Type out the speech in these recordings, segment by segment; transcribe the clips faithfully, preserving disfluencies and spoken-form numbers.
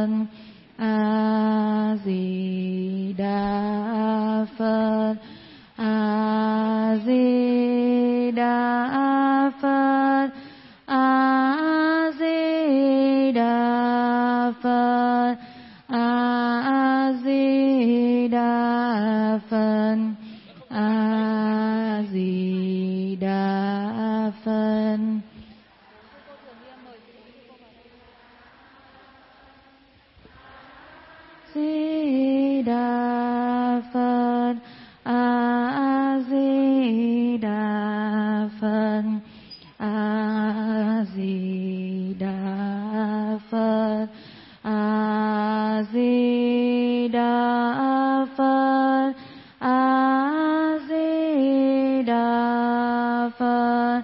Phật. A Di Đà Phật. A Di Đà Phật. A Di Đà Phật. A Di Đà Phật. A Di Đà Phật. Di Đà Phật. A Di Đà Phật. A Di Đà Phật. A Di Đà Phật. A Di Đà Phật.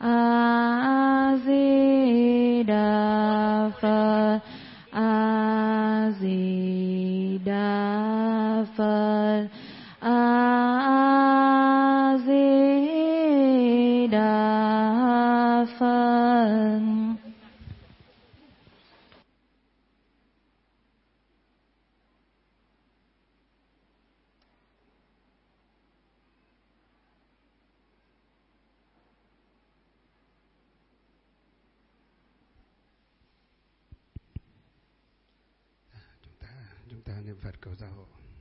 A Di Đà Phật. A Di Đà Phật. A Di Đà Phật. Chúng ta niệm Phật cầu gia hộ.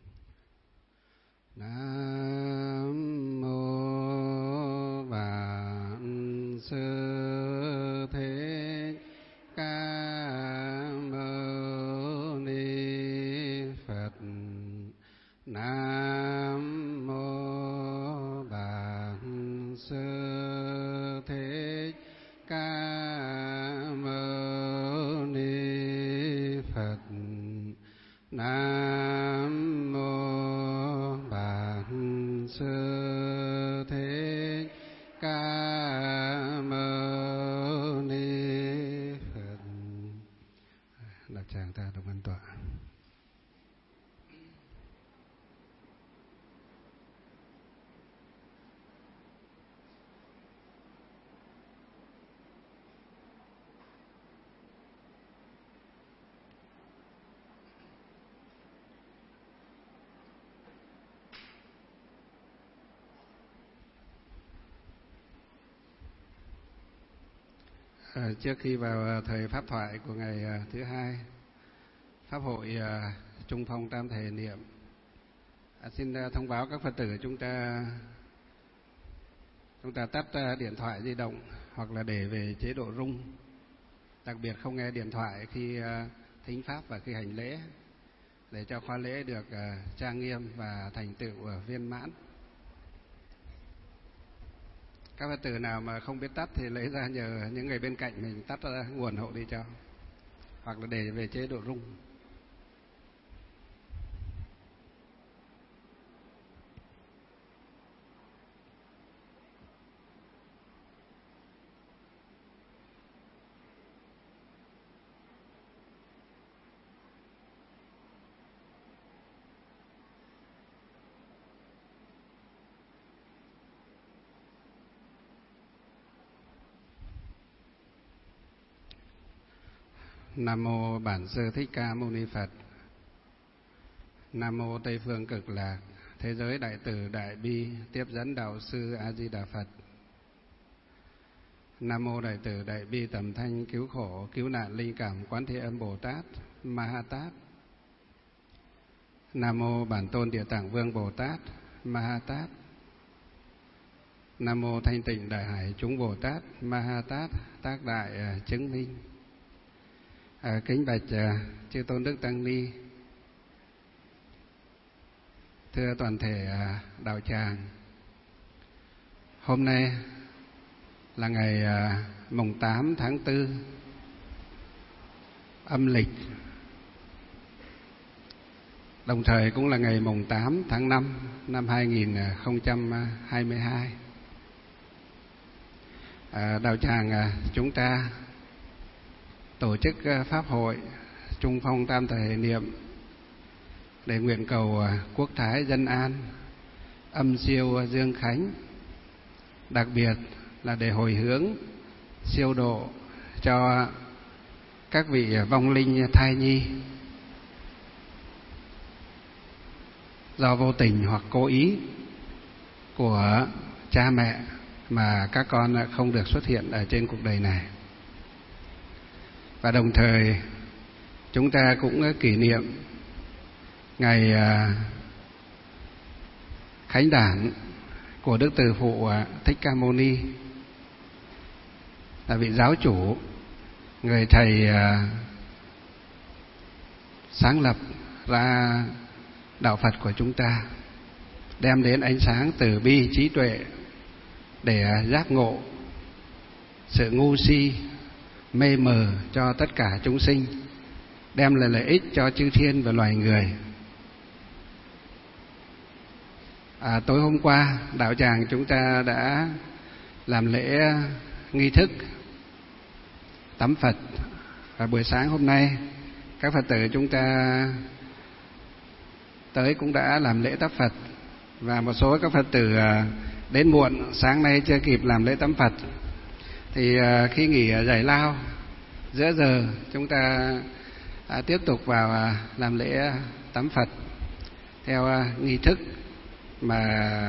Nam mô Vạn Sư Thích Ca Mâu Ni Phật. Nam mô Vạn Sư Thích Ca Mâu Ni Phật. Nam mô Vạn Sư Thích Ca Mâu Ni Phật. Đạo tràng ta đồng an tọa. À, trước khi vào thời pháp thoại của ngày à, thứ hai pháp hội à, Trung Phong Tam Thể Niệm, à, xin à, thông báo các Phật tử chúng ta chúng ta tắt à, điện thoại di động hoặc là để về chế độ rung, đặc biệt không nghe điện thoại khi à, thính pháp và khi hành lễ, để cho khóa lễ được à, trang nghiêm và thành tựu à, viên mãn. Các Phật tử nào mà không biết tắt thì lấy ra nhờ những người bên cạnh mình tắt ra nguồn hộ đi cho, hoặc là để về chế độ rung. Nam mô Bản Sư Thích Ca Mâu Ni Phật. Nam mô Tây Phương Cực Lạc Thế Giới Đại Từ Đại Bi Tiếp Dẫn Đạo Sư A Di Đà Phật. Nam mô Đại Từ Đại Bi Tầm Thanh Cứu Khổ Cứu Nạn Linh Cảm Quán Thế Âm Bồ Tát Ma Ha Tát. Nam mô Bản Tôn Địa Tạng Vương Bồ Tát Ma Ha Tát. Nam mô Thanh Tịnh Đại Hải Chúng Bồ Tát Ma Ha Tát Tác Đại Chứng Minh. À, kính bạch à, chư Tôn Đức Tăng Ni, thưa toàn thể à, đạo tràng, hôm nay là ngày à, mùng tám tháng tư âm lịch, đồng thời cũng là ngày mùng tám tháng năm năm hai nghìn không trăm hai mươi hai. À, đạo tràng à, chúng ta tổ chức pháp hội Trung Phong Tam Thể Niệm để nguyện cầu quốc thái dân an, âm siêu dương khánh, đặc biệt là để hồi hướng siêu độ cho các vị vong linh thai nhi do vô tình hoặc cố ý của cha mẹ mà các con không được xuất hiện ở trên cuộc đời này. Và đồng thời chúng ta cũng kỷ niệm ngày khánh đản của Đức Từ Phụ Thích Ca Mâu Ni, là vị giáo chủ, người thầy sáng lập ra đạo Phật của chúng ta, đem đến ánh sáng từ bi trí tuệ để giác ngộ sự ngu si mê mờ cho tất cả chúng sinh, đem lại lợi ích cho chư thiên và loài người. À, tối hôm qua đạo tràng chúng ta đã làm lễ nghi thức tắm Phật, và buổi sáng hôm nay các Phật tử chúng ta tới cũng đã làm lễ tắm Phật, và một số các Phật tử đến muộn, sáng nay chưa kịp làm lễ tắm Phật, thì khi nghỉ giải lao giữa giờ chúng ta tiếp tục vào làm lễ tắm Phật theo nghi thức mà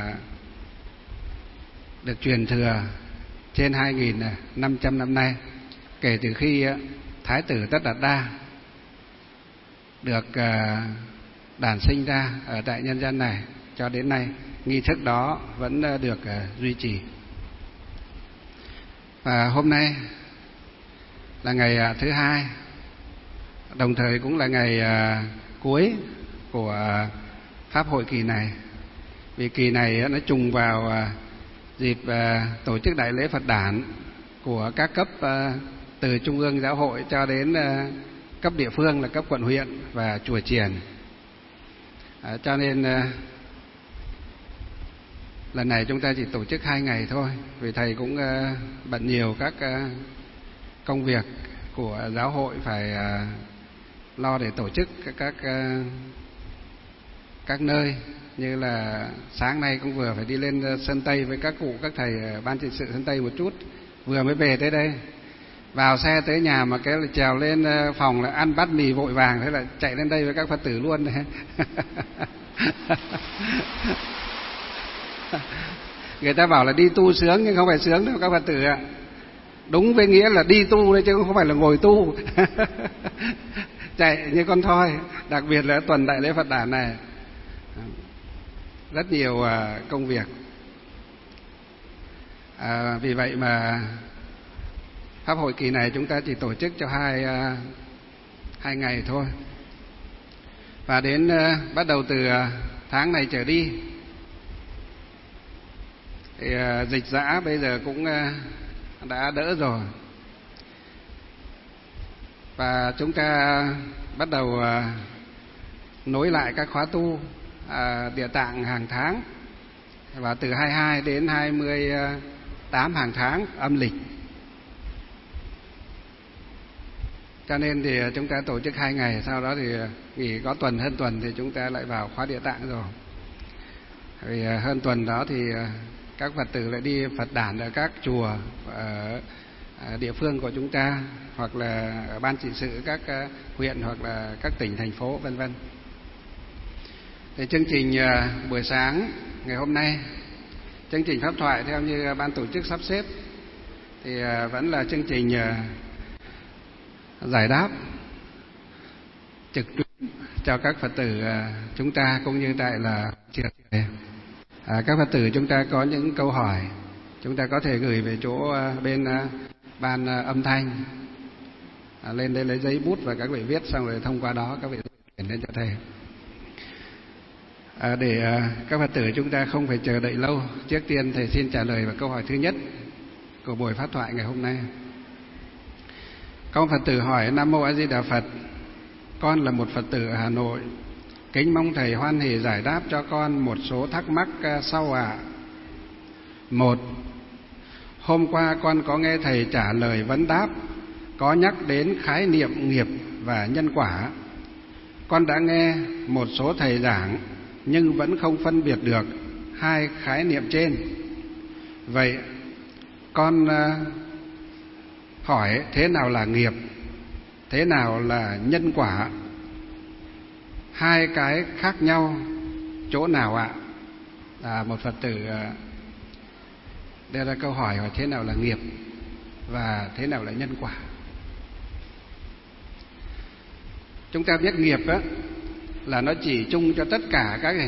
được truyền thừa trên hai nghìn năm trăm năm nay, kể từ khi Thái tử Tất Đạt Đa được đản sinh ra ở tại nhân gian này cho đến nay. Nghi thức đó vẫn được duy trì. Và hôm nay là ngày thứ hai, đồng thời cũng là ngày cuối của pháp hội kỳ này. Vì kỳ này nó trùng vào dịp tổ chức đại lễ Phật đản của các cấp, từ Trung ương Giáo hội cho đến cấp địa phương là cấp quận huyện và chùa chiền. À, cho nên lần này chúng ta chỉ tổ chức hai ngày thôi, vì thầy cũng bận nhiều các công việc của giáo hội, phải lo để tổ chức các các các nơi, như là sáng nay cũng vừa phải đi lên Sơn Tây với các cụ các thầy ban trị sự Sơn Tây một chút, vừa mới về tới đây, vào xe tới nhà mà cái là trèo lên phòng là ăn bát mì vội vàng, thế là chạy lên đây với các Phật tử luôn. Người ta bảo là đi tu sướng nhưng không phải sướng đâu các Phật tử ạ. Đúng với nghĩa là đi tu đấy chứ không phải là ngồi tu. Chạy như con thoi, đặc biệt là tuần đại lễ Phật đản này rất nhiều công việc. À, vì vậy mà pháp hội kỳ này chúng ta chỉ tổ chức cho hai hai ngày thôi. Và đến bắt đầu từ tháng này trở đi thì dịch dã bây giờ cũng đã đỡ rồi, và chúng ta bắt đầu nối lại các khóa tu Địa Tạng hàng tháng, và từ hai mươi hai đến hai mươi tám hàng tháng âm lịch. Cho nên thì chúng ta tổ chức hai ngày, sau đó thì nghỉ có tuần hơn tuần thì chúng ta lại vào khóa Địa Tạng rồi. Vì hơn tuần đó thì các Phật tử lại đi Phật đản ở các chùa ở địa phương của chúng ta, hoặc là ở ban trị sự các huyện hoặc là các tỉnh thành phố vân vân. Thì chương trình buổi sáng ngày hôm nay, chương trình pháp thoại theo như ban tổ chức sắp xếp thì vẫn là chương trình giải đáp trực tuyến cho các Phật tử chúng ta, cũng như tại là trường. À, các Phật tử chúng ta có những câu hỏi, chúng ta có thể gửi về chỗ bên ban âm thanh, à, lên đây lấy giấy bút và các vị viết, xong rồi thông qua đó các vị chuyển lên cho thầy. À, để à, các Phật tử chúng ta không phải chờ đợi lâu, trước tiên thầy xin trả lời vào câu hỏi thứ nhất của buổi pháp thoại ngày hôm nay. Có Phật tử hỏi: Nam Mô A Di Đà Phật, con là một Phật tử ở Hà Nội, kính mong thầy hoan hỉ giải đáp cho con một số thắc mắc sau ạ. À. Một, hôm qua con có nghe thầy trả lời vấn đáp có nhắc đến khái niệm nghiệp và nhân quả. Con đã nghe một số thầy giảng nhưng vẫn không phân biệt được hai khái niệm trên. Vậy con hỏi thế nào là nghiệp, thế nào là nhân quả? Hai cái khác nhau chỗ nào ạ? À, một Phật tử đưa ra câu hỏi là thế nào là nghiệp và thế nào là nhân quả. Chúng ta biết nghiệp á, là nó chỉ chung cho tất cả các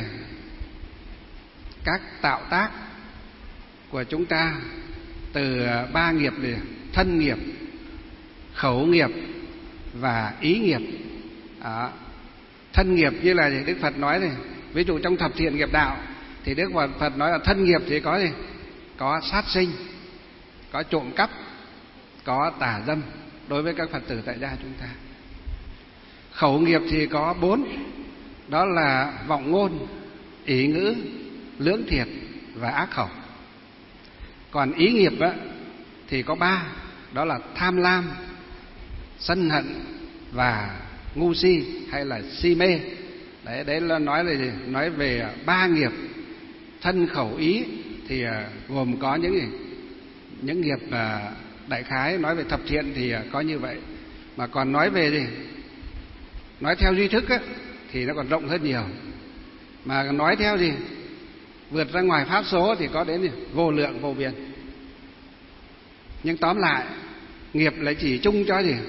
các tạo tác của chúng ta, từ ba nghiệp này: thân nghiệp, khẩu nghiệp và ý nghiệp. Đó. Thân nghiệp như là Đức Phật nói này, ví dụ trong thập thiện nghiệp đạo thì Đức Phật nói là thân nghiệp thì có gì? Có sát sinh, có trộm cắp, có tà dâm đối với các Phật tử tại gia chúng ta. Khẩu nghiệp thì có bốn, đó là vọng ngôn, ỷ ngữ, lưỡng thiệt và ác khẩu. Còn ý nghiệp á, thì có ba, đó là tham lam, sân hận và ngu si hay là si mê. Đấy, đấy là nói là gì? Nói về ba nghiệp thân khẩu ý thì gồm có những gì? Những nghiệp đại khái nói về thập thiện thì có như vậy. Mà còn nói về gì? Nói theo duy thức á, thì nó còn rộng hơn nhiều. Mà nói theo gì? Vượt ra ngoài pháp số thì có đến gì? Vô lượng vô biên. Nhưng tóm lại, nghiệp lại chỉ chung cho gì?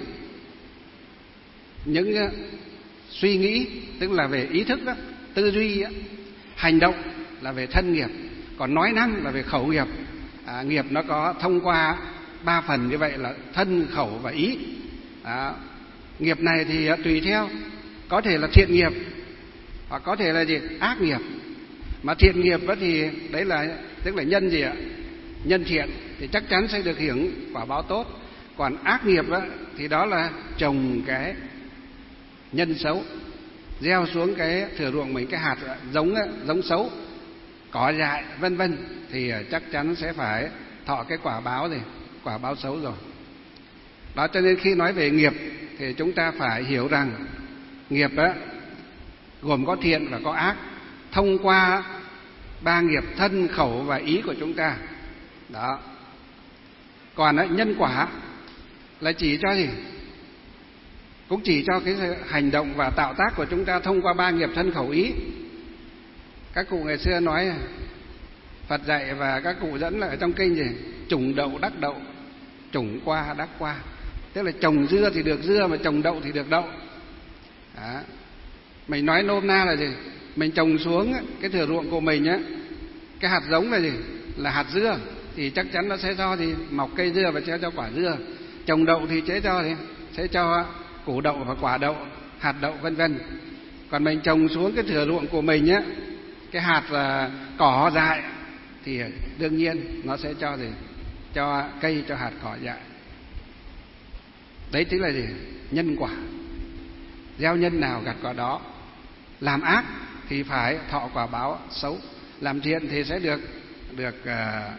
Những suy nghĩ, tức là về ý thức đó, tư duy đó. Hành động là về thân nghiệp, còn nói năng là về khẩu nghiệp. À, nghiệp nó có thông qua ba phần như vậy là thân, khẩu và ý. À, nghiệp này thì tùy theo, có thể là thiện nghiệp hoặc có thể là gì? Ác nghiệp. Mà thiện nghiệp đó thì đấy là tức là nhân gì ạ? Nhân thiện thì chắc chắn sẽ được hưởng quả báo tốt. Còn ác nghiệp đó, thì đó là trồng cái nhân xấu, gieo xuống cái thửa ruộng mình cái hạt giống giống xấu, cỏ dại vân vân, thì chắc chắn sẽ phải thọ cái quả báo gì? Quả báo xấu rồi. Đó, cho nên khi nói về nghiệp thì chúng ta phải hiểu rằng nghiệp đó gồm có thiện và có ác, thông qua ba nghiệp thân, khẩu và ý của chúng ta. Đó. Còn đó, nhân quả là chỉ cho gì? Cũng chỉ cho cái hành động và tạo tác của chúng ta thông qua ba nghiệp thân, khẩu, ý. Các cụ ngày xưa nói, Phật dạy và các cụ dẫn là ở trong kinh gì? Trùng đậu đắc đậu, trùng qua đắc qua. Tức là trồng dưa thì được dưa, mà trồng đậu thì được đậu. Đó. Mình nói nôm na là gì? Mình trồng xuống cái thửa ruộng của mình á, cái hạt giống là gì? Là hạt dưa, thì chắc chắn nó sẽ cho thì mọc cây dưa và sẽ cho quả dưa. Trồng đậu thì sẽ cho thì sẽ cho củ đậu và quả đậu, hạt đậu vân vân. Còn mình trồng xuống cái thửa ruộng của mình á, cái hạt là cỏ dại thì đương nhiên nó sẽ cho gì? Cho cây, cho hạt cỏ dại. Đấy chính là gì? Nhân quả. Gieo nhân nào gặt quả đó. Làm ác thì phải thọ quả báo xấu, làm thiện thì sẽ được được uh,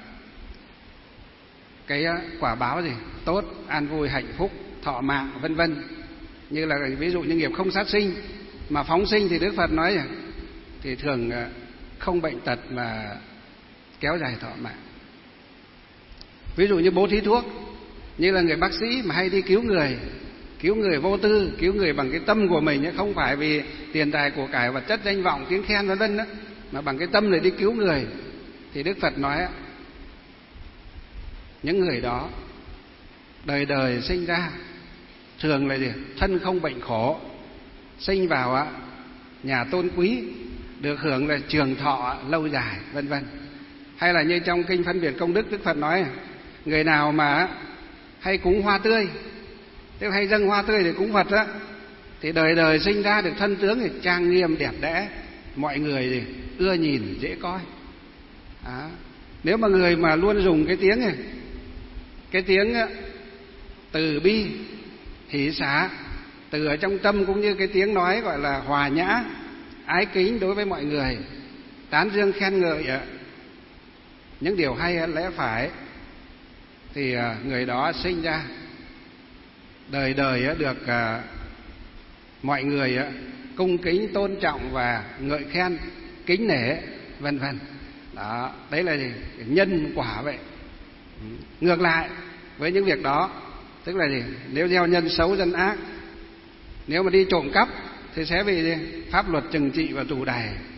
cái quả báo gì? Tốt, an vui, hạnh phúc, thọ mạng vân vân. Như là ví dụ như nghiệp không sát sinh, mà phóng sinh thì Đức Phật nói thì thường uh, không bệnh tật mà kéo dài thọ mạng. Ví dụ như bố thí thuốc, như là người bác sĩ mà hay đi cứu người, cứu người vô tư, cứu người bằng cái tâm của mình, không phải vì tiền tài của cải vật chất danh vọng tiếng khen vân vân, mà bằng cái tâm này đi cứu người, thì Đức Phật nói những người đó đời đời sinh ra thường là gì? Thân không bệnh khổ, sinh vào nhà tôn quý, được hưởng là trường thọ lâu dài vân vân. Hay là như trong kinh Phân biệt công đức, Đức Phật nói người nào mà hay cúng hoa tươi, tức hay dâng hoa tươi để cúng Phật á, thì đời đời sinh ra được thân tướng thì trang nghiêm đẹp đẽ, mọi người thì ưa nhìn dễ coi. Đó. Nếu mà người mà luôn dùng cái tiếng này, cái tiếng từ bi, hỷ xả, từ ở trong tâm, cũng như cái tiếng nói gọi là hòa nhã, ái kính đối với mọi người, tán dương khen ngợi những điều hay lẽ phải, thì người đó sinh ra đời đời được mọi người cung kính, tôn trọng và ngợi khen, kính nể vân vân. Đó, đấy là gì? Nhân quả vậy. Ngược lại với những việc đó, tức là gì? Nếu gieo nhân xấu dân ác, nếu mà đi trộm cắp thì sẽ bị gì? Pháp luật trừng trị và tù đày.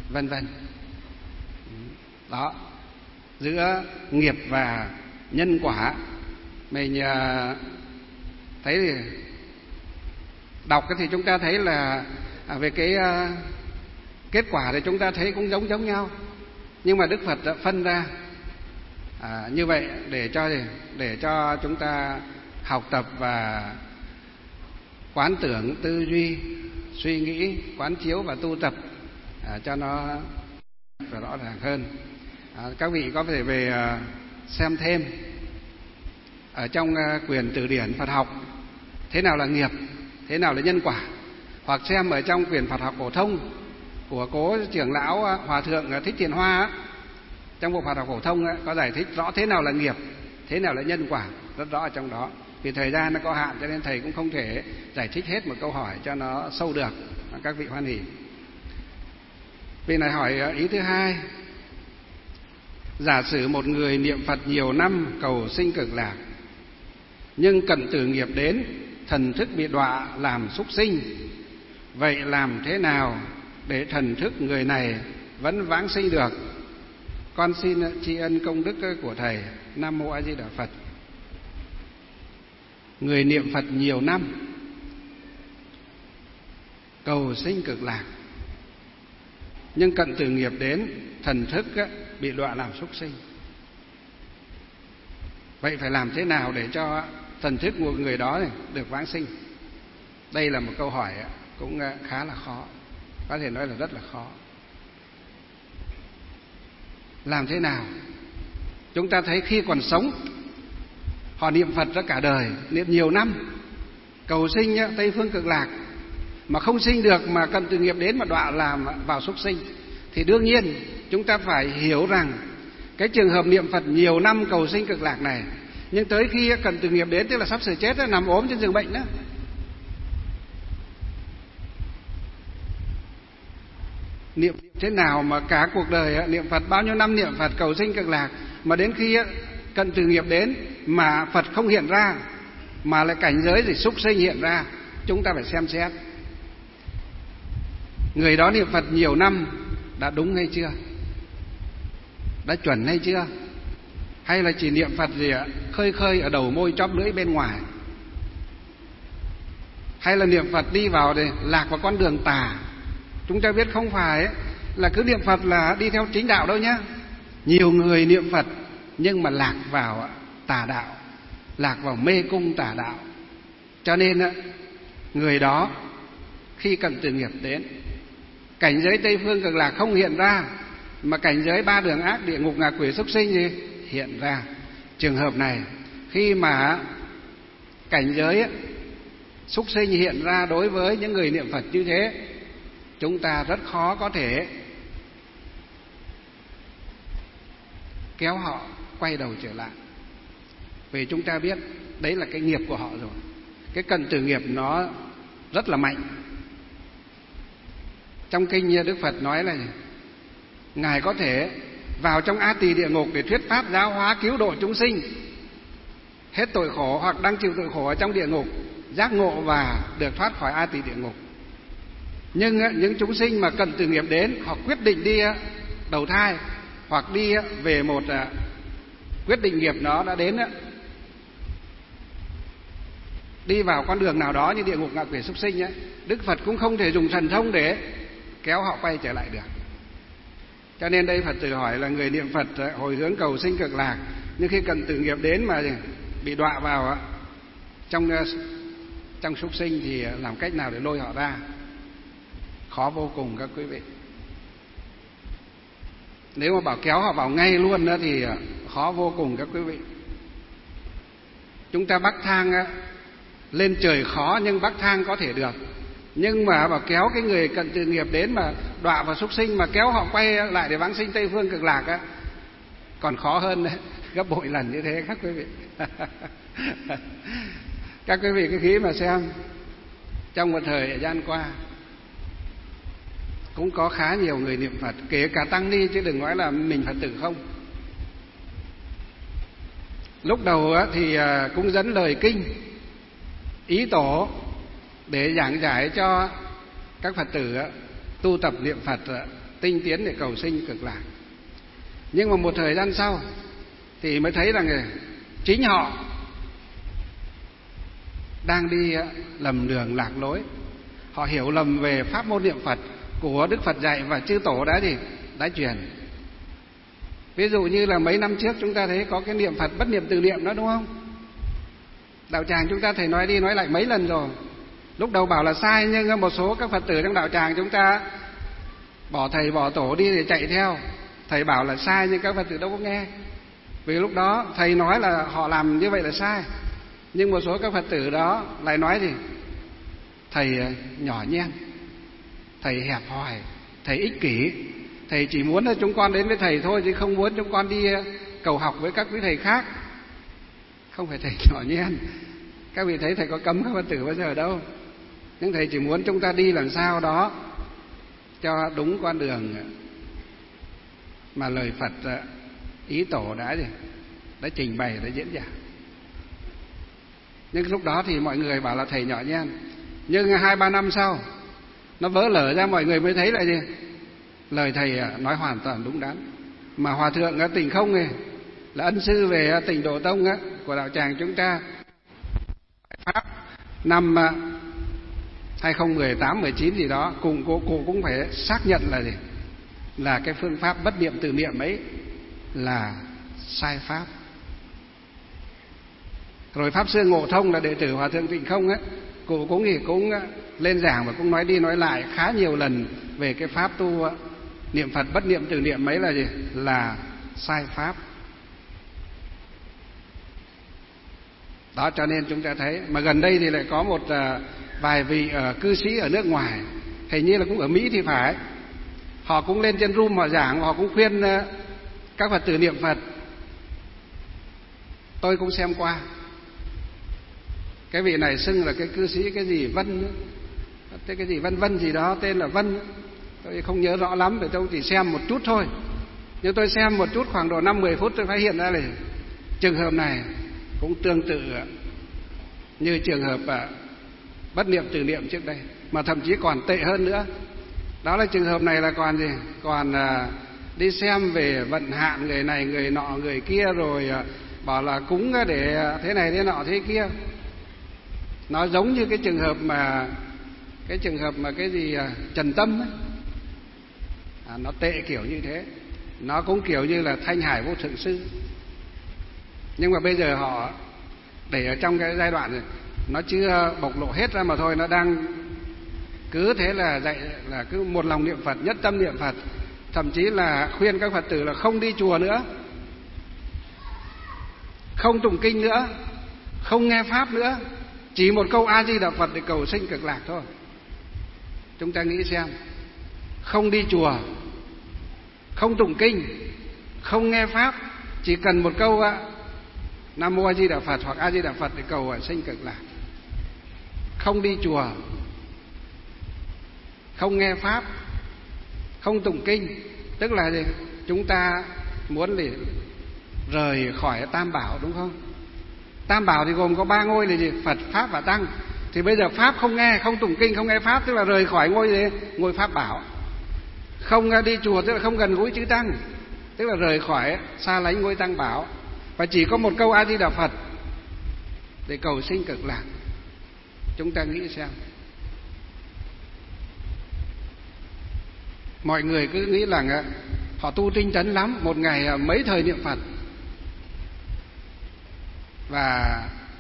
vân vân. Đó, giữa nghiệp và nhân quả mình thấy đọc thì chúng ta thấy là về cái kết quả thì chúng ta thấy cũng giống giống nhau, nhưng mà Đức Phật đã phân ra à, như vậy để cho để cho chúng ta học tập và quán tưởng, tư duy, suy nghĩ, quán chiếu và tu tập à, cho nó rõ ràng hơn. À, các vị có thể về à, xem thêm ở trong à, quyển từ điển Phật học thế nào là nghiệp, thế nào là nhân quả, hoặc xem ở trong quyển Phật học phổ thông của cố trưởng lão à, Hòa thượng à, Thích Thiện Hoa á, trong bộ Phật học phổ thông á, có giải thích rõ thế nào là nghiệp, thế nào là nhân quả, rất rõ ở trong đó. Vì thời gian nó có hạn cho nên thầy cũng không thể giải thích hết một câu hỏi cho nó sâu được. Các vị hoan hỉ. Vị này hỏi ý thứ hai: giả sử một người niệm Phật nhiều năm cầu sinh cực lạc, nhưng cận tử nghiệp đến, thần thức bị đọa làm súc sinh, vậy làm thế nào để thần thức người này vẫn vãng sinh được? Con xin tri ân công đức của thầy. Nam mô A Di Đà Phật. Người niệm Phật nhiều năm cầu sinh cực lạc, nhưng cận tử nghiệp đến, thần thức bị đọa làm súc sinh. Vậy phải làm thế nào để cho thần thức của người đó được vãng sinh? Đây là một câu hỏi cũng khá là khó, có thể nói là rất là khó. Làm thế nào? Chúng ta thấy khi còn sống họ niệm Phật ra cả đời, niệm nhiều năm, cầu sinh Tây Phương Cực Lạc, mà không sinh được, mà cận tử nghiệp đến mà đọa làm vào súc sinh, thì đương nhiên chúng ta phải hiểu rằng cái trường hợp niệm Phật nhiều năm cầu sinh Cực Lạc này, nhưng tới khi cận tử nghiệp đến, tức là sắp sửa chết, nằm ốm trên giường bệnh đó, niệm thế nào mà cả cuộc đời niệm Phật, bao nhiêu năm niệm Phật cầu sinh Cực Lạc, mà đến khi cận tử nghiệp đến mà Phật không hiện ra, mà lại cảnh giới thì súc sinh hiện ra. Chúng ta phải xem xét người đó niệm Phật nhiều năm đã đúng hay chưa, đã chuẩn hay chưa, hay là chỉ niệm Phật gì ạ, khơi khơi ở đầu môi chóp lưỡi bên ngoài, hay là niệm Phật đi vào để lạc vào con đường tà. Chúng ta biết không phải là cứ niệm Phật là đi theo chính đạo đâu nhé. Nhiều người niệm Phật nhưng mà lạc vào tà đạo, lạc vào mê cung tà đạo. Cho nên người đó khi cận tử nghiệp đến, cảnh giới Tây Phương Cực Lạc không hiện ra, mà cảnh giới ba đường ác, địa ngục, ngạ quỷ, súc sinh gì hiện ra. Trường hợp này khi mà cảnh giới súc sinh hiện ra đối với những người niệm Phật như thế, chúng ta rất khó có thể kéo họ quay đầu trở lại. Vì chúng ta biết đấy là cái nghiệp của họ rồi. Cái cận tử nghiệp nó rất là mạnh. Trong kinh Đức Phật nói là Ngài có thể vào trong A Tỳ địa ngục để thuyết pháp giáo hóa cứu độ chúng sinh hết tội khổ, hoặc đang chịu tội khổ ở trong địa ngục, giác ngộ và được thoát khỏi A Tỳ địa ngục. Nhưng những chúng sinh mà cận tử nghiệp đến, họ quyết định đi đầu thai, hoặc đi về một quyết định nghiệp nó đã đến, đi vào con đường nào đó như địa ngục, ngạ quỷ, súc sinh ấy, Đức Phật cũng không thể dùng thần thông để kéo họ quay trở lại được. Cho nên đây Phật tử hỏi là người niệm Phật hồi hướng cầu sinh Cực Lạc, nhưng khi cận tử nghiệp đến mà bị đọa vào trong trong súc sinh thì làm cách nào để lôi họ ra? Khó vô cùng các quý vị. Nếu mà bảo kéo họ vào ngay luôn nữa thì khó vô cùng các quý vị. Chúng ta bắc thang lên trời khó, nhưng bắc thang có thể được. Nhưng mà bảo kéo cái người cận tử nghiệp đến mà đọa vào súc sinh, mà kéo họ quay lại để vãng sinh Tây Phương Cực Lạc á, còn khó hơn đấy, gấp bội lần như thế các quý vị. Các quý vị cứ nghĩ mà xem, trong một thời gian qua cũng có khá nhiều người niệm Phật, kể cả tăng ni chứ đừng nói là mình Phật tử không. Lúc đầu thì cũng dẫn lời kinh ý tổ để giảng giải cho các Phật tử tu tập niệm Phật tinh tiến để cầu sinh cực lạc. Nhưng mà một thời gian sau thì mới thấy rằng chính họ đang đi lầm đường lạc lối. Họ hiểu lầm về pháp môn niệm Phật của Đức Phật dạy và chư tổ đã gì đã truyền. Ví dụ như là mấy năm trước chúng ta thấy có cái niệm Phật bất niệm từ niệm đó, đúng không? Đạo tràng chúng ta thầy nói đi nói lại mấy lần rồi. Lúc đầu bảo là sai, nhưng một số các Phật tử trong đạo tràng chúng ta bỏ thầy bỏ tổ đi để chạy theo. Thầy bảo là sai nhưng các Phật tử đâu có nghe. Vì lúc đó thầy nói là họ làm như vậy là sai, nhưng một số các Phật tử đó lại nói gì? Thầy nhỏ nhen, thầy hẹp hòi, thầy ích kỷ, thầy chỉ muốn là chúng con đến với thầy thôi chứ không muốn chúng con đi cầu học với các quý thầy khác. Không phải thầy nhỏ nhen. Các vị thấy thầy có cấm các Phật tử bao giờ đâu. Nhưng thầy chỉ muốn chúng ta đi làm sao đó cho đúng con đường mà lời Phật ý tổ đã gì đã trình bày, đã diễn giải. Nhưng lúc đó thì mọi người bảo là thầy nhỏ nhen. Nhưng hai ba năm sau nó vỡ lở ra, mọi người mới thấy là gì? Lời thầy nói hoàn toàn đúng đắn. Mà Hòa thượng Tịnh Không này là ân sư về Tịnh Độ Tông á, của đạo tràng chúng ta. Pháp năm hai không một tám mười chín gì đó, cùng cô, cô cũng phải xác nhận là gì? Là cái phương pháp bất niệm từ niệm ấy là sai pháp. Rồi Pháp Sư Ngộ Thông là đệ tử Hòa thượng Tịnh Không á, cô cũng thì cũng lên giảng và cũng nói đi nói lại khá nhiều lần về cái pháp tu niệm Phật bất niệm từ niệm ấy là gì? Là sai pháp. Đó, cho nên chúng ta thấy. Mà gần đây thì lại có một uh, vài vị uh, cư sĩ ở nước ngoài, hình như là cũng ở Mỹ thì phải, họ cũng lên trên room họ giảng, họ cũng khuyên uh, các Phật tử niệm Phật. Tôi cũng xem qua. Cái vị này xưng là cái cư sĩ cái gì Vân, cái cái gì Vân Vân gì đó, tên là Vân, tôi không nhớ rõ lắm, để tôi chỉ xem một chút thôi. Nhưng tôi xem một chút khoảng độ năm mười phút tôi phát hiện ra là trường hợp này cũng tương tự như trường hợp bất niệm từ niệm trước đây, mà thậm chí còn tệ hơn nữa. Đó là trường hợp này là còn gì? Còn đi xem về vận hạn người này người nọ người kia, rồi bảo là cúng để thế này thế nọ thế kia. Nó giống như cái trường hợp mà cái trường hợp mà cái gì Trần Tâm ấy. À, nó tệ kiểu như thế. Nó cũng kiểu như là Thanh Hải Vô Thượng Sư. Nhưng mà bây giờ họ để ở trong cái giai đoạn này, nó chưa bộc lộ hết ra mà thôi. Nó đang cứ thế là dạy là cứ một lòng niệm Phật, nhất tâm niệm Phật. Thậm chí là khuyên các Phật tử là không đi chùa nữa, không tụng kinh nữa, không nghe pháp nữa, chỉ một câu A Di Đà Phật để cầu sinh cực lạc thôi. Chúng ta nghĩ xem, không đi chùa, không tụng kinh, không nghe pháp, chỉ cần một câu Nam Mô A Di Đà Phật hoặc A Di Đà Phật để cầu sinh cực lạc. Không đi chùa, không nghe pháp, không tụng kinh, tức là gì? Chúng ta muốn để rời khỏi Tam Bảo, đúng không? Tam Bảo thì gồm có ba ngôi là gì? Phật, Pháp và Tăng. Thì bây giờ Pháp không nghe, không tụng kinh, không nghe pháp, tức là rời khỏi ngôi gì? Ngôi Pháp Bảo. Không đi chùa tức là không gần gũi chư Tăng, tức là rời khỏi, xa lánh ngôi Tăng Bảo. Và chỉ có một câu A Di Đà Phật để cầu sinh cực lạc. Chúng ta nghĩ xem, mọi người cứ nghĩ là họ tu tinh tấn lắm, một ngày mấy thời niệm Phật. Và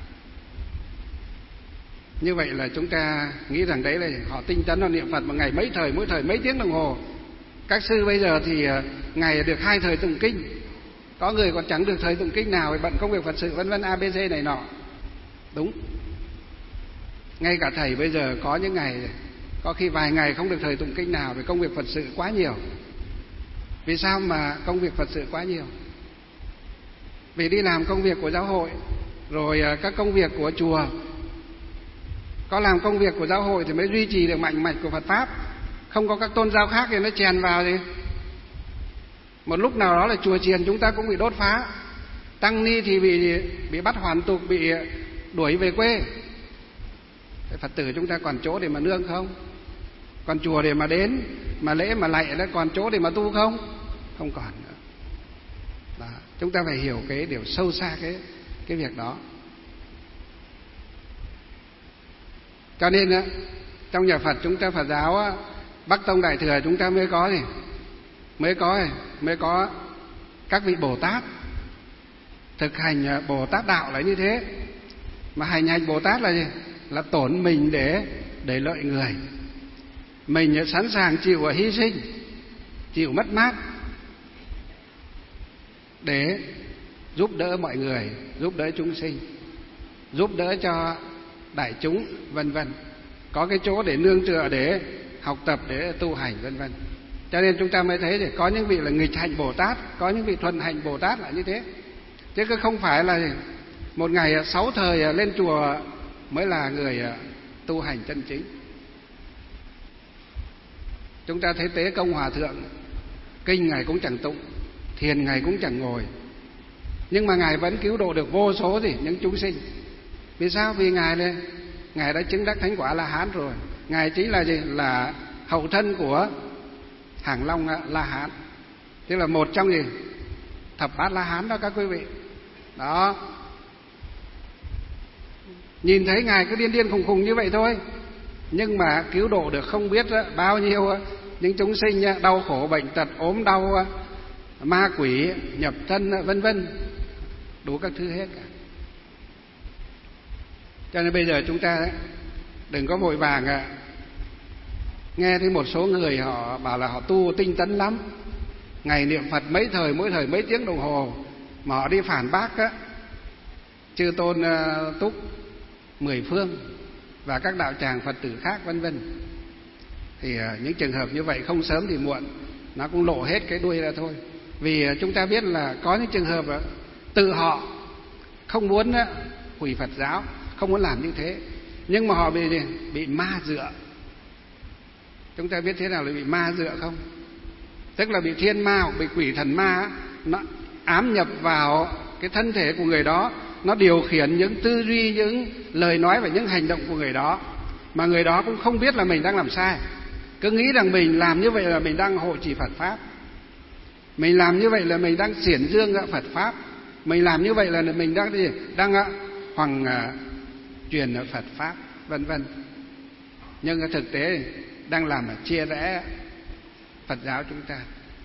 như vậy là chúng ta nghĩ rằng đấy là họ tinh tấn họ niệm Phật một ngày mấy thời, mỗi thời mấy tiếng đồng hồ. Các sư bây giờ thì ngày được hai thời tụng kinh, có người còn chẳng được thời tụng kinh nào vì bận công việc Phật sự vân vân a bê xê này nọ. Đúng. Ngay cả thầy bây giờ có những ngày, có khi vài ngày không được thời tụng kinh nào vì công việc Phật sự quá nhiều. Vì sao mà công việc Phật sự quá nhiều? Vì đi làm công việc của giáo hội, rồi các công việc của chùa. Có làm công việc của giáo hội thì mới duy trì được mạnh mạch của Phật Pháp. Không có các tôn giáo khác thì nó chèn vào gì. Một lúc nào đó là chùa chiền chúng ta cũng bị đốt phá, tăng ni thì bị bị bắt hoàn tục, bị đuổi về quê. Phật tử chúng ta còn chỗ để mà nương không? Còn chùa để mà đến mà lễ mà lạy đó, còn chỗ để mà tu không? Không còn nữa. Đó. Chúng ta phải hiểu cái điều sâu xa cái cái việc đó. Cho nên á, trong nhà Phật chúng ta Phật giáo á, Bắc Tông Đại Thừa chúng ta mới có gì? Mới có mới có các vị Bồ Tát. Thực hành Bồ Tát đạo là như thế. Mà hành hành Bồ Tát là gì? Là tổn mình để để lợi người. Mình sẵn sàng chịu hy sinh, chịu mất mát để giúp đỡ mọi người, giúp đỡ chúng sinh, giúp đỡ cho đại chúng, vân vân. Có cái chỗ để nương tựa, để học tập, để tu hành, vân vân. Cho nên chúng ta mới thấy thì có những vị là nghịch hành Bồ Tát, có những vị thuần hành Bồ Tát là như thế. Chứ không phải là một ngày sáu thời lên chùa mới là người tu hành chân chính. Chúng ta thấy Tế Công Hòa Thượng, kinh Ngài cũng chẳng tụng, thiền Ngài cũng chẳng ngồi, nhưng mà Ngài vẫn cứu độ được vô số gì những chúng sinh. Vì sao? Vì Ngài này, Ngài đã chứng đắc thánh quả La Hán rồi. Ngài chính là gì? Là hậu thân của Hàng Long La Hán, tức là một trong gì? Thập bát La Hán đó các quý vị. Đó. Nhìn thấy Ngài cứ điên điên khùng khùng như vậy thôi, nhưng mà cứu độ được không biết bao nhiêu những chúng sinh đau khổ bệnh tật, ốm đau, ma quỷ nhập thân, vân vân, đủ các thứ hết cả. Cho nên bây giờ chúng ta đừng có vội vàng ạ. Nghe thấy một số người họ bảo là họ tu tinh tấn lắm, ngày niệm Phật mấy thời, mỗi thời mấy tiếng đồng hồ, mà họ đi phản bác á chư tôn uh, Túc Mười Phương và các đạo tràng Phật tử khác, vân vân. Thì uh, những trường hợp như vậy không sớm thì muộn nó cũng lộ hết cái đuôi ra thôi. Vì uh, chúng ta biết là có những trường hợp uh, tự họ không muốn uh, hủy Phật giáo, không muốn làm như thế, nhưng mà họ bị bị ma dựa. Chúng ta biết thế nào là bị ma dựa không? Tức là bị thiên ma hoặc bị quỷ thần ma nó ám nhập vào cái thân thể của người đó, nó điều khiển những tư duy, những lời nói và những hành động của người đó, mà người đó cũng không biết là mình đang làm sai, cứ nghĩ rằng mình làm như vậy là mình đang hộ trì Phật pháp, mình làm như vậy là mình đang xiển dương Phật pháp, mình làm như vậy là mình đang gì? Đang hoằng uh, truyền Phật pháp, vân vân. Nhưng thực tế đang làm chia rẽ Phật giáo chúng ta.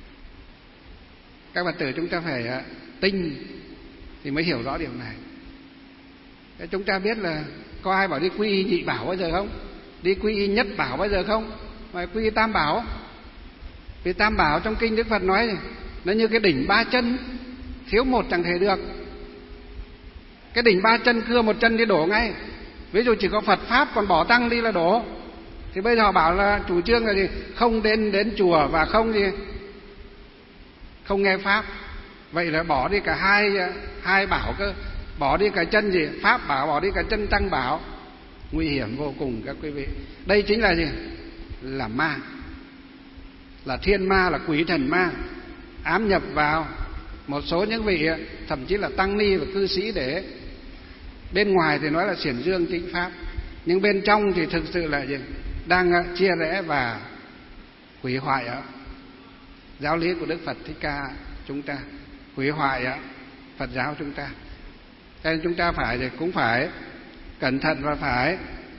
Các Phật tử chúng ta phải uh, tinh thì mới hiểu rõ điều này. Thế chúng ta biết là có ai bảo đi quy y nhị bảo bao giờ không? Đi quy y nhất bảo bao giờ không? Mà quy y tam bảo. Vì tam bảo trong kinh Đức Phật nói nó như cái đỉnh ba chân, thiếu một chẳng thể được. Cái đỉnh ba chân cưa một chân đi đổ ngay. Ví dụ chỉ có Phật pháp còn bỏ tăng đi là đổ. Thì bây giờ họ bảo là chủ trương là gì? Không đến đến chùa và không gì? Không nghe pháp. Vậy là bỏ đi cả hai hai bảo cơ, bỏ đi cả chân gì? Pháp bảo, bỏ đi cả chân tăng bảo. Nguy hiểm vô cùng các quý vị. Đây chính là gì? Là ma, là thiên ma, là quỷ thần ma ám nhập vào một số những vị, thậm chí là tăng ni và cư sĩ, để bên ngoài thì nói là xiển dương chính pháp, nhưng bên trong thì thực sự là gì? Đang chia rẽ và hủy hoại giáo lý của Đức Phật Thích Ca chúng ta, hủy hoại Phật giáo chúng ta. Cho nên chúng ta phải thì cũng phải cẩn thận và phải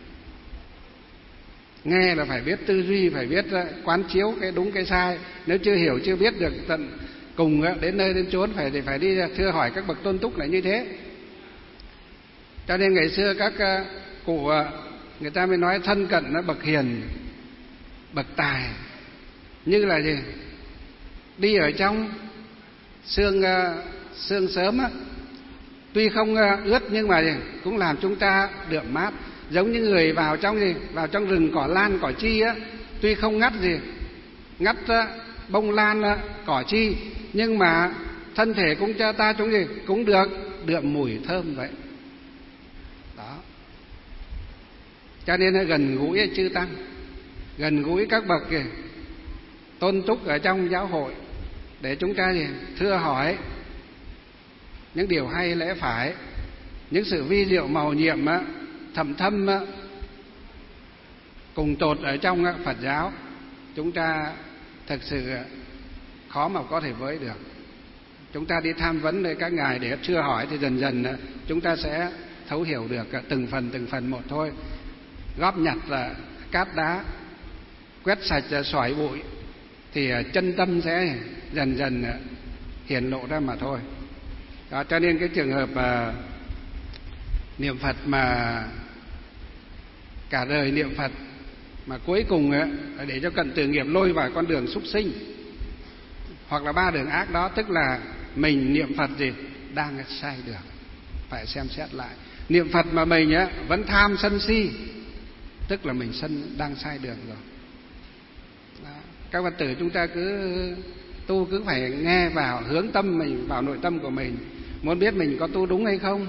nghe là phải biết tư duy, phải biết quán chiếu cái đúng cái sai. Nếu chưa hiểu, chưa biết được tận cùng đến nơi đến chốn phải thì phải đi thưa hỏi các bậc tôn túc là như thế. Cho nên ngày xưa các cụ người ta mới nói thân cận nó bậc hiền, bậc tài, như là gì? Đi ở trong sương sương sớm á, tuy không ướt nhưng mà gì? Cũng làm chúng ta đượm mát. Giống như người vào trong gì? Vào trong rừng cỏ lan cỏ chi á, tuy không ngắt gì, ngắt bông lan cỏ chi, nhưng mà thân thể cũng cho ta chúng gì? Cũng được đượm mùi thơm vậy. Đó. Cho nên là gần gũi chư tăng, gần gũi các bậc kìa, tôn túc ở trong giáo hội, để chúng ta gì? Thưa hỏi những điều hay lẽ phải, những sự vi diệu màu nhiệm á, thầm thâm á, cùng tột ở trong Phật giáo, chúng ta thực sự khó mà có thể với được. Chúng ta đi tham vấn với các ngài để chưa hỏi thì dần dần chúng ta sẽ thấu hiểu được từng phần từng phần một thôi. Góp nhặt là cát đá, quét sạch sỏi bụi thì chân tâm sẽ dần dần hiển lộ ra mà thôi. Đó, cho nên cái trường hợp uh, niệm Phật mà cả đời niệm Phật mà cuối cùng uh, để cho cận tử nghiệp lôi vào con đường súc sinh hoặc là ba đường ác đó, tức là mình niệm Phật gì đang sai đường, phải xem xét lại. Niệm Phật mà mình á vẫn tham sân si, tức là mình sân đang sai đường rồi. Đó. Các Phật tử chúng ta cứ tu cứ phải nghe vào, hướng tâm mình vào nội tâm của mình, muốn biết mình có tu đúng hay không.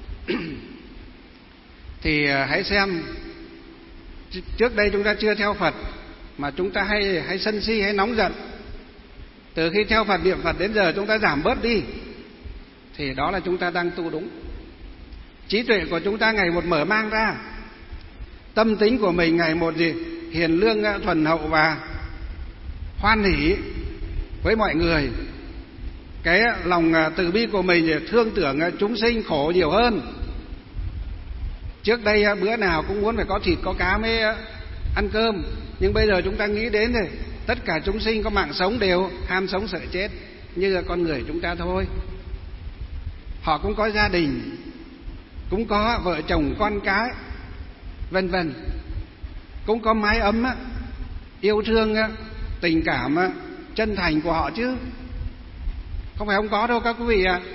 Thì hãy xem, trước đây chúng ta chưa theo Phật mà chúng ta hay hay sân si hay nóng giận. Từ khi theo Phật niệm Phật đến giờ chúng ta giảm bớt đi, thì đó là chúng ta đang tu đúng. Trí tuệ của chúng ta ngày một mở mang ra, tâm tính của mình ngày một gì hiền lương thuần hậu và hoan hỷ với mọi người. Cái lòng từ bi của mình thương tưởng chúng sinh khổ nhiều hơn. Trước đây bữa nào cũng muốn phải có thịt có cá mới ăn cơm, nhưng bây giờ chúng ta nghĩ đến rồi, tất cả chúng sinh có mạng sống đều ham sống sợ chết như con người chúng ta thôi. Họ cũng có gia đình, cũng có vợ chồng con cái, vân vân, cũng có mái ấm, yêu thương, tình cảm chân thành của họ chứ, không phải không có đâu các quý vị ạ.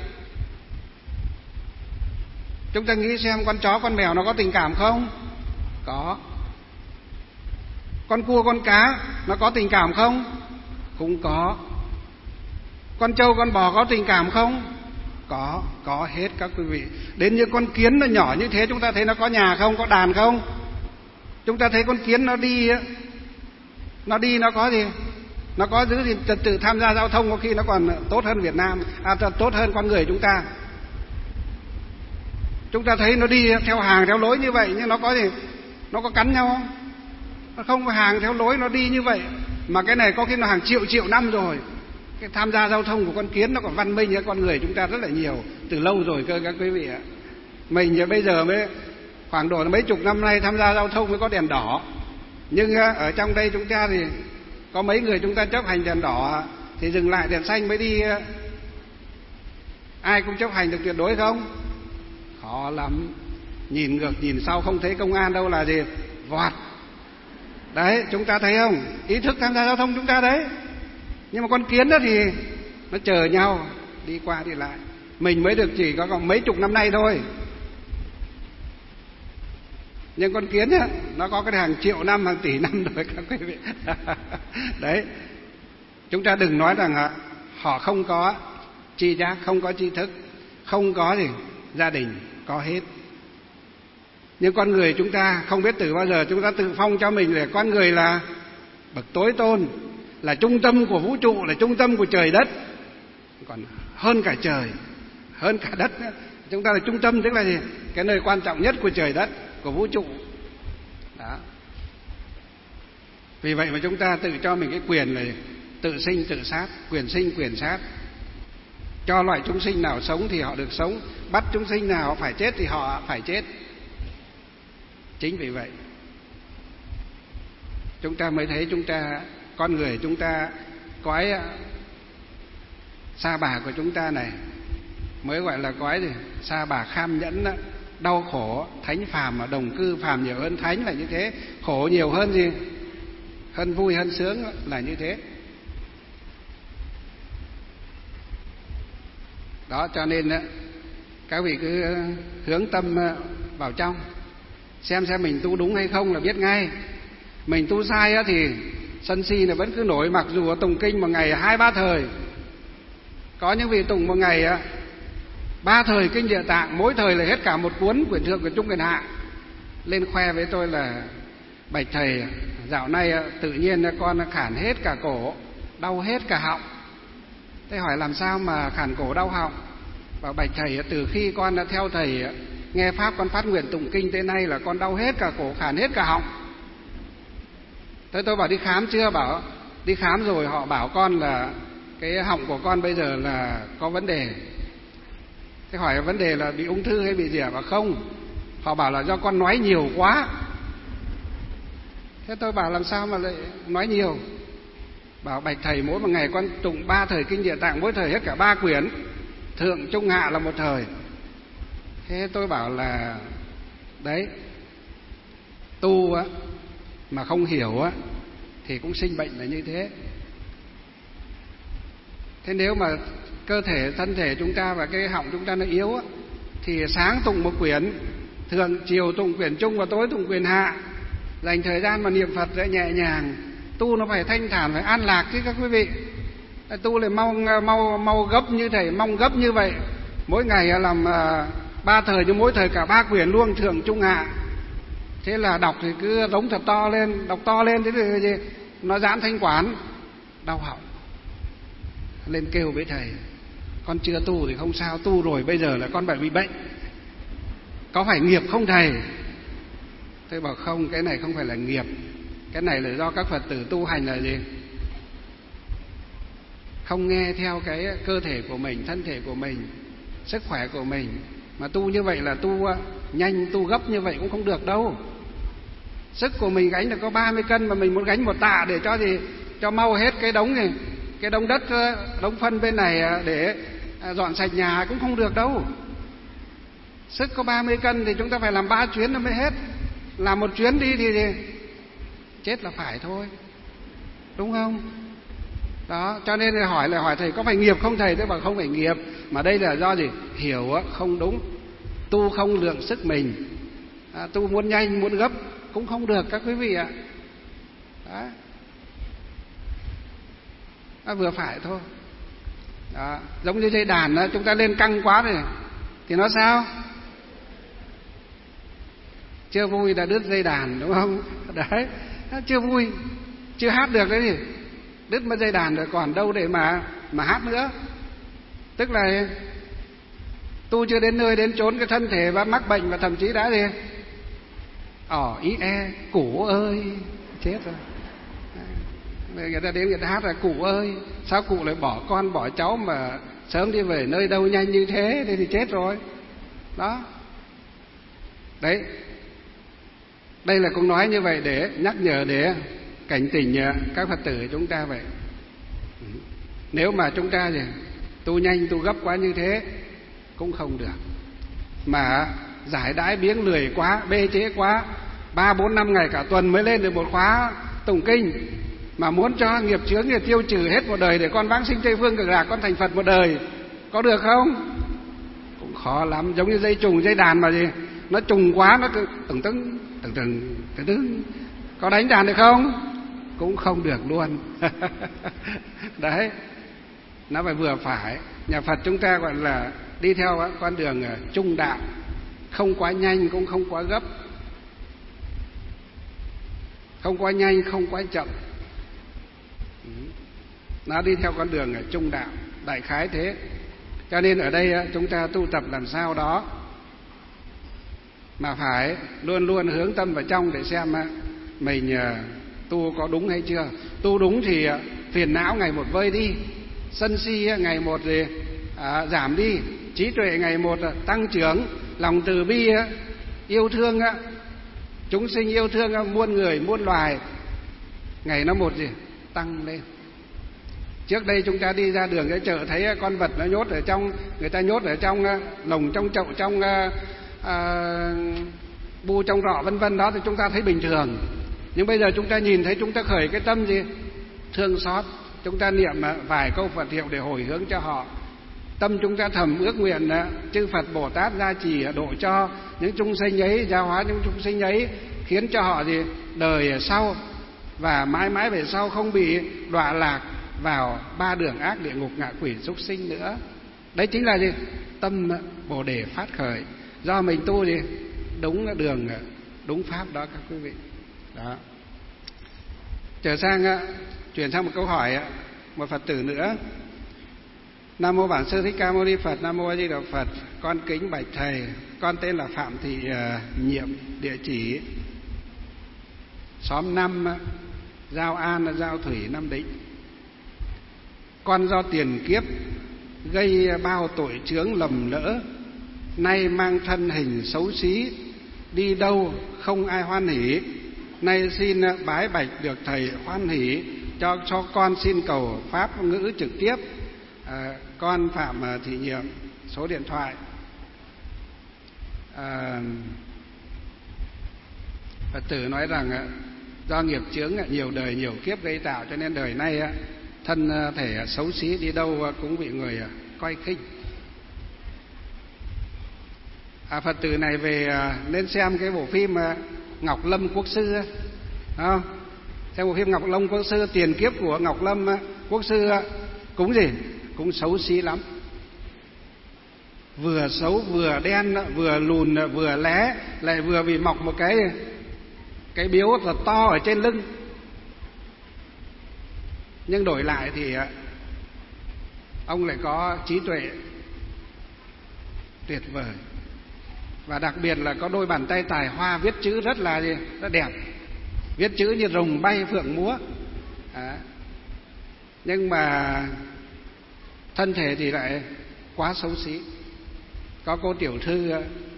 Chúng ta nghĩ xem, con chó con mèo nó có tình cảm không? Có. Con cua con cá nó có tình cảm không? Cũng có. Con trâu con bò có tình cảm không? Có, có hết các quý vị. Đến như con kiến nó nhỏ như thế, chúng ta thấy nó có nhà không? Có đàn không? Chúng ta thấy con kiến nó đi, nó đi nó có gì? Nó có giữ gì trật tự tham gia giao thông, có khi nó còn tốt hơn Việt Nam, à, tốt hơn con người chúng ta. Chúng ta thấy nó đi theo hàng theo lối như vậy, nhưng nó có gì? Nó có cắn nhau không? Nó không có hàng theo lối, nó đi như vậy. Mà cái này có khi nó hàng triệu triệu năm rồi. Cái tham gia giao thông của con kiến nó còn văn minh hơn con người chúng ta rất là nhiều, từ lâu rồi cơ các quý vị ạ. Mình bây giờ mới khoảng độ mấy chục năm nay tham gia giao thông mới có đèn đỏ. Nhưng ở trong đây chúng ta thì có mấy người chúng ta chấp hành đèn đỏ thì dừng lại đèn xanh mới đi. Ai cũng chấp hành được tuyệt đối không? Khó lắm. Nhìn ngược nhìn sau không thấy công an đâu là gì? Vọt. Đấy, chúng ta thấy không? Ý thức tham gia giao thông chúng ta đấy. Nhưng mà con kiến đó thì nó chờ nhau đi qua đi lại. Mình mới được chỉ có còn mấy chục năm nay thôi, nhưng con kiến á, nó có cái hàng triệu năm, hàng tỷ năm rồi các quý vị. Đấy, chúng ta đừng nói rằng họ không có tri giác, không có tri thức, không có gì gia đình, có hết. Nhưng con người chúng ta không biết từ bao giờ chúng ta tự phong cho mình là con người là bậc tối tôn, là trung tâm của vũ trụ, là trung tâm của trời đất, còn hơn cả trời, hơn cả đất nữa. Chúng ta là trung tâm, tức là gì? Cái nơi quan trọng nhất của trời đất, của vũ trụ. Đó. Vì vậy mà chúng ta tự cho mình cái quyền này tự sinh tự sát, quyền sinh quyền sát. Cho loại chúng sinh nào sống thì họ được sống, bắt chúng sinh nào phải chết thì họ phải chết. Chính vì vậy chúng ta mới thấy chúng ta, con người chúng ta, cõi sa bà của chúng ta này mới gọi là cõi gì? Sa bà kham nhẫn đó. Đau khổ, thánh phàm mà đồng cư, phàm nhiều hơn thánh là như thế, khổ nhiều hơn gì? Hơn vui, hơn sướng là như thế. Đó, cho nên đó, các vị cứ hướng tâm vào trong, xem xem mình tu đúng hay không là biết ngay. Mình tu sai á thì sân si là vẫn cứ nổi, mặc dù tụng kinh một ngày hai ba thời. Có những vị tụng một ngày á ba thời kinh Địa Tạng, mỗi thời là hết cả một cuốn quyển thượng quyển trung quyển hạ, lên khoe với tôi là bạch thầy, dạo này tự nhiên con khản hết cả cổ, đau hết cả họng. Thế hỏi làm sao mà khản cổ đau họng? Bảo bạch thầy, từ khi con đã theo thầy nghe pháp, con phát nguyện tụng kinh tới nay là con đau hết cả cổ, khản hết cả họng. Thế tôi bảo đi khám chưa? Bảo đi khám rồi, họ bảo con là cái họng của con bây giờ là có vấn đề. Thế hỏi vấn đề là bị ung thư hay bị gì à? Bảo không, họ bảo là do con nói nhiều quá. Thế tôi bảo làm sao mà lại nói nhiều? Bảo bạch thầy, mỗi một ngày con tụng ba thời kinh Địa Tạng, mỗi thời hết cả ba quyển, thượng trung hạ là một thời. Thế tôi bảo là đấy, tu á mà không hiểu á thì cũng sinh bệnh là như thế. Thế nếu mà cơ thể, thân thể chúng ta và cái họng chúng ta nó yếu á, thì sáng tụng một quyển thường, chiều tụng quyển trung và tối tụng quyển hạ, dành thời gian mà niệm Phật để nhẹ nhàng. Tu nó phải thanh thản, phải an lạc chứ các quý vị. Tu lại mau mau mau gấp như thầy mong gấp như vậy, mỗi ngày làm ba thời, nhưng mỗi thời cả ba quyển luôn, thượng trung hạ. Thế là đọc thì cứ đống thật to lên, đọc to lên thế thì gì? Nó giãn thanh quản, đau họng. Lên kêu với thầy, con chưa tu thì không sao, tu rồi bây giờ là con phải bị bệnh, có phải nghiệp không thầy? Tôi bảo không, cái này không phải là nghiệp, cái này là do các Phật tử tu hành là gì? Không nghe theo cái cơ thể của mình, thân thể của mình, sức khỏe của mình. Mà tu như vậy là tu nhanh, tu gấp như vậy cũng không được đâu. Sức của mình gánh được có ba mươi cân mà mình muốn gánh một tạ để cho gì? Cho mau hết cái đống này, cái đống đất, đống phân bên này để dọn sạch nhà cũng không được đâu. Sức có ba mươi cân thì chúng ta phải làm ba chuyến nó mới hết. Làm một chuyến đi thì, thì chết là phải thôi, đúng không? Đó, cho nên là hỏi là hỏi thầy có phải nghiệp không thầy? Tôi bảo không phải nghiệp, mà đây là do gì? Hiểu không đúng, tu không lượng sức mình, à, tu muốn nhanh muốn gấp cũng không được các quý vị ạ. Đó, nó vừa phải thôi. Đó, giống như dây đàn đó, chúng ta lên căng quá rồi thì nó sao? Chưa vui đã đứt dây đàn, đúng không? Đấy, chưa vui, chưa hát được đấy thì đứt mất dây đàn rồi, còn đâu để mà mà hát nữa. Tức là tu chưa đến nơi đến chốn, cái thân thể và mắc bệnh và thậm chí đã gì ỏ ý e, cụ ơi, chết rồi. Người ta đến người ta hát là cụ ơi, sao cụ lại bỏ con bỏ cháu mà sớm đi về nơi đâu nhanh như thế, thế thì chết rồi. Đó, đấy, đây là cũng nói như vậy để nhắc nhở, để cảnh tỉnh các Phật tử chúng ta vậy. Nếu mà chúng ta gì tu nhanh tu gấp quá như thế cũng không được, mà giải đãi biếng lười quá, bê trễ quá, ba bốn năm ngày cả tuần mới lên được một khóa tụng kinh, mà muốn cho nghiệp chướng nghiệp tiêu trừ hết một đời để con vãng sinh Tây Phương Cực Lạc, con thành Phật một đời, có được không? Cũng khó lắm. Giống như dây trùng dây đàn mà gì, nó trùng quá nó cứ từng tưng từng từng từng từng, có đánh đàn được không? Cũng không được luôn. Đấy, nó phải vừa phải. Nhà Phật chúng ta gọi là đi theo con đường trung đạo, không quá nhanh cũng không quá gấp, không quá nhanh không quá chậm. Nó đi theo con đường trung đạo, đại khái thế. Cho nên ở đây chúng ta tu tập làm sao đó mà phải luôn luôn hướng tâm vào trong để xem mình tu có đúng hay chưa. Tu đúng thì phiền não ngày một vơi đi, sân si ngày một thì à, giảm đi, trí tuệ ngày một tăng trưởng, lòng từ bi yêu thương chúng sinh, yêu thương muôn người muôn loài ngày nó một gì tăng lên. Trước đây chúng ta đi ra đường cái chợ thấy con vật nó nhốt ở trong, người ta nhốt ở trong lồng, trong chậu, trong à, bu, trong rọ vân vân đó thì chúng ta thấy bình thường. Nhưng bây giờ chúng ta nhìn thấy, chúng ta khởi cái tâm gì thương xót, chúng ta niệm vài câu Phật hiệu để hồi hướng cho họ. Tâm chúng ta thầm ước nguyện chư Phật Bồ Tát gia trì độ cho những chúng sinh ấy, giáo hóa những chúng sinh ấy, khiến cho họ gì đời sau và mãi mãi về sau không bị đọa lạc vào ba đường ác, địa ngục, ngạ quỷ, súc sinh nữa. Đấy chính là gì tâm Bồ Đề phát khởi do mình tu gì đúng đường, đúng pháp đó các quý vị. Đó, trở sang chuyển sang một câu hỏi một Phật tử nữa. Nam mô Bản Sư Thích Ca Mâu Ni Phật. Nam mô A Di Đà Phật. Con kính bạch thầy, con tên là Phạm Thị uh, Nhiệm, địa chỉ xóm năm, Giao An, Giao Thủy, Nam Định. Con do tiền kiếp gây bao tội chướng lầm lỡ, nay mang thân hình xấu xí, đi đâu không ai hoan hỉ. Nay xin bái bạch được thầy hoan hỉ, cho cho con xin cầu pháp ngữ trực tiếp. À, con Phạm Thị Nhiệm, số điện thoại. À, Phật tử nói rằng do nghiệp chướng nhiều đời nhiều kiếp gây tạo, cho nên đời nay thân thể xấu xí, đi đâu cũng bị người coi khinh. À, Phật tử này về nên xem cái bộ phim Ngọc Lâm Quốc Sư, không? Xem bộ phim Ngọc Lâm Quốc Sư, tiền kiếp của Ngọc Lâm Quốc Sư cũng gì? Cũng xấu xí lắm. Vừa xấu, vừa đen, vừa lùn, vừa lé, lại vừa bị mọc một cái cái biếu thật to ở trên lưng. Nhưng đổi lại thì ông lại có trí tuệ tuyệt vời, và đặc biệt là có đôi bàn tay tài hoa, viết chữ rất là rất đẹp, viết chữ như rồng bay phượng múa. À, nhưng mà thân thể thì lại quá xấu xí. Có cô tiểu thư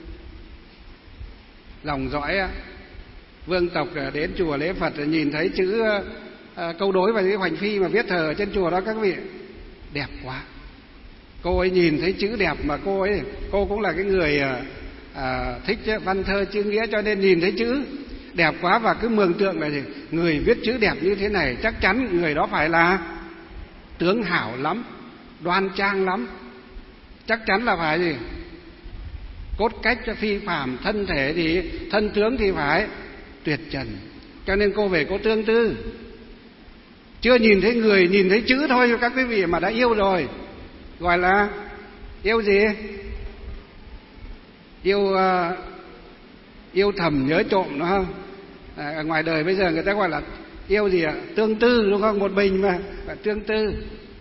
dòng dõi vương tộc đến chùa lễ Phật, nhìn thấy chữ câu đối và chữ hoành phi mà viết thờ ở trên chùa đó các vị, đẹp quá. Cô ấy nhìn thấy chữ đẹp mà cô ấy cô cũng là cái người à, thích văn thơ chữ nghĩa, cho nên nhìn thấy chữ đẹp quá và cứ mường tượng là gì? Người viết chữ đẹp như thế này chắc chắn người đó phải là tướng hảo lắm, đoan trang lắm, chắc chắn là phải gì? Cốt cách phi phàm, thân thể thì thân tướng thì phải tuyệt trần. Cho nên cô về cô tương tư, chưa nhìn thấy người, nhìn thấy chữ thôi các quý vị mà đã yêu rồi. Gọi là yêu gì? Yêu uh, yêu thầm nhớ trộm, đúng không? À, ngoài đời bây giờ người ta gọi là yêu gì ạ? Tương tư, đúng không? Một mình mà là tương tư.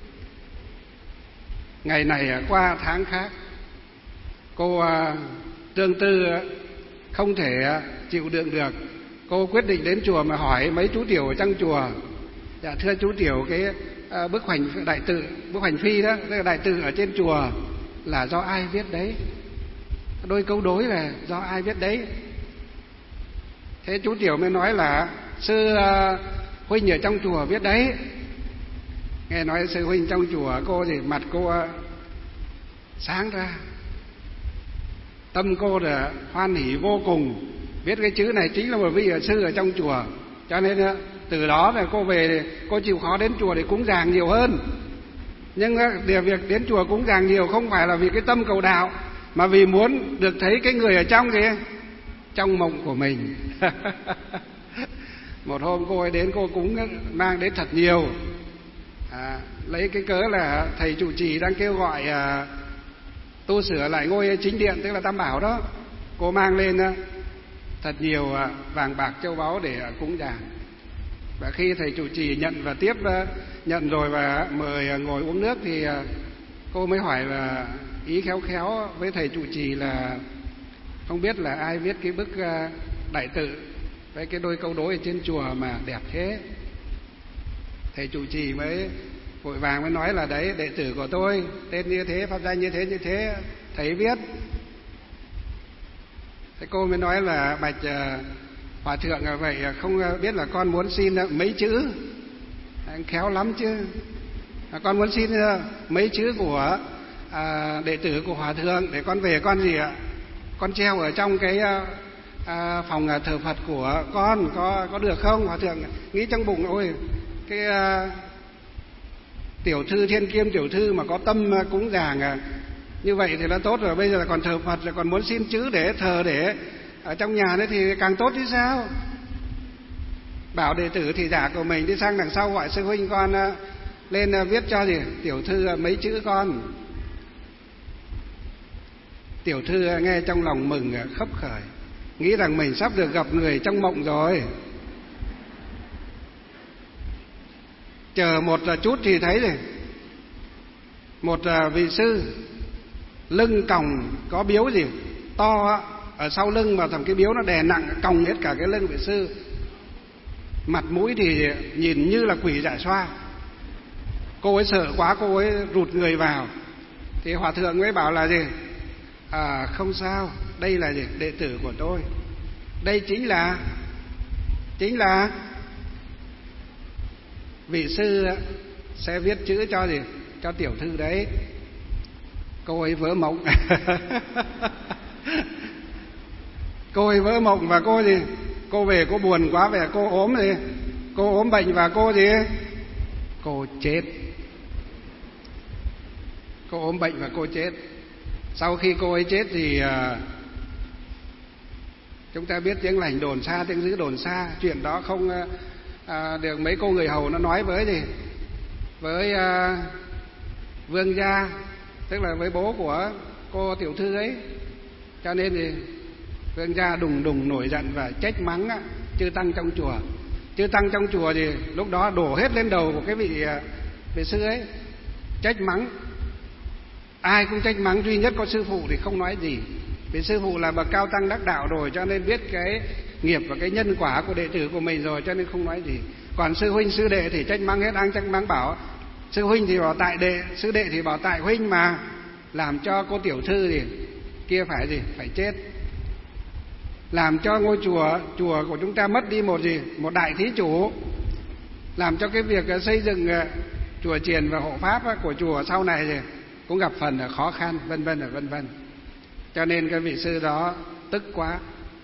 Ngày này qua tháng khác, cô uh, tương tư không thể uh, chịu đựng được. Cô quyết định đến chùa mà hỏi mấy chú tiểu ở trong chùa. Dạ thưa chú tiểu, cái uh, bức hoành đại tự, bức hoành phi đó, tức là đại tự ở trên chùa là do ai viết đấy? Đôi câu đối là do ai viết đấy? Thế chú tiểu mới nói là sư uh, huynh ở trong chùa viết đấy. Nghe nói sư huynh trong chùa, cô thì mặt cô uh, sáng ra, tâm cô là hoan hỉ vô cùng. Viết cái chữ này chính là một vị sư ở trong chùa, cho nên uh, từ đó là cô về cô chịu khó đến chùa để cúng dường nhiều hơn. Nhưng uh, việc đến chùa cúng dường nhiều không phải là vì cái tâm cầu đạo, mà vì muốn được thấy cái người ở trong gì, trong mộng của mình. Một hôm cô ấy đến, cô cũng mang đến thật nhiều. À, lấy cái cớ là thầy trụ trì đang kêu gọi à, tu sửa lại ngôi chính điện, tức là Tam Bảo đó. Cô mang lên à, thật nhiều à, vàng bạc châu báu để à, cúng dường. Và khi thầy trụ trì nhận và tiếp à, nhận rồi và mời à, ngồi uống nước thì à, cô mới hỏi là ý khéo khéo với thầy trụ trì là không biết là ai viết cái bức à, đại tự với cái đôi câu đối ở trên chùa mà đẹp thế. Thầy trụ trì mới vội vàng mới nói là đấy, đệ tử của tôi, tên như thế, pháp danh như thế như thế, thầy viết. Thế cô mới nói là bạch uh, hòa thượng, vậy không biết là con muốn xin mấy chữ? Anh khéo lắm chứ. Con muốn xin mấy chữ của uh, đệ tử của hòa thượng để con về con gì ạ? Con treo ở trong cái uh, uh, phòng thờ Phật của con, có có được không? Hòa thượng nghĩ trong bụng, ôi cái uh, tiểu thư thiên kiêm tiểu thư mà có tâm uh, cúng dường uh, như vậy thì là tốt rồi. Bây giờ là còn thờ Phật rồi còn muốn xin chữ để thờ để ở trong nhà nữa thì càng tốt chứ sao. Bảo đệ tử thì giả của mình đi sang đằng sau gọi sư huynh con uh, lên uh, viết cho gì tiểu thư uh, mấy chữ con. Tiểu thư uh, nghe trong lòng mừng uh, khấp khởi, nghĩ rằng mình sắp được gặp người trong mộng rồi. Chờ một chút thì thấy rồi, một vị sư lưng còng có biếu gì to ở sau lưng, mà thằng cái biếu nó đè nặng còng hết cả cái lưng vị sư. mặt mũi thì nhìn như là quỷ dạ xoa. Cô ấy sợ quá, cô ấy rụt người vào. Thì hòa thượng mới bảo là gì? À, không sao, đây là gì? Đệ tử của tôi. Đây chính là chính là vị sư sẽ viết chữ cho gì? Cho tiểu thư đấy. Cô ấy vỡ mộng. Cô ấy vỡ mộng và cô gì? Cô về cô buồn quá, về cô ốm gì? Cô ốm bệnh và cô gì? Cô chết. Cô ốm bệnh và cô chết. Sau khi cô ấy chết thì uh, chúng ta biết tiếng lành đồn xa, tiếng dữ đồn xa. Chuyện đó không uh, uh, được mấy cô người hầu nó nói với gì? Với uh, vương gia, tức là với bố của cô tiểu thư ấy. Cho nên thì vương gia đùng đùng nổi giận và trách mắng á, chư tăng trong chùa. Chư tăng trong chùa thì lúc đó đổ hết lên đầu của cái vị vị sư ấy, trách mắng. Ai cũng trách mắng, duy nhất có sư phụ thì không nói gì. Vì sư phụ là bậc cao tăng đắc đạo rồi, cho nên biết cái nghiệp và cái nhân quả của đệ tử của mình rồi, cho nên không nói gì. Còn sư huynh sư đệ thì trách mắng hết. Ai trách mắng bảo sư huynh thì bảo tại đệ, sư đệ thì bảo tại huynh mà làm cho cô tiểu thư thì kia phải gì? Phải chết. Làm cho ngôi chùa chùa của chúng ta mất đi một gì? Một đại thí chủ. Làm cho cái việc xây dựng chùa chiền và hộ pháp của chùa sau này thì cũng gặp phần khó khăn, vân vân và vân vân. Cho nên cái vị sư đó tức quá,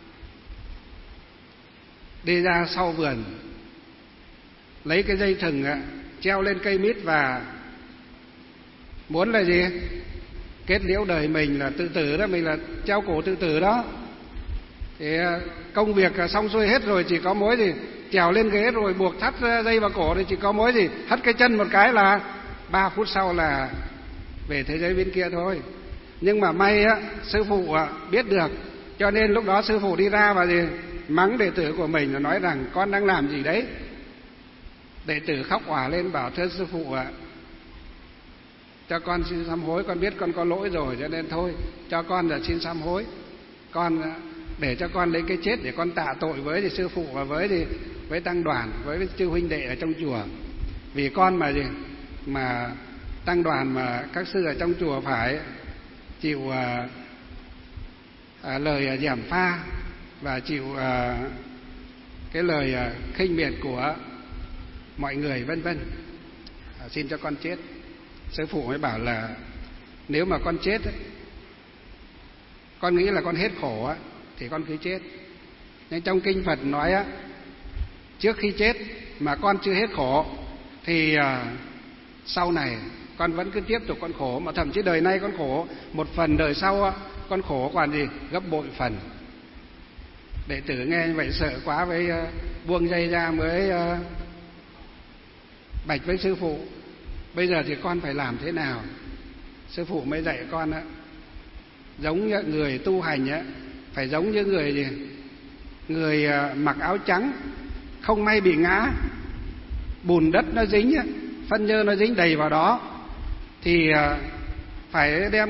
đi ra sau vườn, lấy cái dây thừng treo lên cây mít và muốn là gì? Kết liễu đời mình là tự tử đó, mình là treo cổ tự tử đó. Thì công việc xong xuôi hết rồi, chỉ có mối gì? Trèo lên ghế rồi buộc thắt dây vào cổ, thì chỉ có mối gì? Hất cái chân một cái là ba phút sau là về thế giới bên kia thôi. Nhưng mà may á, sư phụ biết được, cho nên lúc đó sư phụ đi ra và gì? Mắng đệ tử của mình, và nói rằng con đang làm gì đấy? Đệ tử khóc òa lên bảo thưa sư phụ ạ, cho con xin sám hối, con biết con có lỗi rồi, cho nên thôi cho con là xin sám hối. Con để cho con lấy cái chết để con tạ tội với thì sư phụ và với thì với tăng đoàn, với chư huynh đệ ở trong chùa. Vì con mà gì mà tăng đoàn mà các sư ở trong chùa phải chịu à, à, lời gièm pha và chịu à, cái lời à, khinh miệt của mọi người vân vân, à, xin cho con chết. Sư phụ mới bảo là nếu mà con chết ấy, con nghĩ là con hết khổ á, thì con cứ chết. Nhưng trong kinh Phật nói á, trước khi chết mà con chưa hết khổ thì à, sau này con vẫn cứ tiếp tục con khổ, mà thậm chí đời nay con khổ một phần, đời sau á, con khổ còn gì gấp bội phần. Đệ tử nghe như vậy sợ quá, với uh, buông dây ra mới uh, bạch với sư phụ, bây giờ thì con phải làm thế nào? Sư phụ mới dạy con á, giống như người tu hành á, phải giống như người gì? Người uh, mặc áo trắng, không may bị ngã, bùn đất nó dính á, phân nhơ nó dính đầy vào đó, thì uh, phải đem.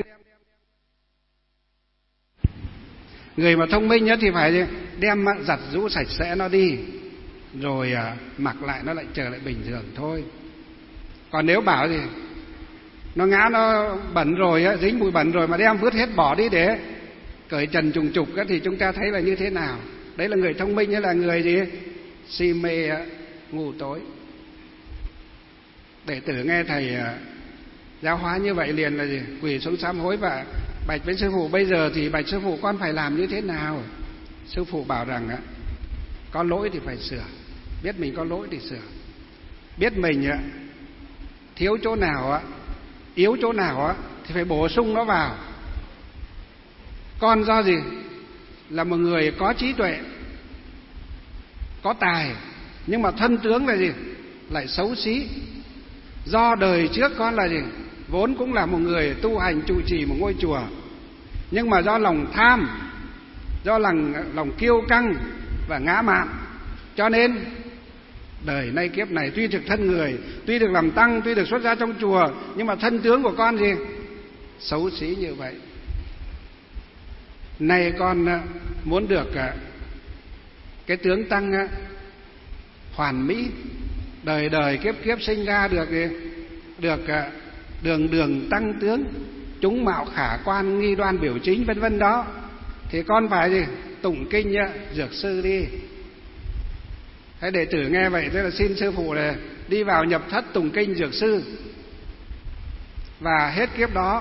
Người mà thông minh nhất thì phải đem giặt rũ sạch sẽ nó đi, rồi à, mặc lại nó lại trở lại bình thường thôi. Còn nếu bảo gì nó ngã nó bẩn rồi á, dính bụi bẩn rồi mà đem vứt hết bỏ đi để cởi trần trùng trục á, thì chúng ta thấy là như thế nào? Đấy là người thông minh hay là người gì si mê ngu tối? Đệ tử nghe thầy à, giáo hóa như vậy liền là gì? Quỳ xuống sám hối và bạch với sư phụ. Bây giờ thì bạch sư phụ con phải làm như thế nào? Sư phụ bảo rằng á, có lỗi thì phải sửa, biết mình có lỗi thì sửa, biết mình á, thiếu chỗ nào á, yếu chỗ nào á, thì phải bổ sung nó vào. Con do gì? Là một người có trí tuệ, có tài, nhưng mà thân tướng là gì? Lại xấu xí. Do đời trước con là gì? Vốn cũng là một người tu hành trụ trì một ngôi chùa, nhưng mà do lòng tham, do lòng, lòng kiêu căng và ngã mạn, cho nên đời nay kiếp này tuy được thân người, tuy được làm tăng, tuy được xuất gia trong chùa, nhưng mà thân tướng của con gì? Xấu xí như vậy. Nay con muốn được cái tướng tăng hoàn mỹ, đời đời kiếp kiếp sinh ra được được đường đường tăng tướng, chúng mạo khả quan, nghi đoan biểu chính, vân vân đó, thì con phải gì tụng kinh Dược Sư đi. Thế đệ tử nghe vậy, thế là xin sư phụ là đi vào nhập thất tụng kinh Dược Sư. Và hết kiếp đó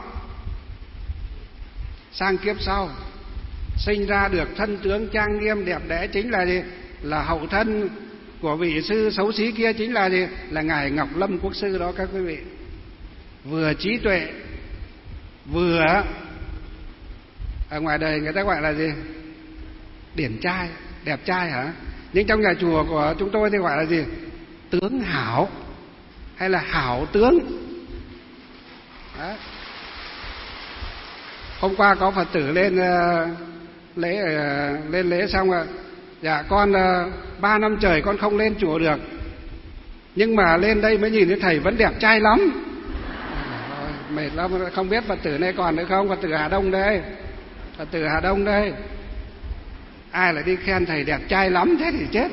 sang kiếp sau sinh ra được thân tướng trang nghiêm đẹp đẽ, chính là gì? Là hậu thân của vị sư xấu xí kia, chính là gì? Là ngài Ngọc Lâm Quốc sư đó các quý vị. Vừa trí tuệ, vừa ở ngoài đời người ta gọi là gì? Điển trai, đẹp trai hả? Nhưng trong nhà chùa của chúng tôi thì gọi là gì? Tướng hảo, hay là hảo tướng. Đó. Hôm qua có Phật tử lên uh, lễ uh, lên lễ xong rồi, dạ con uh, ba năm trời con không lên chùa được, nhưng mà lên đây mới nhìn thấy thầy vẫn đẹp trai lắm. À, mệt lắm, không biết Phật tử này còn nữa không? Phật tử Hà Đông đây, Phật tử Hà Đông đây. Ai lại đi khen thầy đẹp trai lắm thế thì chết.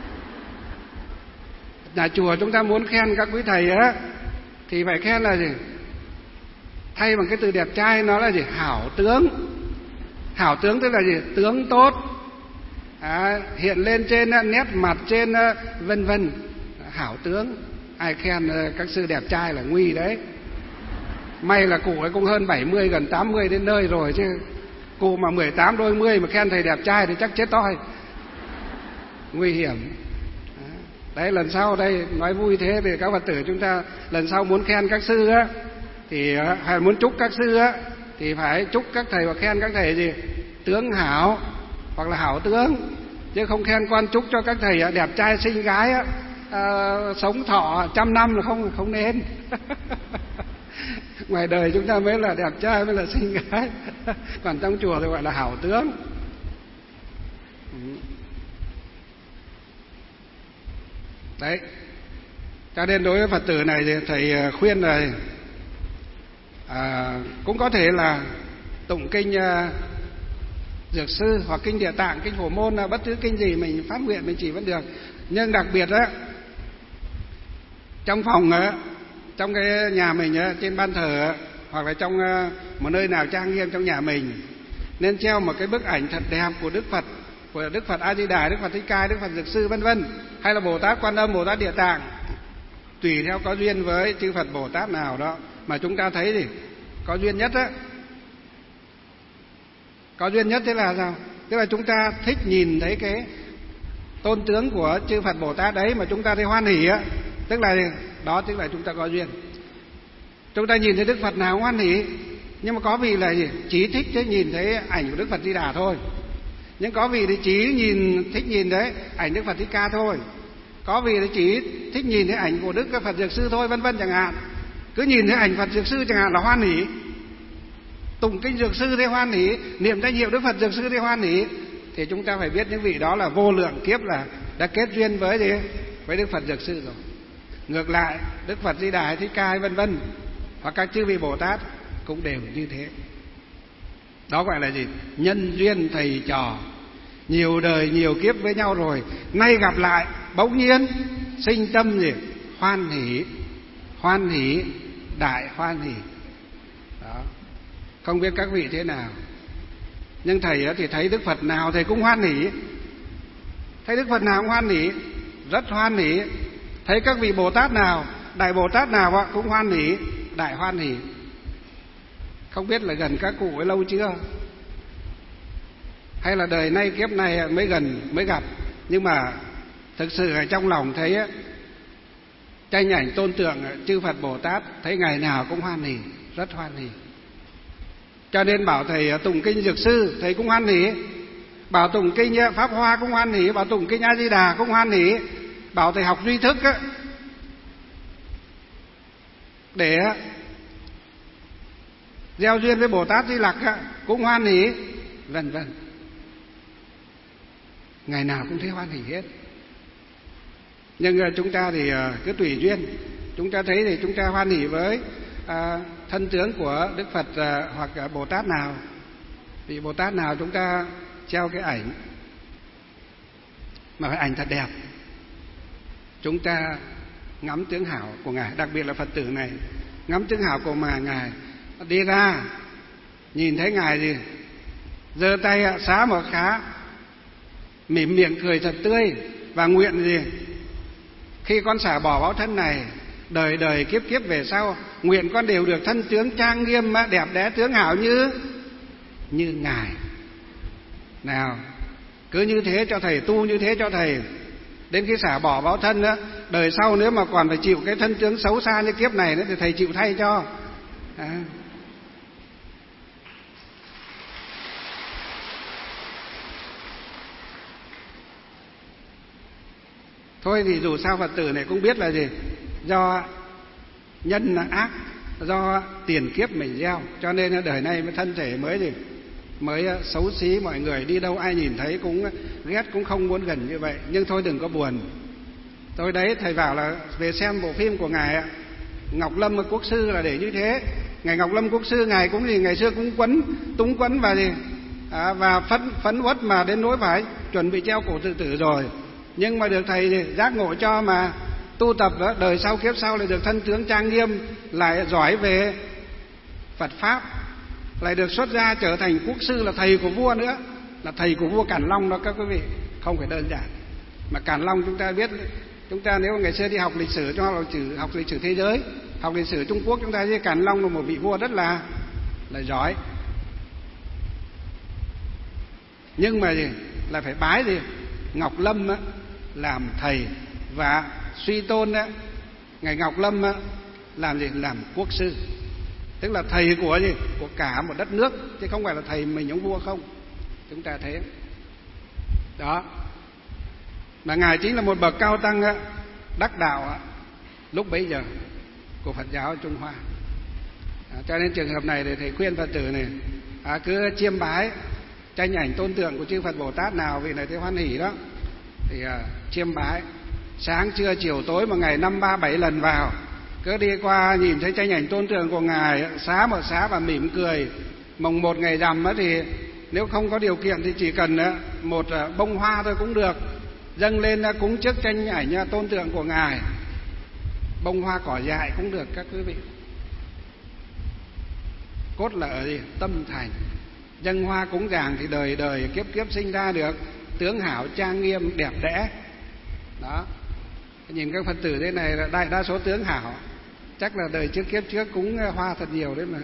Nhà chùa chúng ta muốn khen các quý thầy á thì phải khen là gì? Thay bằng cái từ đẹp trai nó là gì? Hảo tướng. Hảo tướng tức là gì? Tướng tốt, à, hiện lên trên nét mặt, trên vân vân. Hảo tướng. Ai khen các sư đẹp trai là nguy đấy. May là cụ ấy cũng hơn bảy mươi, gần tám mươi đến nơi rồi, chứ cụ mà mười tám đôi mươi mà khen thầy đẹp trai thì chắc chết toi. Nguy hiểm. Đấy, lần sau đây nói vui thế về các Phật tử chúng ta, lần sau muốn khen các sư á thì hay muốn chúc các sư á thì phải chúc các thầy và khen các thầy gì? Tướng hảo hoặc là hảo tướng, chứ không khen con chúc cho các thầy đẹp trai xinh gái á, à, sống thọ trăm năm là không không nên. Ngoài đời chúng ta mới là đẹp trai, mới là xinh gái, còn trong chùa thì gọi là hảo tướng. Đấy, cho nên đối với Phật tử này thì thầy khuyên là à, cũng có thể là tụng kinh uh, Dược Sư hoặc kinh Địa Tạng, kinh Phổ Môn, bất cứ kinh gì mình phát nguyện mình chỉ vẫn được. Nhưng đặc biệt á, trong phòng á, trong cái nhà mình á, trên ban thờ á, hoặc là trong uh, một nơi nào trang nghiêm trong nhà mình, nên treo một cái bức ảnh thật đẹp của Đức Phật, của Đức Phật A Di Đà, Đức Phật Thích Ca, Đức Phật Dược Sư vân vân, hay là Bồ Tát Quan Âm, Bồ Tát Địa Tạng, tùy theo có duyên với chư Phật Bồ Tát nào đó mà chúng ta thấy gì có duyên nhất á. Có duyên nhất thế là sao? Tức là chúng ta thích nhìn thấy cái tôn tướng của chư Phật Bồ Tát đấy mà chúng ta thấy hoan hỉ á, tức là đó tức là chúng ta có duyên. Chúng ta nhìn thấy Đức Phật nào hoan hỉ, nhưng mà có vị là gì? Chỉ thích thế nhìn thấy ảnh của Đức Phật Di Đà thôi. Nhưng có vị thì chỉ nhìn thích nhìn thấy ảnh Đức Phật Thích Ca thôi. Có vị thì chỉ thích nhìn thấy ảnh của Đức Phật Dược Sư thôi, vân vân chẳng hạn. Cứ nhìn thấy ảnh Phật Dược Sư chẳng hạn là hoan hỉ. Tụng kinh Dược Sư thế hoan hỉ, niệm danh hiệu Đức Phật Dược Sư thế hoan hỉ, thì chúng ta phải biết những vị đó là vô lượng kiếp là đã kết duyên với gì? Với Đức Phật Dược Sư rồi. Ngược lại, Đức Phật Di Đà, Thích Ca vân vân, hoặc các chư vị Bồ Tát cũng đều như thế. Đó gọi là gì? Nhân duyên thầy trò, nhiều đời nhiều kiếp với nhau rồi, nay gặp lại bỗng nhiên sinh tâm gì? Hoan hỉ, hoan hỉ, đại hoan hỉ. Đó. Không biết các vị thế nào, nhưng thầy thì thấy Đức Phật nào thầy cũng hoan hỉ, thấy Đức Phật nào cũng hoan hỉ, rất hoan hỉ. Thấy các vị Bồ Tát nào, Đại Bồ Tát nào cũng hoan hỉ, đại hoan hỉ. Không biết là gần các cụ ấy lâu chưa, hay là đời nay kiếp này mới gần mới gặp, nhưng mà thực sự ở trong lòng thấy á, tranh ảnh tôn tượng chư Phật Bồ Tát, thấy ngày nào cũng hoan hỉ, rất hoan hỉ. Cho nên bảo thầy tụng kinh Dược Sư thầy cũng hoan hỉ, bảo tụng kinh Pháp Hoa cũng hoan hỉ, bảo tụng kinh A Di Đà cũng hoan hỉ, bảo thầy học duy thức á, để gieo duyên với Bồ Tát Di Lặc á, cũng hoan hỉ, vân vân. Ngày nào cũng thấy hoan hỉ hết. Nhưng chúng ta thì cứ tùy duyên, chúng ta thấy thì chúng ta hoan hỉ với à, thân tướng của Đức Phật à, hoặc Bồ Tát nào, vị Bồ Tát nào chúng ta treo cái ảnh, mà phải ảnh thật đẹp. chúng ta ngắm tướng hảo của Ngài, đặc biệt là Phật tử này ngắm tướng hảo của mà Ngài, đi ra nhìn thấy Ngài gì giơ tay xá một khá, mỉm miệng cười thật tươi và nguyện gì khi con xả bỏ báo thân này, đời đời kiếp kiếp về sau, nguyện con đều được thân tướng trang nghiêm đẹp đẽ tướng hảo như như Ngài. Nào, cứ như thế cho thầy, tu như thế cho thầy, đến khi xả bỏ báo thân đó, đời sau nếu mà còn phải chịu cái thân tướng xấu xa như kiếp này nữa thì thầy chịu thay cho. À. Thôi thì dù sao Phật tử này cũng biết là gì, do nhân là ác, do tiền kiếp mình gieo, cho nên đời này mới thân thể mới gì mới xấu xí, mọi người đi đâu ai nhìn thấy cũng ghét, cũng không muốn gần như vậy. Nhưng thôi đừng có buồn. Tôi đấy, thầy bảo là về xem bộ phim của Ngài Ngọc Lâm Quốc Sư là để như thế. Ngài Ngọc Lâm Quốc Sư, Ngài cũng gì ngày xưa cũng quấn túng quấn và gì à, và phấn phấn uất mà đến nỗi phải chuẩn bị treo cổ tự tử rồi. Nhưng mà được thầy gì, giác ngộ cho mà tu tập đó, đời sau kiếp sau lại được thân tướng trang nghiêm, lại giỏi về Phật pháp, lại được xuất gia trở thành quốc sư, là thầy của vua nữa, là thầy của vua Càn Long đó các quý vị, không phải đơn giản. Mà Càn Long chúng ta biết, chúng ta nếu ngày xưa đi học lịch sử, cho học, học lịch sử thế giới, học lịch sử Trung Quốc, chúng ta thấy Càn Long là một vị vua rất là là giỏi. Nhưng mà gì là phải bái gì Ngọc Lâm á, làm thầy, và suy tôn á, ngài Ngọc Lâm á, làm gì làm quốc sư, tức là thầy của gì của cả một đất nước, chứ không phải là thầy mình ông vua không. Chúng ta thấy đó, mà ngài chính là một bậc cao tăng á, đắc đạo á, lúc bấy giờ của Phật giáo Trung Hoa. À, cho nên trường hợp này thì thầy khuyên Phật tử này à, cứ chiêm bái tranh ảnh tôn tượng của chư Phật Bồ Tát nào vị này thấy hoan hỷ đó thì à, chiêm bái sáng trưa chiều tối một ngày năm ba bảy lần vào, cứ đi qua nhìn thấy tranh ảnh tôn tượng của ngài xá một xá và mỉm cười. Mồng một ngày rằm thì nếu không có điều kiện thì chỉ cần một bông hoa thôi cũng được, dâng lên cúng trước tranh ảnh tôn tượng của ngài, bông hoa cỏ dại cũng được các quý vị. Cốt là ở gì? Tâm thành. Dâng hoa cúng dường thì đời đời kiếp kiếp sinh ra được tướng hảo trang nghiêm đẹp đẽ. Đó. Nhìn các Phật tử thế này là đại đa số tướng hảo, chắc là đời trước kiếp trước cúng hoa thật nhiều đấy mà.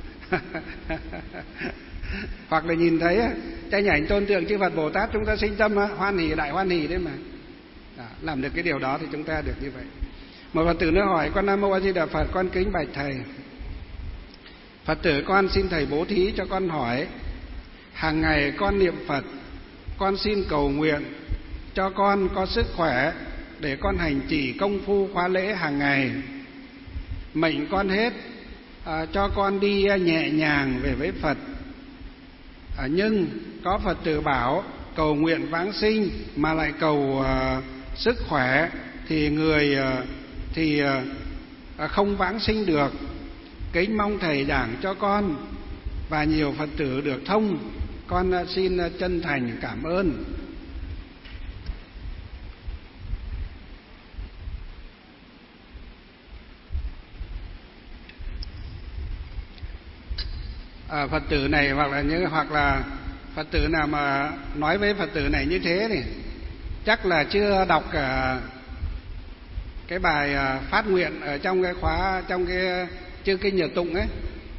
Hoặc là nhìn thấy tranh ảnh tôn tượng chư Phật Bồ Tát, chúng ta sinh tâm hoan hỷ, đại hoan hỷ đấy mà. Đó, làm được cái điều đó thì chúng ta được như vậy. Một Phật tử nữa hỏi: con Nam Mô A Di Đà Phật, con kính bạch thầy, Phật tử con xin thầy bố thí cho con hỏi, hàng ngày con niệm Phật, con xin cầu nguyện cho con có sức khỏe để con hành trì công phu khóa lễ hàng ngày. Mệnh con hết, à, cho con đi nhẹ nhàng về với Phật. À, nhưng có Phật tử bảo cầu nguyện vãng sinh mà lại cầu à, sức khỏe thì người à, thì à, không vãng sinh được. Kính mong thầy giảng cho con và nhiều Phật tử được thông. Con xin chân thành cảm ơn. À, Phật tử này hoặc là như hoặc là Phật tử nào mà nói với Phật tử này như thế thì chắc là chưa đọc cả cái bài phát nguyện ở trong cái khóa, trong cái chư kinh nhật tụng ấy,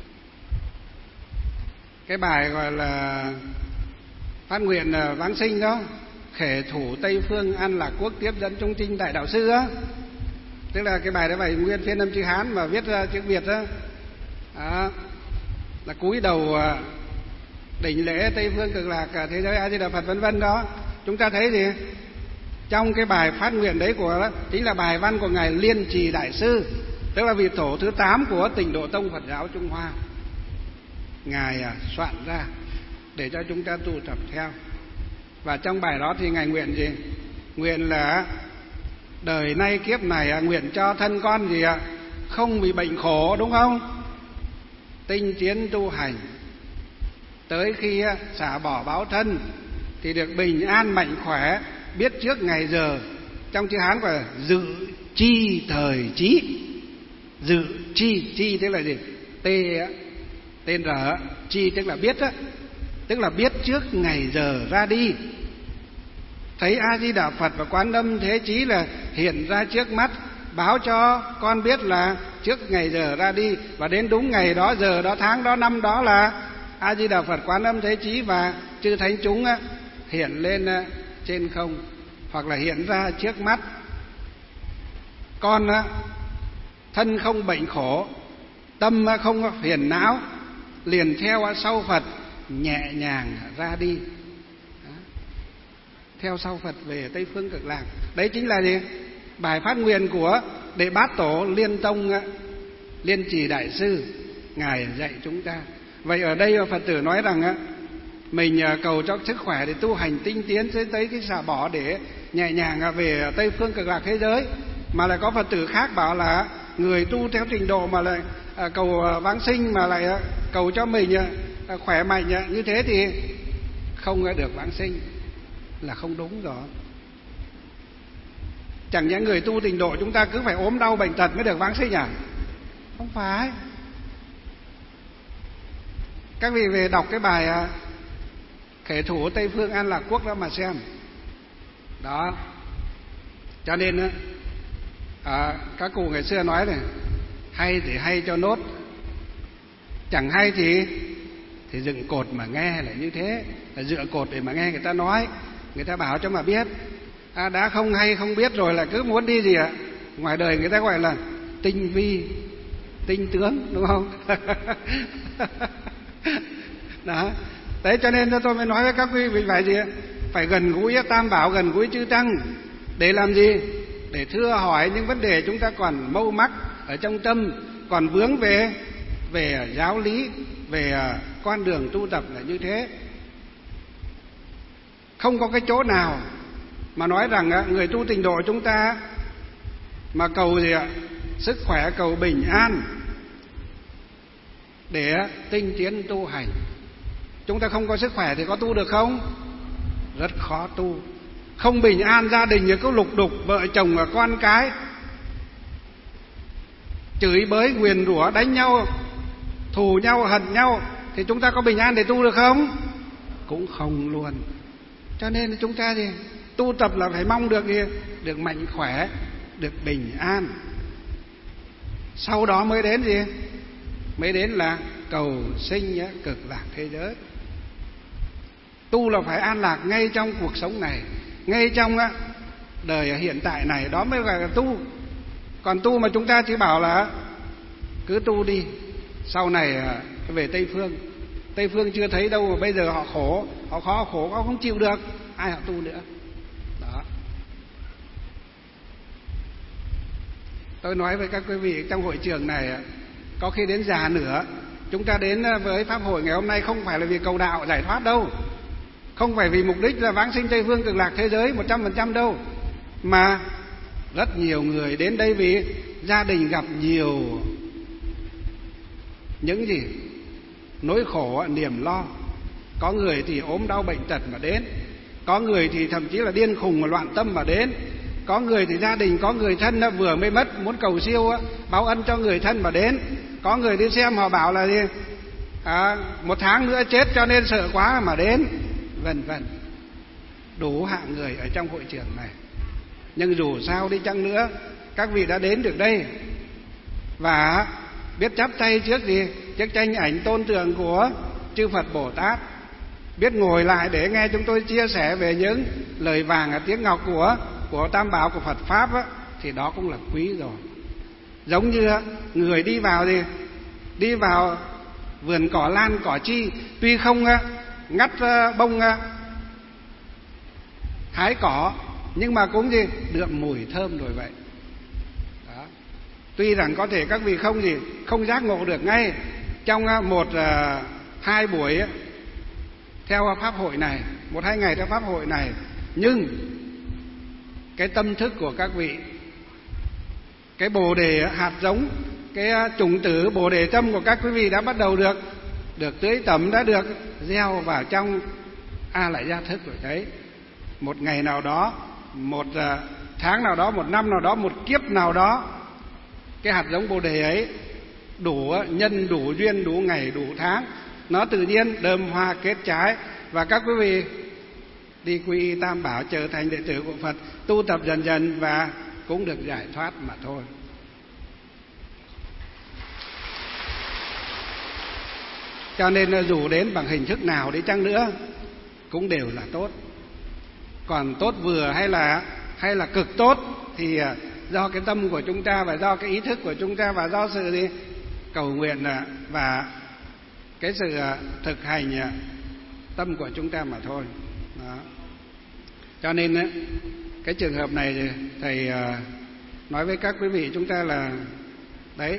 cái bài gọi là phát nguyện vãng sinh đó, khể thủ Tây Phương an lạc quốc tiếp dẫn chúng trinh đại đạo sư á, tức là cái bài đó bài nguyên phiên âm chữ Hán mà viết ra chữ Việt đó, đó là cúi đầu đỉnh lễ Tây Phương cực lạc thế giới A Di Đà Phật vân vân đó. Chúng ta thấy gì trong cái bài phát nguyện đấy của đó, chính là bài văn của ngài Liên Trì đại sư, tức là vị tổ thứ tám của Tịnh Độ Tông Phật giáo Trung Hoa. Ngài soạn ra để cho chúng ta tu tập theo. Và trong bài đó thì ngài nguyện gì? Nguyện là đời nay kiếp này nguyện cho thân con gì ạ? Không bị bệnh khổ, đúng không? Tinh tiến tu hành, tới khi xả bỏ báo thân thì được bình an mạnh khỏe, biết trước ngày giờ trong chữ Hán gọi là dự chi thời chí. Dự chi, chi tức là gì? T tên R, chi tức là biết á, tức là biết trước ngày giờ ra đi. Thấy A Di Đà Phật và Quán Âm Thế Chí là hiện ra trước mắt, báo cho con biết là trước ngày giờ ra đi, và đến đúng ngày đó, giờ đó, tháng đó, năm đó là A Di Đà Phật, Quán Âm Thế Chí và chư thánh chúng á, hiện lên trên không, hoặc là hiện ra trước mắt. Con á, thân không bệnh khổ, tâm không phiền não, liền theo sau Phật nhẹ nhàng ra đi. Đó. Theo sau Phật về Tây Phương Cực Lạc. Đấy chính là gì? Bài phát nguyện của Đệ Bát Tổ Liên Tông Liên Trì Đại Sư, Ngài dạy chúng ta. Vậy ở đây Phật tử nói rằng á, mình cầu cho sức khỏe để tu hành tinh tiến tới tới cái xả bỏ để nhẹ nhàng về Tây Phương Cực Lạc thế giới, mà lại có Phật tử khác bảo là người tu theo trình độ mà lại cầu vãng sinh, mà lại cầu cho mình khỏe mạnh như thế thì không được vãng sinh, là không đúng rồi. Chẳng nhẽ người tu trình độ chúng ta cứ phải ốm đau bệnh tật mới được vãng sinh à? Không phải. Các vị về đọc cái bài Khể Thủ Tây Phương An Lạc Quốc đó mà xem. Đó. Cho nên à, các cụ ngày xưa nói này, hay thì hay cho nốt, chẳng hay thì thì dựng cột mà nghe là như thế, là dựa cột để mà nghe người ta nói, người ta bảo cho mà biết. À, đã không hay không biết rồi là cứ muốn đi gì ạ? Ngoài đời người ta gọi là tinh vi, tinh tướng, đúng không? Đó. Đấy, cho nên tôi mới nói với các quý vị phải gì? Phải gần gũi Tam Bảo, gần gũi chư Tăng. Để làm gì? Để thưa hỏi những vấn đề chúng ta còn mâu mắc ở trong tâm, còn vướng về về giáo lý, về con đường tu tập là như thế. Không có cái chỗ nào mà nói rằng người tu tịnh độ chúng ta mà cầu gì ạ? Sức khỏe, cầu bình an để tinh tiến tu hành. Chúng ta không có sức khỏe thì có tu được không? Rất khó tu. Không bình an, gia đình thì cứ lục đục, vợ chồng và con cái chửi bới, nguyền rủa, đánh nhau, thù nhau, hận nhau, thì chúng ta có bình an để tu được không? Cũng không luôn. Cho nên chúng ta thì tu tập là phải mong được gì? Được mạnh khỏe, được bình an. Sau đó mới đến gì? Mới đến là cầu sinh cực lạc thế giới. Tu là phải an lạc ngay trong cuộc sống này, ngay trong đời hiện tại này, đó mới gọi là tu. Còn tu mà chúng ta chỉ bảo là cứ tu đi, sau này về Tây Phương. Tây Phương chưa thấy đâu mà bây giờ họ khổ, họ khó khổ, họ không chịu được, ai họ tu nữa. Đó. Tôi nói với các quý vị trong hội trường này, có khi đến già nữa, chúng ta đến với Pháp hội ngày hôm nay không phải là vì cầu đạo giải thoát đâu, không phải vì mục đích là vãng sinh Tây Phương Cực Lạc thế giới một trăm phần trăm đâu, mà rất nhiều người đến đây vì gia đình gặp nhiều những gì? Nỗi khổ, niềm lo. Có người thì ốm đau bệnh tật mà đến, có người thì thậm chí là điên khùng và loạn tâm mà đến, có người thì gia đình có người thân vừa mới mất, muốn cầu siêu báo ân cho người thân mà đến, có người đi xem họ bảo là gì? À, một tháng nữa chết cho nên sợ quá mà đến, vân vân. Đủ hạng người ở trong hội trường này. Nhưng dù sao đi chăng nữa, các vị đã đến được đây và biết chắp tay trước gì? Trước tranh ảnh tôn tượng của chư Phật Bồ Tát, biết ngồi lại để nghe chúng tôi chia sẻ về những lời vàng tiếng ngọc của của Tam Bảo, của Phật Pháp á, thì đó cũng là quý rồi. Giống như người đi vào thì đi vào vườn cỏ lan cỏ chi, tuy không ngắt bông hái cỏ, nhưng mà cũng gì? Đượm mùi thơm rồi vậy. Đó. Tuy rằng có thể các vị không gì không giác ngộ được ngay trong một hai buổi theo pháp hội này, một hai ngày theo pháp hội này, nhưng cái tâm thức của các vị, cái bồ đề hạt giống, cái chủng tử bồ đề tâm của các quý vị đã bắt đầu được được tưới tẩm, đã được gieo vào trong a lại gia thức rồi đấy. Một ngày nào đó, một tháng nào đó, một năm nào đó, một kiếp nào đó, cái hạt giống Bồ Đề ấy đủ nhân, đủ duyên, đủ ngày, đủ tháng, nó tự nhiên đơm hoa kết trái, và các quý vị đi quy y Tam Bảo, trở thành đệ tử của Phật, tu tập dần dần và cũng được giải thoát mà thôi. Cho nên dù đến bằng hình thức nào đi chăng nữa cũng đều là tốt. Còn tốt vừa hay là hay là cực tốt thì do cái tâm của chúng ta và do cái ý thức của chúng ta và do sự đi cầu nguyện và cái sự thực hành tâm của chúng ta mà thôi. Đó. Cho nên cái trường hợp này thầy nói với các quý vị chúng ta là đấy,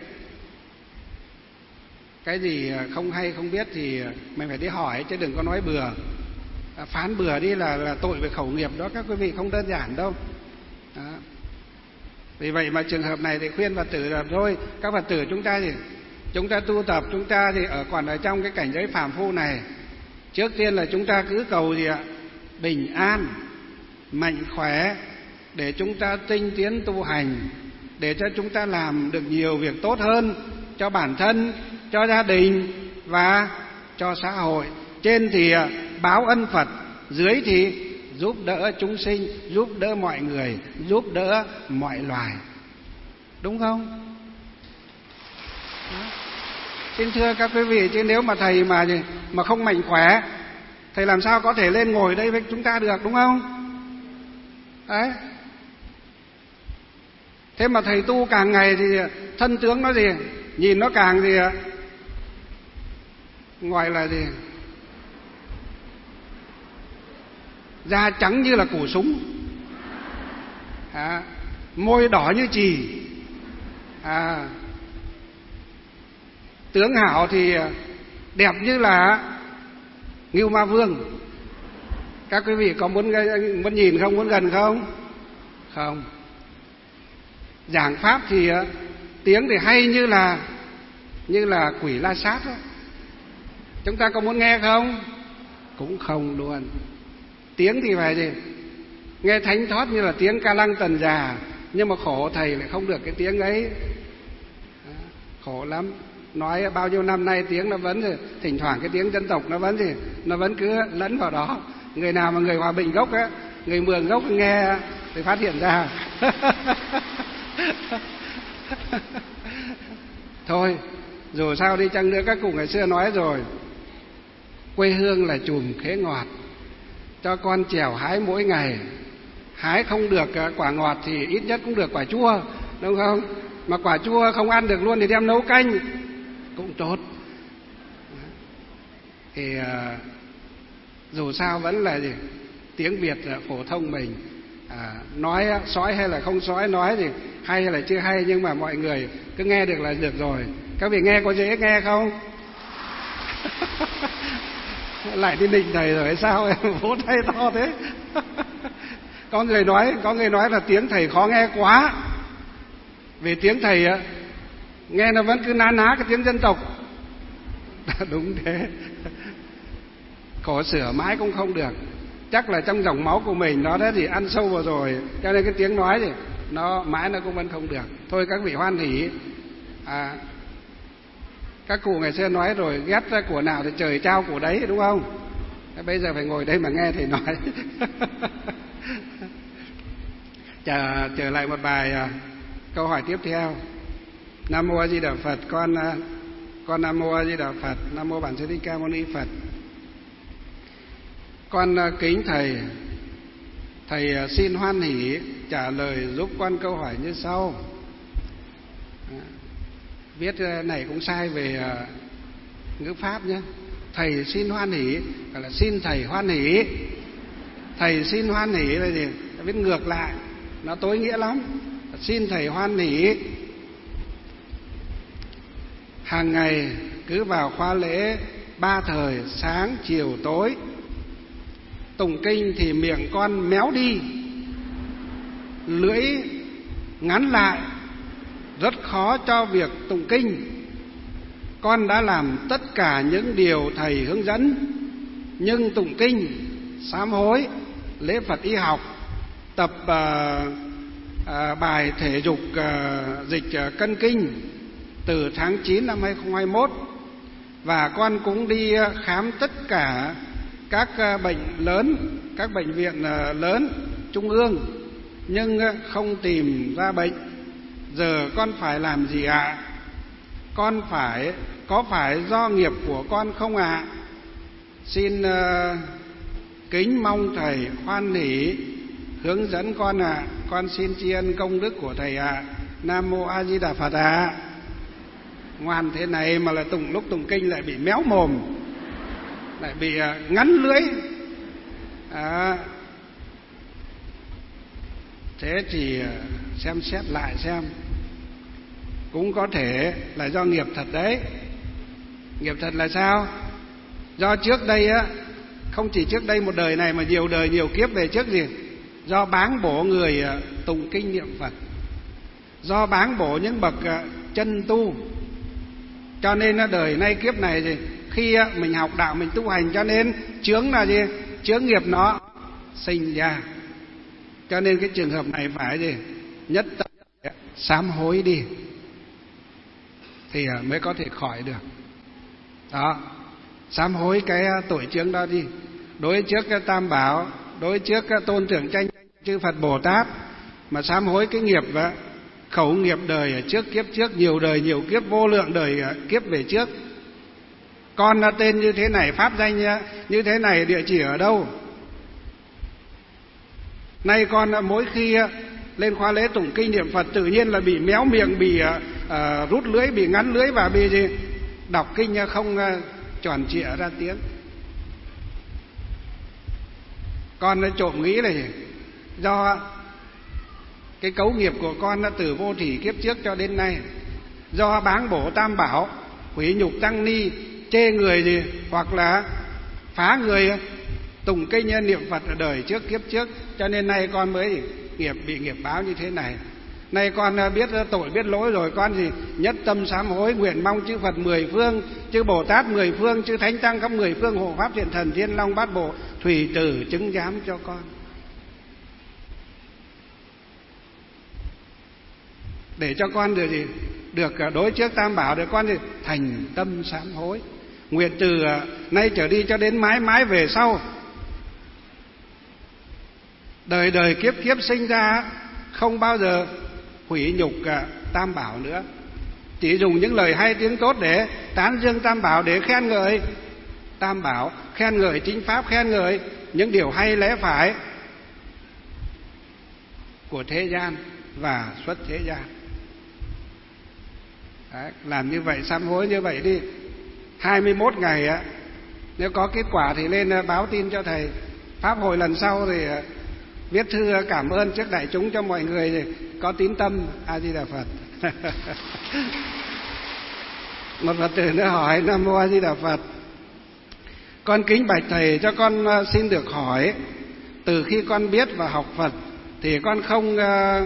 cái gì không hay không biết thì mình phải đi hỏi, chứ đừng có nói bừa. Phán bừa đi là, là tội về khẩu nghiệp đó các quý vị, không đơn giản đâu. Đó. Vì vậy mà trường hợp này thì khuyên Phật tử là thôi, các Phật tử chúng ta thì chúng ta tu tập, chúng ta thì ở còn ở trong cái cảnh giới phàm phu này, trước tiên là chúng ta cứ cầu gì ạ? Bình an, mạnh khỏe, để chúng ta tinh tiến tu hành, để cho chúng ta làm được nhiều việc tốt hơn cho bản thân, cho gia đình và cho xã hội. Trên thì báo ân Phật, dưới thì giúp đỡ chúng sinh, giúp đỡ mọi người, giúp đỡ mọi loài. Đúng không? Đó. Xin thưa các quý vị, chứ nếu mà thầy mà mà không mạnh khỏe, thầy làm sao có thể lên ngồi đây với chúng ta được, đúng không? Đấy. Thế mà thầy tu càng ngày thì thân tướng nó gì? Nhìn nó càng gì ạ? Gọi là gì? Da trắng như là củ súng, à, môi đỏ như chì, à, tướng hảo thì đẹp như là Ngưu Ma Vương. Các quý vị có muốn muốn nhìn không, muốn gần không? Không. Giảng pháp thì tiếng thì hay như là như là quỷ La Sát đó. Chúng ta có muốn nghe không? Cũng không luôn. Tiếng thì phải gì? Nghe thánh thót như là tiếng Ca Lăng Tần Già, nhưng mà khổ thầy lại không được cái tiếng ấy. Khổ lắm. Nói bao nhiêu năm nay tiếng nó vẫn, thỉnh thoảng cái tiếng dân tộc nó vẫn gì? Nó vẫn cứ lẫn vào đó. Người nào mà người Hòa Bình gốc á, người Mường gốc nghe thì phát hiện ra. Thôi, dù sao đi chăng nữa, các cụ ngày xưa nói rồi, quê hương là chùm khế ngọt, cho con trèo hái mỗi ngày. Hái không được quả ngọt thì ít nhất cũng được quả chua, đúng không? Mà quả chua không ăn được luôn thì đem nấu canh cũng tốt. Thì uh, dù sao vẫn là gì? Tiếng Việt phổ thông mình, à, nói sói hay là không sói, nói thì hay hay là chưa hay, nhưng mà mọi người cứ nghe được là được rồi. Các vị nghe có dễ nghe không? Lại đi nịnh thầy rồi sao em vỗ tay to thế? Có người nói, có người nói là tiếng thầy khó nghe quá. Vì tiếng thầy nghe nó vẫn cứ ná ná cái tiếng dân tộc. Đúng thế. Khổ sửa mãi cũng không được. Chắc là trong dòng máu của mình nó đã thì ăn sâu vào rồi, cho nên cái tiếng nói thì nó mãi nó cũng vẫn không được. Thôi các vị hoan hỉ. À, các cụ ngày xưa nói rồi, ghét ra của nào thì trời trao của đấy, đúng không? Thế bây giờ phải ngồi đây mà nghe thầy nói. Trở, trở lại một bài uh, câu hỏi tiếp theo. Nam mô A Di Đà Phật. Con uh, con Nam mô A Di Đà Phật. Nam mô Bản Sư Thích Ca Mâu Ni Phật. Con uh, kính thầy, thầy uh, xin hoan hỉ trả lời giúp con câu hỏi như sau. À, viết uh, này cũng sai về uh, ngữ pháp nhé. Thầy xin hoan hỉ, gọi là xin thầy hoan hỉ. Thầy xin hoan hỉ là gì? Viết ngược lại, nó tối nghĩa lắm. Xin thầy hoan hỉ. Hàng ngày cứ vào khóa lễ ba thời sáng chiều tối, tụng kinh thì miệng con méo đi, lưỡi ngắn lại, rất khó cho việc tụng kinh. Con đã làm tất cả những điều thầy hướng dẫn, nhưng tụng kinh, sám hối, lễ Phật y học, tập uh, à, bài thể dục à, dịch à, cân kinh từ tháng chín năm hai không hai mốt, và con cũng đi khám tất cả các bệnh lớn, các bệnh viện lớn trung ương, nhưng không tìm ra bệnh. Giờ con phải làm gì ạ? Con phải có phải do nghiệp của con không ạ? Xin uh, kính mong thầy hoan hỷ hướng dẫn con ạ. Con xin tri ân công đức của thầy ạ. Nam mô A Di Đà Phật ạ. Ngoan thế này mà là tụng lúc tụng kinh lại bị méo mồm, lại bị uh, ngắn lưỡi. À, thế thì uh, xem xét lại xem, cũng có thể là do nghiệp thật đấy. Nghiệp thật là sao? Do trước đây á, không chỉ trước đây một đời này mà nhiều đời nhiều kiếp về trước gì, do báng bổ người uh, tụng kinh niệm Phật, do báng bổ những bậc uh, chân tu, cho nên uh, đời nay kiếp này gì, khi uh, mình học đạo mình tu hành, cho nên chướng là gì? Chướng nghiệp nó sinh ra. Cho nên cái trường hợp này phải gì? Nhất tâm sám hối đi thì mới có thể khỏi được. Đó, sám hối cái tội chướng đó đi. Đối trước cái Tam Bảo, đối trước cái tôn thượng tranh chư Phật Bồ Tát, mà sám hối cái nghiệp đó, khẩu nghiệp đời ở trước kiếp trước, nhiều đời nhiều kiếp, vô lượng đời kiếp về trước. Con là tên như thế này, pháp danh như thế này, địa chỉ ở đâu? Nay con mỗi khi lên khóa lễ tụng kinh niệm Phật tự nhiên là bị méo miệng, bị uh, rút lưỡi, bị ngắn lưỡi, và bị gì? Đọc kinh không uh, tròn trịa ra tiếng. Con nó trộm nghĩ là gì? Do cái cấu nghiệp của con nó từ vô thủy kiếp trước cho đến nay, do báng bổ Tam Bảo, hủy nhục tăng ni, chê người gì, hoặc là phá người tụng kinh niệm Phật ở đời trước kiếp trước, cho nên nay con mới nghiệp bị nghiệp báo như thế này. Nay con biết tội biết lỗi rồi, con gì nhất tâm sám hối, nguyện mong chư Phật mười phương, chư Bồ Tát mười phương, chư Thánh Tăng khắp mười phương, hộ pháp thiện thần Thiên Long Bát Bộ thủy tử chứng giám cho con, để cho con được gì? Được đối trước Tam Bảo, để con gì? Thành tâm sám hối, nguyện từ nay trở đi cho đến mãi mãi về sau, đời đời kiếp kiếp sinh ra không bao giờ hủy nhục Tam Bảo nữa, chỉ dùng những lời hay tiếng tốt để tán dương Tam Bảo, để khen ngợi Tam Bảo, khen ngợi chính pháp, khen ngợi những điều hay lẽ phải của thế gian và xuất thế gian. Đấy, làm như vậy, sám hối như vậy đi. Hai mươi mốt ngày á, nếu có kết quả thì lên báo tin cho thầy. Pháp hội lần sau thì viết thư cảm ơn trước đại chúng cho mọi người thì có tín tâm. A Di Đà Phật. Một Phật tử nữa hỏi: Nam mô A Di Đà Phật, con kính bạch thầy cho con xin được hỏi, từ khi con biết và học Phật thì con không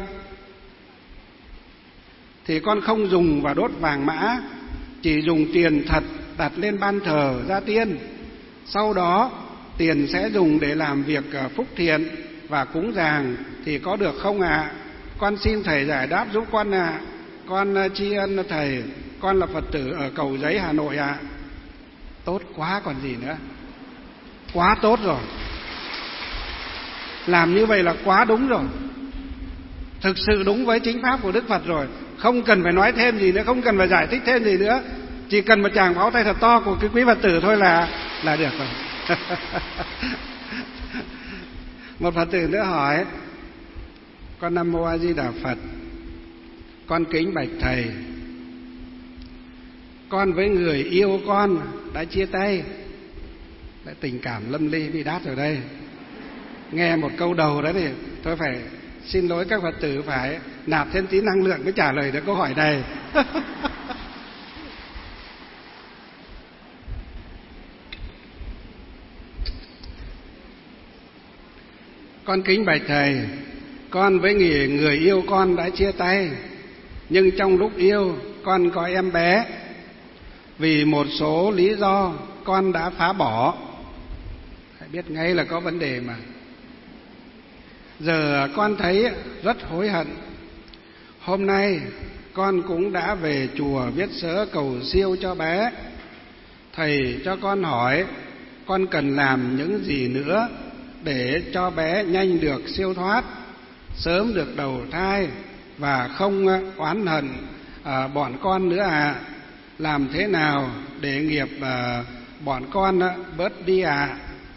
thì con không dùng và đốt vàng mã, chỉ dùng tiền thật đặt lên ban thờ gia tiên. Sau đó tiền sẽ dùng để làm việc phúc thiện và cúng dường thì có được không ạ? À? Con xin thầy giải đáp giúp con ạ. À. Con tri ân thầy. Con là Phật tử ở Cầu Giấy, Hà Nội ạ. À. Tốt quá còn gì nữa. Quá tốt rồi. Làm như vậy là quá đúng rồi. Thực sự đúng với chính pháp của Đức Phật rồi. Không cần phải nói thêm gì nữa, không cần phải giải thích thêm gì nữa. Chỉ cần một tràng pháo tay thật to của cái quý Phật tử thôi là là được rồi. Một Phật tử nữa hỏi: con Nam mô A Di Đà Phật, con kính bạch thầy, con với người yêu con đã chia tay. Đã tình cảm lâm ly bị đát rồi đây. Nghe một câu đầu đó thì tôi phải xin lỗi các Phật tử, phải nạp thêm tí năng lượng mới trả lời được câu hỏi này. Con kính bạch thầy, con với người, người yêu con đã chia tay, nhưng trong lúc yêu con có em bé. Vì một số lý do con đã phá bỏ. Phải biết ngay là có vấn đề mà. Giờ con thấy rất hối hận hôm nay con cũng đã về chùa viết sớ cầu siêu cho bé. Thầy cho con hỏi con cần làm những gì nữa để cho bé nhanh được siêu thoát, sớm được đầu thai và không oán hận à, bọn con nữa à? Làm thế nào để nghiệp à, bọn con à, bớt đi à?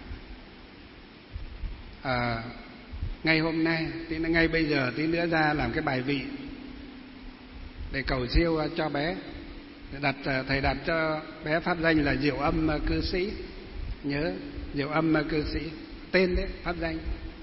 à Ngay hôm nay, tí ngay bây giờ tí nữa ra làm cái bài vị để cầu siêu cho bé. Đặt thầy đặt cho bé pháp danh là Diệu Âm Cư Sĩ. Nhớ Diệu Âm Cư Sĩ, tên đấy, pháp danh.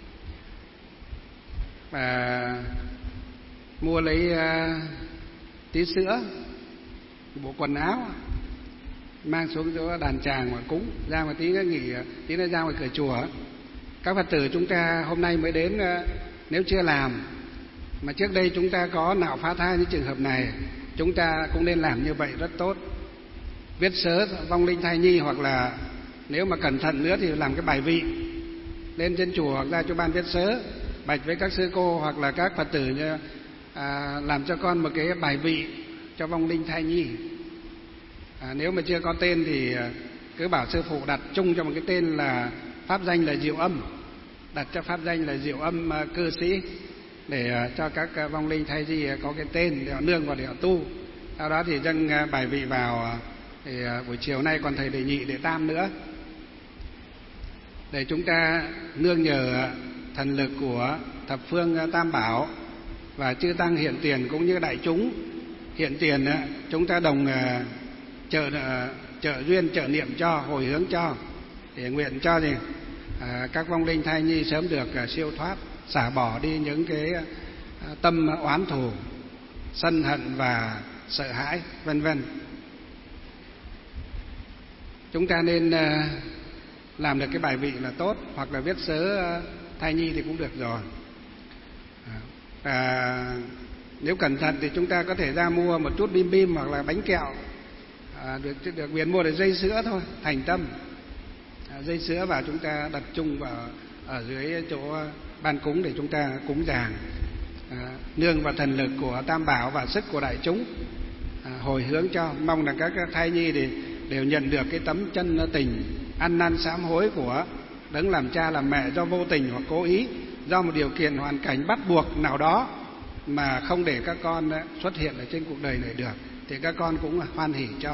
Và mua lấy uh, tí sữa, bộ quần áo, mang xuống chỗ đàn tràng mà cúng, ra một tí nó nghỉ, tí nó ra ngoài cửa chùa. Các Phật tử chúng ta hôm nay mới đến, uh, nếu chưa làm mà trước đây chúng ta có nạo phá thai những trường hợp này, chúng ta cũng nên làm như vậy, rất tốt. Viết sớ vong linh thai nhi, hoặc là nếu mà cẩn thận nữa thì làm cái bài vị lên trên chùa hoặc ra chỗ ban viết sớ, bạch với các sư cô hoặc là các Phật tử như, à, làm cho con một cái bài vị cho vong linh thai nhi. À, nếu mà chưa có tên thì cứ bảo sư phụ đặt chung cho một cái tên là pháp danh là Diệu Âm, đặt cho pháp danh là Diệu Âm Cư Sĩ, để cho các vong linh thai nhi có cái tên để họ nương vào để họ tu. Sau đó thì dâng bài vị vào. Thì buổi chiều nay còn thầy đệ nhị đệ tam nữa, để chúng ta nương nhờ thần lực của thập phương tam bảo và chư tăng hiện tiền cũng như đại chúng hiện tiền, chúng ta đồng trợ trợ duyên trợ niệm cho, hồi hướng cho, để nguyện cho gì à, các vong linh thai nhi sớm được siêu thoát, xả bỏ đi những cái tâm oán thù, sân hận và sợ hãi, vân vân. Chúng ta nên làm được cái bài vị là tốt, hoặc là viết sớ thai nhi thì cũng được rồi. À, nếu cẩn thận thì chúng ta có thể ra mua một chút bim bim hoặc là bánh kẹo, à, được được quyền mua được dây sữa thôi, thành tâm. À, dây sữa và chúng ta đặt chung vào ở dưới chỗ ban cúng để chúng ta cúng dường, à, nương vào thần lực của tam bảo và sức của đại chúng, à, hồi hướng cho, mong là các thai nhi thì đều nhận được cái tấm chân tình ăn năn sám hối của đấng làm cha làm mẹ do vô tình hoặc cố ý, do một điều kiện hoàn cảnh bắt buộc nào đó mà không để các con xuất hiện ở trên cuộc đời này được, thì các con cũng hoan hỉ cho.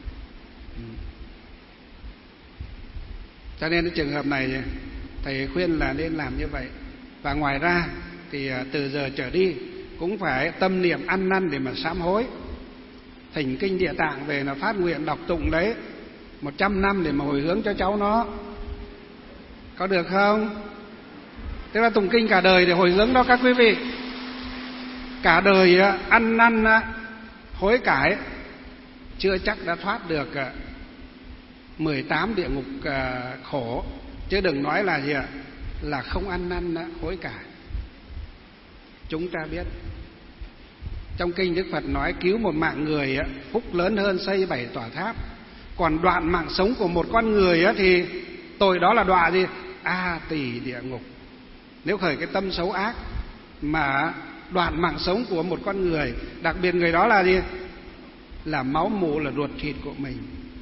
Cho nên cái trường hợp này thầy khuyên là nên làm như vậy. Và ngoài ra thì từ giờ trở đi cũng phải tâm niệm ăn năn để mà sám hối, thỉnh kinh Địa Tạng về là phát nguyện đọc tụng đấy một trăm năm để mà hồi hướng cho cháu nó. Có được không? Tức là tụng kinh cả đời để hồi hướng đó các quý vị. Cả đời ăn năn hối cải chưa chắc đã thoát được mười tám địa ngục khổ, chứ đừng nói là gì ạ, là không ăn năn hối cải. Chúng ta biết trong kinh Đức Phật nói cứu một mạng người phúc lớn hơn xây bảy tòa tháp. Còn đoạn mạng sống của một con người thì tội đó là đọa gì? A tỳ địa ngục. Nếu khởi cái tâm xấu ác mà đoạn mạng sống của một con người, đặc biệt người đó là gì? Là máu mủ, là ruột thịt của mình.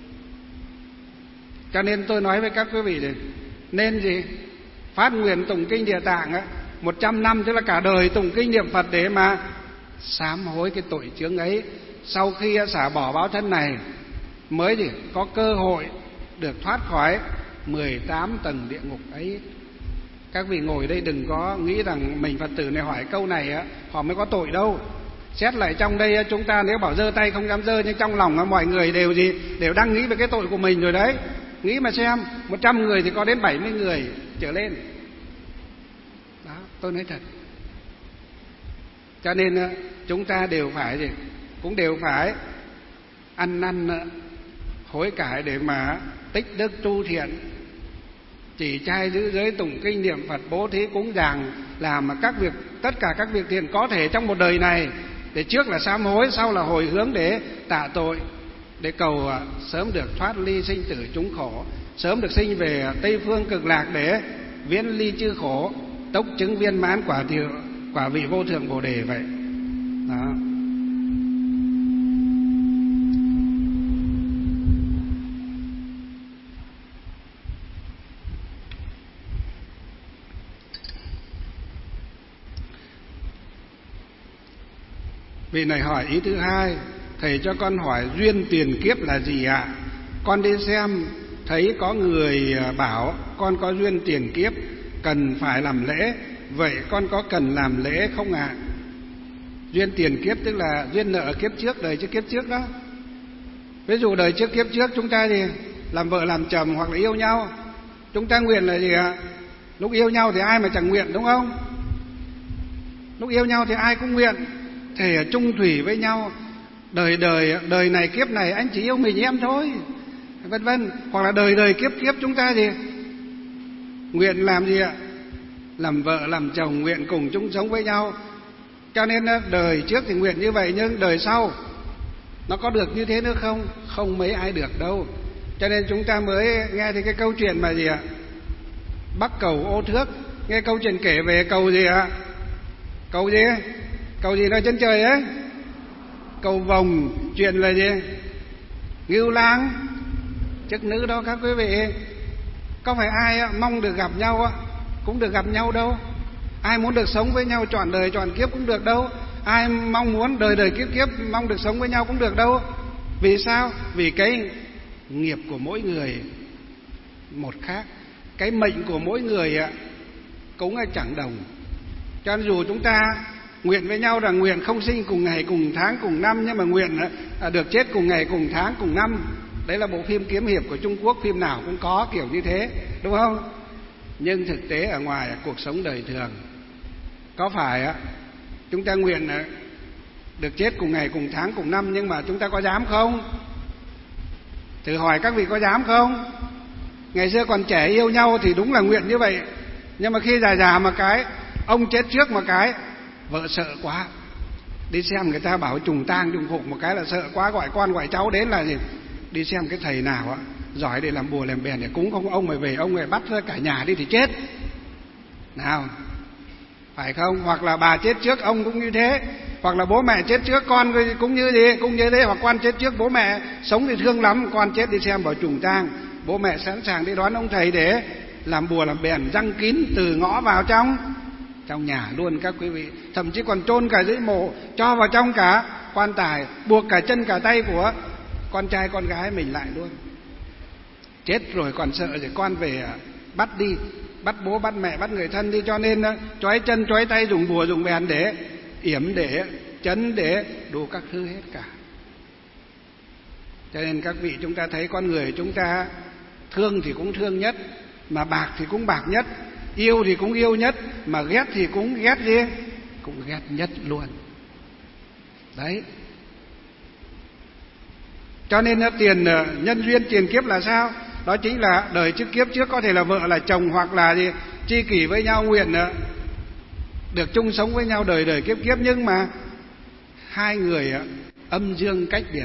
Cho nên tôi nói với các quý vị này, nên gì? Phát nguyện tụng kinh Địa Tạng á, một trăm năm, tức là cả đời tụng kinh niệm Phật để mà sám hối cái tội chướng ấy. Sau khi xả bỏ báo thân này mới gì có cơ hội được thoát khỏi mười tám tầng địa ngục ấy. Các vị ngồi đây đừng có nghĩ rằng mình Phật tử này hỏi câu này á họ mới có tội đâu. Xét lại trong đây chúng ta nếu bảo giơ tay không dám giơ, nhưng trong lòng mọi người đều gì đều đang nghĩ về cái tội của mình rồi đấy. Nghĩ mà xem, một trăm người thì có đến bảy mươi người trở lên. Đó, tôi nói thật. Cho nên chúng ta đều phải gì cũng đều phải ăn năn hối cải để mà tích đức tu thiện, chỉ trai giữ giới, tụng kinh niệm Phật, bố thí cúng dường, làm mà các việc tất cả các việc thiện có thể trong một đời này, để trước là sám hối, sau là hồi hướng để tạ tội, để cầu sớm được thoát ly sinh tử chúng khổ, sớm được sinh về Tây phương cực lạc để viễn ly chư khổ, tốc chứng viên mãn quả thiệu quả vị vô thượng bồ đề vậy. Đó. Vị này hỏi ý thứ hai: thầy cho con hỏi duyên tiền kiếp là gì ạ? Con đi xem thấy có người bảo con có duyên tiền kiếp cần phải làm lễ, vậy con có cần làm lễ không ạ? Duyên tiền kiếp tức là duyên nợ kiếp trước, đời trước kiếp trước đó. Ví dụ đời trước kiếp trước chúng ta thì làm vợ làm chồng hoặc là yêu nhau, chúng ta nguyện là gì ạ? Lúc yêu nhau thì ai mà chẳng nguyện, đúng không? Lúc yêu nhau thì ai cũng nguyện thể chung thủy với nhau, đời đời đời này kiếp này anh chỉ yêu mình em thôi, vân vân. Hoặc là đời đời kiếp kiếp chúng ta gì nguyện làm gì ạ? Làm vợ làm chồng, nguyện cùng chung sống với nhau. Cho nên đời trước thì nguyện như vậy, nhưng đời sau nó có được như thế nữa không? Không mấy ai được đâu. Cho nên chúng ta mới nghe thì cái câu chuyện mà gì ạ? Bắc cầu ô thước. Nghe câu chuyện kể về cầu gì ạ? Cầu gì? Cầu gì nơi chân trời ấy? Cầu vồng. Chuyện là gì? Ngưu lang chức nữ đó các quý vị. Có phải ai mong được gặp nhau cũng được gặp nhau đâu. Ai muốn được sống với nhau trọn đời trọn kiếp cũng được đâu. Ai mong muốn đời đời kiếp kiếp mong được sống với nhau cũng được đâu. Vì sao? Vì cái nghiệp của mỗi người một khác, cái mệnh của mỗi người cũng chẳng đồng. Cho nên dù chúng ta nguyện với nhau rằng nguyện không sinh cùng ngày cùng tháng cùng năm, nhưng mà nguyện được chết cùng ngày cùng tháng cùng năm. Đấy là bộ phim kiếm hiệp của Trung Quốc, phim nào cũng có kiểu như thế, đúng không? Nhưng thực tế ở ngoài cuộc sống đời thường, có phải chúng ta nguyện được chết cùng ngày cùng tháng cùng năm, nhưng mà chúng ta có dám không? Thử hỏi các vị có dám không? Ngày xưa còn trẻ yêu nhau thì đúng là nguyện như vậy, nhưng mà khi già già mà cái ông chết trước một cái, vợ sợ quá, đi xem người ta bảo trùng tang trùng phục một cái là sợ quá, gọi con gọi cháu đến là gì? Đi xem cái thầy nào á giỏi để làm bùa làm bèn để cúng không ông mày về, ông mày bắt cả nhà đi thì chết nào, phải không? Hoặc là bà chết trước ông cũng như thế, hoặc là bố mẹ chết trước con cũng như gì cũng như thế, hoặc con chết trước bố mẹ, sống thì thương lắm, con chết đi xem bảo trùng tang, bố mẹ sẵn sàng đi đón ông thầy để làm bùa làm bèn, răng kín từ ngõ vào trong trong nhà luôn các quý vị. Thậm chí còn chôn cả dưới mộ, cho vào trong cả quan tài, buộc cả chân cả tay của con trai con gái mình lại luôn. Chết rồi còn sợ rồi con về bắt đi, bắt bố bắt mẹ bắt người thân đi, cho nên trói chân trói tay, dùng bùa dùng bèn để yểm để chấn để đủ các thứ hết cả. Cho nên các vị chúng ta thấy con người chúng ta thương thì cũng thương nhất, mà bạc thì cũng bạc nhất, yêu thì cũng yêu nhất, mà ghét thì cũng ghét gì cũng ghét nhất luôn. Đấy. Cho nên tiền nhân duyên tiền kiếp là sao? Đó chính là đời trước kiếp trước có thể là vợ là chồng, hoặc là gì tri kỷ với nhau, nguyện được chung sống với nhau đời đời kiếp kiếp, nhưng mà hai người âm dương cách biệt.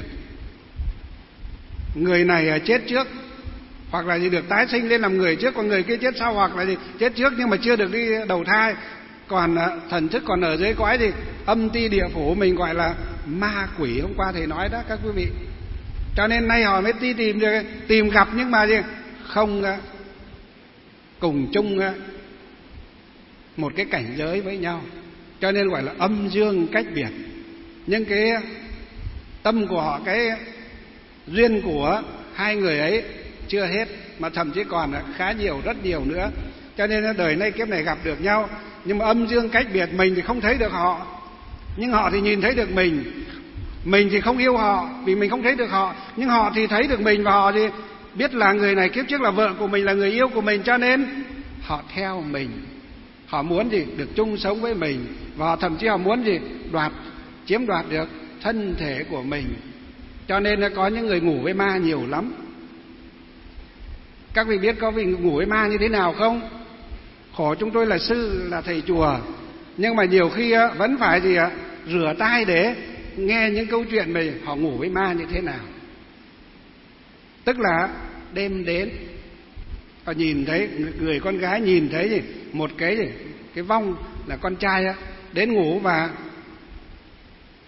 Người này chết trước hoặc là gì được tái sinh lên làm người trước, còn người kia chết sau, hoặc là gì chết trước nhưng mà chưa được đi đầu thai, còn thần thức còn ở dưới cõi gì âm ti địa phủ, mình gọi là ma quỷ. Hôm qua thầy nói đó các quý vị. Cho nên nay họ mới đi tìm được, tìm gặp, nhưng mà gì không cùng chung một cái cảnh giới với nhau, cho nên gọi là âm dương cách biệt. Nhưng cái tâm của họ, cái duyên của hai người ấy chưa hết, mà thậm chí còn khá nhiều, rất nhiều nữa. Cho nên đời nay kiếp này gặp được nhau, nhưng mà âm dương cách biệt. Mình thì không thấy được họ, nhưng họ thì nhìn thấy được mình. Mình thì không yêu họ vì mình không thấy được họ, nhưng họ thì thấy được mình, và họ thì biết là người này kiếp trước là vợ của mình, là người yêu của mình, cho nên họ theo mình. Họ muốn gì được chung sống với mình, và họ thậm chí họ muốn gì đoạt, chiếm đoạt được thân thể của mình. Cho nên có những người ngủ với ma nhiều lắm. Các vị biết có vị ngủ với ma như thế nào không? Khổ chúng tôi là sư, là thầy chùa, nhưng mà nhiều khi vẫn phải gì ạ rửa tai để nghe những câu chuyện về họ ngủ với ma như thế nào. Tức là đêm đến họ nhìn thấy người con gái, nhìn thấy gì một cái gì cái vong là con trai á, đến ngủ và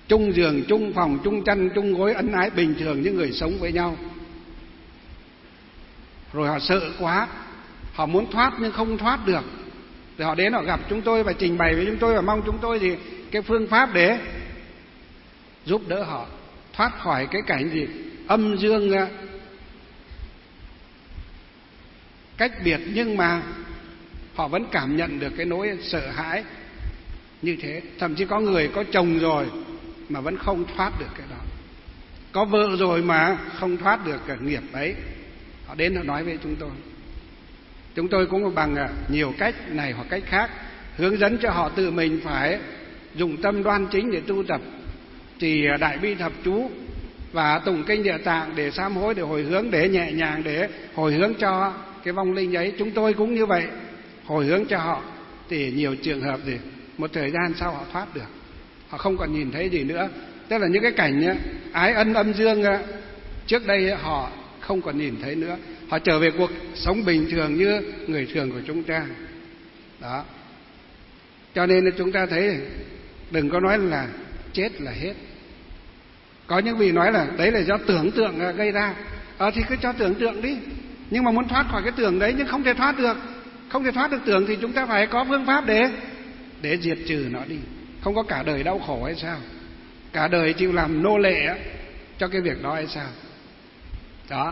chung giường, chung phòng, chung chăn, chung gối, ân ái bình thường như người sống với nhau. Rồi họ sợ quá, họ muốn thoát nhưng không thoát được. Rồi họ đến họ gặp chúng tôi và trình bày với chúng tôi và mong chúng tôi thì cái phương pháp để giúp đỡ họ thoát khỏi cái cảnh gì âm dương cách biệt, nhưng mà họ vẫn cảm nhận được cái nỗi sợ hãi như thế. Thậm chí có người có chồng rồi mà vẫn không thoát được cái đó, có vợ rồi mà không thoát được cái nghiệp ấy. Họ đến họ nói với chúng tôi. Chúng tôi cũng bằng nhiều cách này hoặc cách khác hướng dẫn cho họ tự mình phải dùng tâm đoan chính để tu tập, trì đại bi thập chú và tụng kinh Địa Tạng để sám hối, để hồi hướng, để nhẹ nhàng, để hồi hướng cho cái vong linh ấy. Chúng tôi cũng như vậy, hồi hướng cho họ. Thì nhiều trường hợp gì một thời gian sau họ thoát được, họ không còn nhìn thấy gì nữa. Tức là những cái cảnh ấy, ái ân âm dương trước đây họ không còn nhìn thấy nữa, họ trở về cuộc sống bình thường như người thường của chúng ta. Đó. Cho nên là chúng ta thấy đừng có nói là chết là hết. Có những vị nói là đấy là do tưởng tượng gây ra. Ờ thì cứ cho tưởng tượng đi, nhưng mà muốn thoát khỏi cái tưởng đấy nhưng không thể thoát được. Không thể thoát được tưởng thì chúng ta phải có phương pháp để để diệt trừ nó đi. Không có cả đời đau khổ hay sao? Cả đời chịu làm nô lệ cho cái việc đó hay sao? Đó.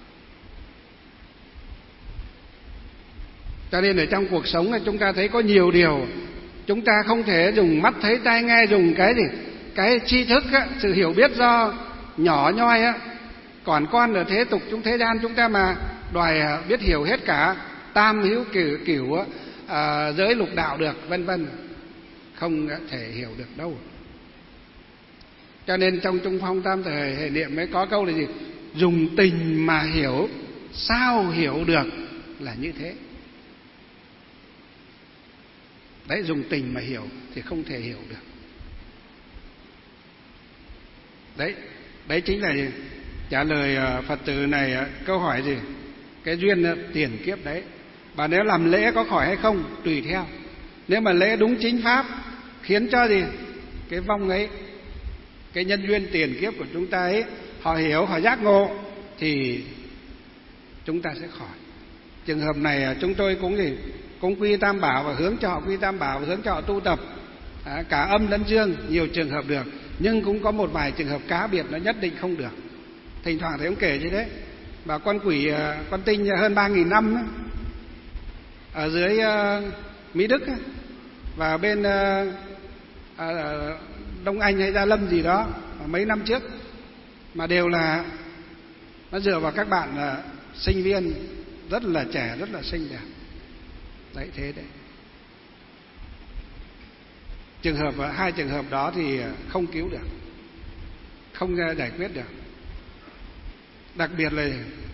Cho nên ở trong cuộc sống này chúng ta thấy có nhiều điều chúng ta không thể dùng mắt thấy tai nghe, dùng cái gì cái tri thức á, sự hiểu biết do nhỏ nhoi á. Còn con ở thế tục chúng thế gian chúng ta mà đòi biết hiểu hết cả tam hữu cửu cửu à, giới lục đạo được, vân vân, không thể hiểu được đâu. Cho nên trong Trung Phong Tam Thời Hệ Niệm mới có câu là gì? Dùng tình mà hiểu, sao hiểu được, là như thế. Đấy, dùng tình mà hiểu thì không thể hiểu được. Đấy, đấy chính là trả lời Phật tử này câu hỏi gì? Cái duyên tiền kiếp đấy. Và nếu làm lễ có khỏi hay không? Tùy theo. Nếu mà lễ đúng chính pháp khiến cho gì? Cái vong ấy, cái nhân duyên tiền kiếp của chúng ta ấy, họ hiểu, họ giác ngộ thì chúng ta sẽ khỏi. Trường hợp này chúng tôi cũng gì? Cũng quy Tam Bảo và hướng cho họ quy Tam Bảo và hướng cho họ tu tập. À, cả âm lẫn dương, nhiều trường hợp được. Nhưng cũng có một vài trường hợp cá biệt nó nhất định không được. Thỉnh thoảng thấy ông kể như thế. Và con quỷ, con tinh hơn ba nghìn năm ấy, ở dưới uh, Mỹ Đức ấy, và bên uh, uh, Đông Anh hay Gia Lâm gì đó mấy năm trước, mà đều là nó dựa vào các bạn uh, sinh viên rất là trẻ, rất là xinh đẹp. Đấy, thế đấy. Trường hợp hai trường hợp đó thì không cứu được, không giải quyết được. Đặc biệt là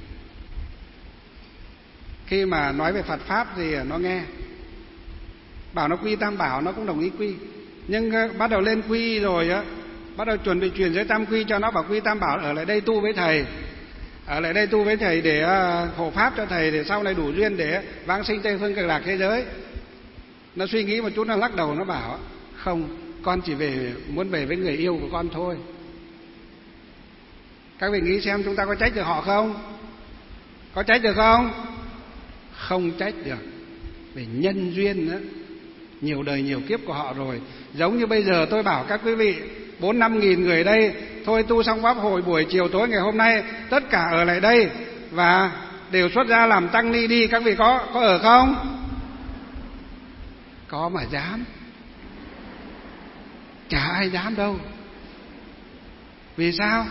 khi mà nói về Phật pháp thì nó nghe, bảo nó quy Tam Bảo nó cũng đồng ý quy, nhưng bắt đầu lên quy rồi á, bắt đầu chuẩn bị truyền giới tam quy cho nó, bảo quy Tam Bảo ở lại đây tu với thầy, ở lại đây tu với thầy để hộ pháp cho thầy, để sau này đủ duyên để vãng sinh Tây Phương Cực Lạc thế giới. Nó suy nghĩ một chút, nó lắc đầu, nó bảo không, con chỉ về muốn về với người yêu của con thôi. Các vị nghĩ xem chúng ta có trách được họ không? Có trách được không? Không trách được. Vì nhân duyên đó, nhiều đời nhiều kiếp của họ rồi. Giống như bây giờ tôi bảo các quý vị bốn năm nghìn người đây, thôi tu xong pháp hội buổi chiều tối ngày hôm nay tất cả ở lại đây và đều xuất gia làm tăng ni đi, các vị có có ở không? Có mà dám? Chả ai dám đâu. Vì sao?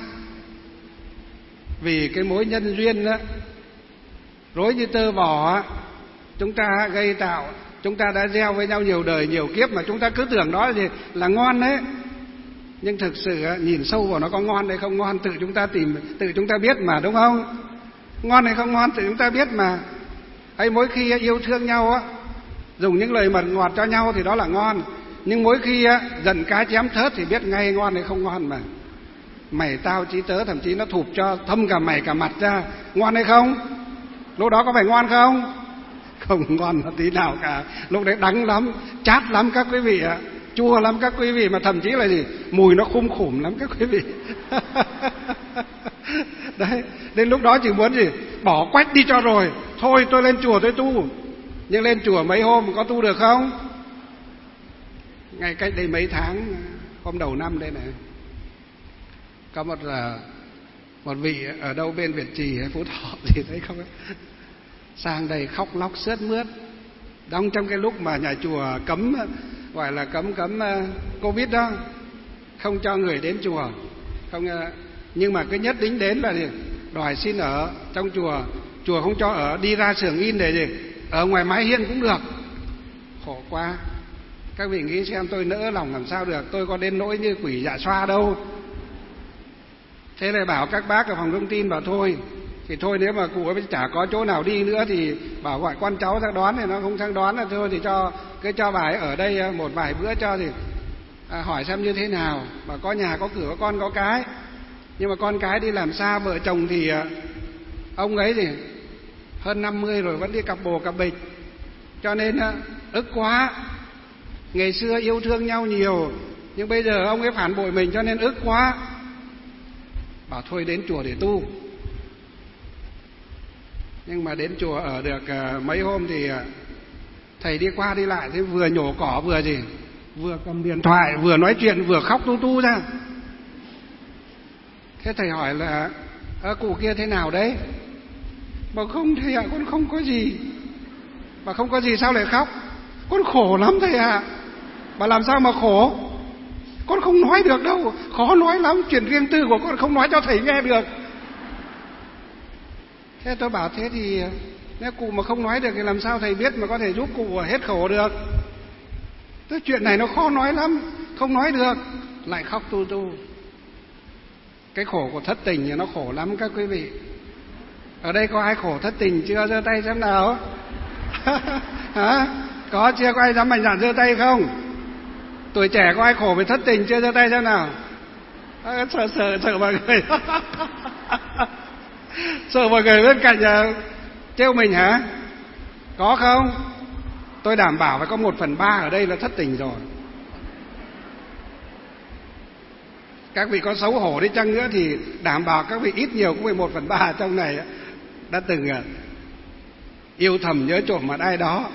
Vì cái mối nhân duyên đó, rối như tơ vò á, chúng ta gây tạo, chúng ta đã gieo với nhau nhiều đời nhiều kiếp mà chúng ta cứ tưởng đó là gì? Là ngon đấy. Nhưng thực sự nhìn sâu vào nó có ngon hay không ngon, tự chúng ta tìm, tự chúng ta biết mà, đúng không? Ngon hay không ngon tự chúng ta biết mà. Hay mỗi khi yêu thương nhau á, dùng những lời mật ngọt cho nhau thì đó là ngon. Nhưng mỗi khi giận cá chém thớt thì biết ngay ngon hay không ngon mà. Mày tao chí tớ, thậm chí nó thụp cho thâm cả mày cả mặt ra, ngon hay không? Lúc đó có phải ngon không? Không ngon một tí nào cả. Lúc đấy đắng lắm, chát lắm các quý vị ạ. chua lắm các quý vị, mà thậm chí là gì, mùi nó khum khủm lắm các quý vị. Đấy, đến lúc đó chỉ muốn gì, bỏ quách đi cho rồi, thôi tôi lên chùa tôi tu. Nhưng lên chùa mấy hôm có tu được không? Ngay cách đây mấy tháng, hôm đầu năm đây này, có một là một vị ở đâu bên Việt Trì hay Phú Thọ gì thấy không ấy, sang đây khóc lóc sướt mướt. Đang trong cái lúc mà nhà chùa cấm, gọi là cấm cấm Covid đó, không cho người đến chùa, không, nhưng mà cứ nhất định đến là gì, đòi xin ở trong chùa, chùa không cho ở, đi ra xưởng in để gì, ở ngoài mái hiên cũng được. Khổ quá. Các vị nghĩ xem tôi nỡ lòng làm sao được, tôi có đến nỗi như quỷ dạ xoa đâu. Thế lại bảo các bác ở phòng thông tin bảo thôi, thì thôi nếu mà cụ ấy chả có chỗ nào đi nữa thì bảo gọi con cháu sang đón, thì nó không sang đón là thôi thì cho cứ cho bà ấy ở đây một vài bữa cho, thì à, hỏi xem như thế nào, bảo có nhà có cửa có con có cái. Nhưng mà con cái đi làm xa, vợ chồng thì ông ấy thì hơn năm mươi rồi vẫn đi cặp bồ cặp bịch, cho nên ức quá. Ngày xưa yêu thương nhau nhiều, nhưng bây giờ ông ấy phản bội mình cho nên ức quá. Bảo thôi đến chùa để tu. Nhưng mà đến chùa ở được mấy hôm thì thầy đi qua đi lại, thế vừa nhổ cỏ vừa gì, vừa cầm điện thoại, vừa nói chuyện, vừa khóc tu tu ra. Thế thầy hỏi là à, cụ kia thế nào đấy? Bảo không thầy ạ, con không có gì. Bảo không có gì sao lại khóc? Con khổ lắm thầy ạ. Bảo làm sao mà khổ? Con không nói được đâu, khó nói lắm, chuyện riêng tư của con không nói cho thầy nghe được. Thế tôi bảo thế thì nếu cụ mà không nói được thì làm sao thầy biết mà có thể giúp cụ hết khổ được? Thế chuyện này nó khó nói lắm, không nói được, lại khóc tu tu. Cái khổ của thất tình thì nó khổ lắm các quý vị. Ở đây có ai khổ thất tình chưa? Giơ tay xem nào. Hả? Có chưa? Có ai dám mạnh dạn giơ tay không? Tuổi trẻ có ai khổ về thất tình chưa? Giơ tay xem nào. À, sợ sợ sợ mọi người. Sợ mọi người bên cạnh uh, trêu mình hả? Có không? Tôi đảm bảo phải có một phần ba ở đây là thất tình rồi. Các vị có xấu hổ đi chăng nữa thì đảm bảo các vị ít nhiều cũng phải một phần ba trong này đã từng uh, yêu thầm nhớ trộm một ai đó.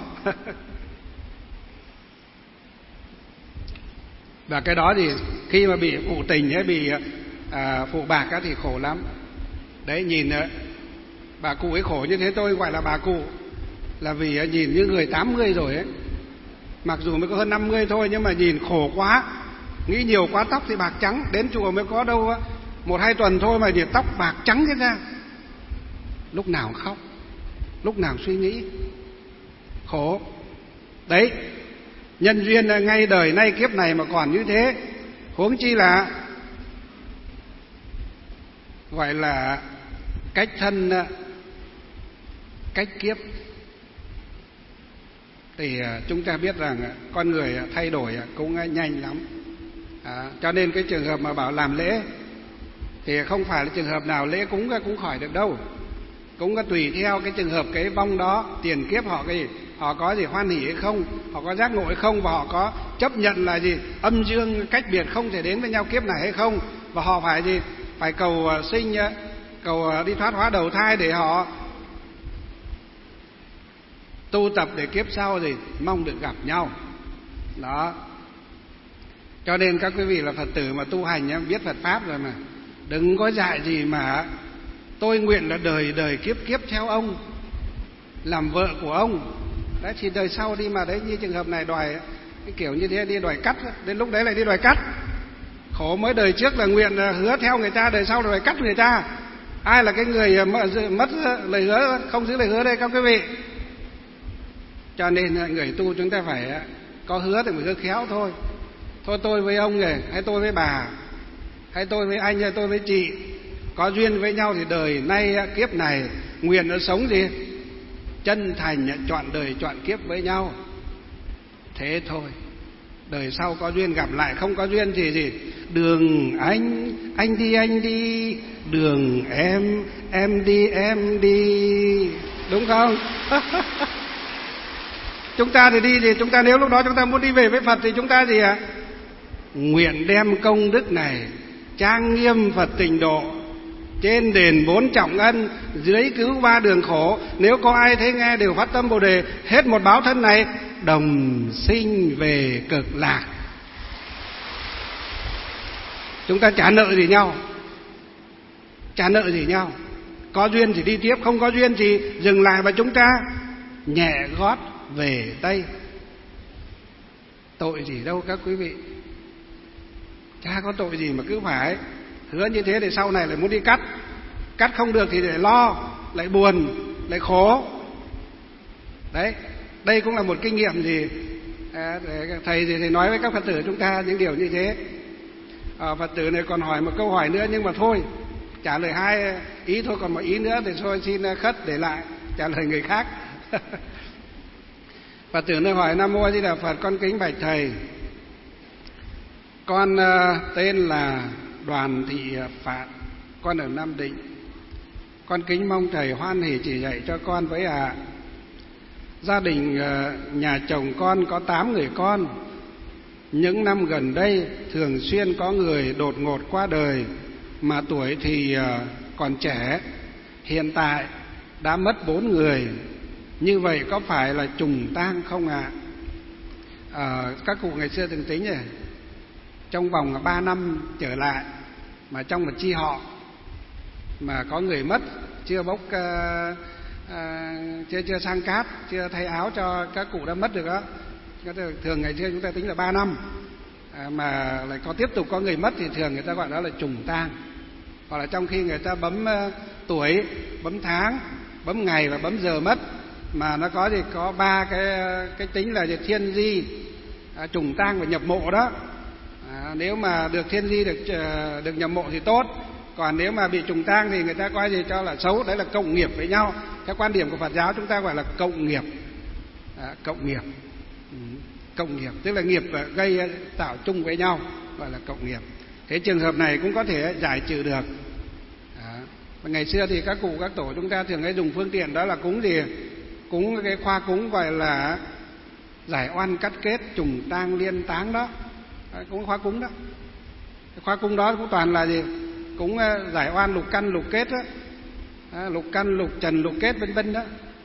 Và cái đó thì khi mà bị phụ tình hay bị à, phụ bạc á thì khổ lắm. Đấy, nhìn bà cụ ấy khổ như thế, tôi gọi là bà cụ là vì nhìn như người tám mươi rồi ấy. Mặc dù mới có hơn năm mươi thôi nhưng mà nhìn khổ quá, nghĩ nhiều quá, tóc thì bạc trắng, đến chùa mới có đâu á một hai tuần thôi mà nhìn tóc bạc trắng thế ra. Lúc nào khóc, lúc nào suy nghĩ, khổ. Đấy, nhân duyên ngay đời nay kiếp này mà còn như thế, huống chi là gọi là cách thân cách kiếp. Thì chúng ta biết rằng con người thay đổi cũng nhanh lắm. À, cho nên cái trường hợp mà bảo làm lễ thì không phải là trường hợp nào lễ cúng cũng khỏi được đâu. Cũng có tùy theo cái trường hợp cái vong đó, tiền kiếp họ cái gì, họ có gì hoan hỷ hay không, họ có giác ngộ hay không, và họ có chấp nhận là gì, âm dương cách biệt không thể đến với nhau kiếp này hay không, và họ phải gì, phải cầu sinh, cầu đi thoát hóa đầu thai để họ tu tập để kiếp sau gì mong được gặp nhau. Đó. Cho nên các quý vị là Phật tử mà tu hành biết Phật pháp rồi mà đừng có dạy gì mà tôi nguyện là đời đời kiếp kiếp theo ông, làm vợ của ông. Đấy thì đời sau đi mà đấy, như trường hợp này đòi cái kiểu như thế, đi đòi cắt, đến lúc đấy lại đi đòi cắt. Khổ, mới đời trước là nguyện là hứa theo người ta, đời sau là đòi cắt người ta. Ai là cái người mất lời hứa, không giữ lời hứa đây các quý vị? Cho nên người tu chúng ta phải có hứa thì mới hứa khéo thôi. Thôi tôi với ông này, hay tôi với bà, hay tôi với anh, hay tôi với chị, có duyên với nhau thì đời nay kiếp này nguyện nó sống gì chân thành, chọn đời chọn kiếp với nhau. Thế thôi. Đời sau có duyên gặp lại, không có duyên thì gì, đường anh anh đi anh đi, đường em em đi em đi, đúng không? Chúng ta thì đi thì chúng ta nếu lúc đó chúng ta muốn đi về với Phật thì chúng ta gì ạ? À? Nguyện đem công đức này trang nghiêm Phật tịnh độ, trên đền bốn trọng ân, dưới cứu ba đường khổ. Nếu có ai thấy nghe đều phát tâm Bồ đề, hết một báo thân này đồng sinh về cực lạc. Chúng ta trả nợ gì nhau? Trả nợ gì nhau? Có duyên thì đi tiếp, không có duyên thì dừng lại và chúng ta nhẹ gót về Tây. Tội gì đâu các quý vị, chả có tội gì mà cứ phải hứa như thế để sau này lại muốn đi cắt. Cắt không được thì để lo, lại buồn, lại khổ. Đấy, đây cũng là một kinh nghiệm gì à, thầy thì thầy nói với các Phật tử chúng ta những điều như thế. À, Phật tử này còn hỏi một câu hỏi nữa, nhưng mà thôi, trả lời hai ý thôi, còn một ý nữa thì thôi xin khất để lại trả lời người khác. Phật tử này hỏi: Nam Mô A Di Đà Phật, con kính bạch thầy, con uh, tên là Đoàn Thị Phạn, con ở Nam Định. Con kính mong thầy hoan hỷ chỉ dạy cho con với ạ. À. Gia đình uh, nhà chồng con có tám người con. Những năm gần đây thường xuyên có người đột ngột qua đời, mà tuổi thì uh, còn trẻ. Hiện tại đã mất bốn người. Như vậy có phải là trùng tang không ạ? À? À, các cụ ngày xưa từng tính rồi, trong vòng ba năm trở lại mà trong một chi họ mà có người mất, chưa bốc uh, uh, chưa chưa sang cát, chưa thay áo cho các cụ đã mất được đó. Thường ngày xưa chúng ta tính là ba năm, à, mà lại có tiếp tục có người mất thì thường người ta gọi đó là trùng tang. Hoặc là trong khi người ta bấm uh, tuổi, bấm tháng, bấm ngày và bấm giờ mất, mà nó có thì có ba cái cái tính là thiên di, à, trùng tang và nhập mộ đó. À, nếu mà được thiên di, được được nhập mộ thì tốt, còn nếu mà bị trùng tang thì người ta coi gì cho là xấu. Đấy là cộng nghiệp với nhau. Theo quan điểm của Phật giáo chúng ta gọi là cộng nghiệp. À, cộng nghiệp, ừ, cộng nghiệp tức là nghiệp gây tạo chung với nhau, gọi là cộng nghiệp. Thế trường hợp này cũng có thể giải trừ được. À, ngày xưa thì các cụ các tổ chúng ta thường hay dùng phương tiện đó là cúng gì? Cúng cái khoa cúng gọi là giải oan cắt kết, trùng tang liên táng đó. À, cúng khoa cúng đó. Cái khoa cúng đó cũng toàn là gì? Cúng giải oan lục căn lục kết đó. À, lục căn lục trần lục kết vân vân đó.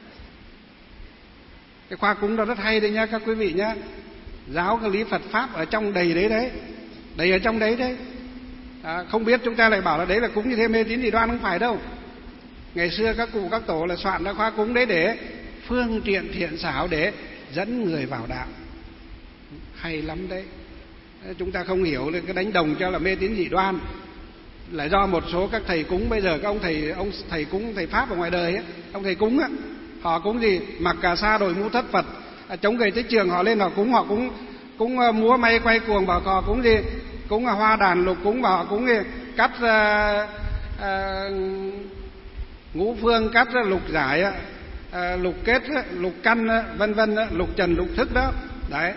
Cái khoa cúng đó rất hay đấy nhá các quý vị nhá. Giáo cái lý Phật pháp ở trong đầy đấy đấy, đầy ở trong đấy đấy. À, không biết chúng ta lại bảo là đấy là cúng như thế mê tín dị đoan, không phải đâu. Ngày xưa các cụ các tổ là soạn ra khoa cúng đấy để phương tiện thiện xảo để dẫn người vào đạo. Hay lắm đấy. Chúng ta không hiểu cái đánh đồng cho là mê tín dị đoan là do một số các thầy cúng bây giờ, các ông thầy ông thầy cúng thầy pháp ở ngoài đời ấy, ông thầy cúng á, họ cúng gì? Mặc cà sa đội mũ thất Phật, chống gậy tới trường họ lên họ cúng, họ cúng cúng múa may quay cuồng, bảo họ cúng gì? Cúng hoa đàn lục cúng, bảo họ cúng gì? Cắt uh, uh, ngũ phương, cắt lục giải, uh, lục kết, lục căn, vân vân, lục trần lục thức đó. Đấy.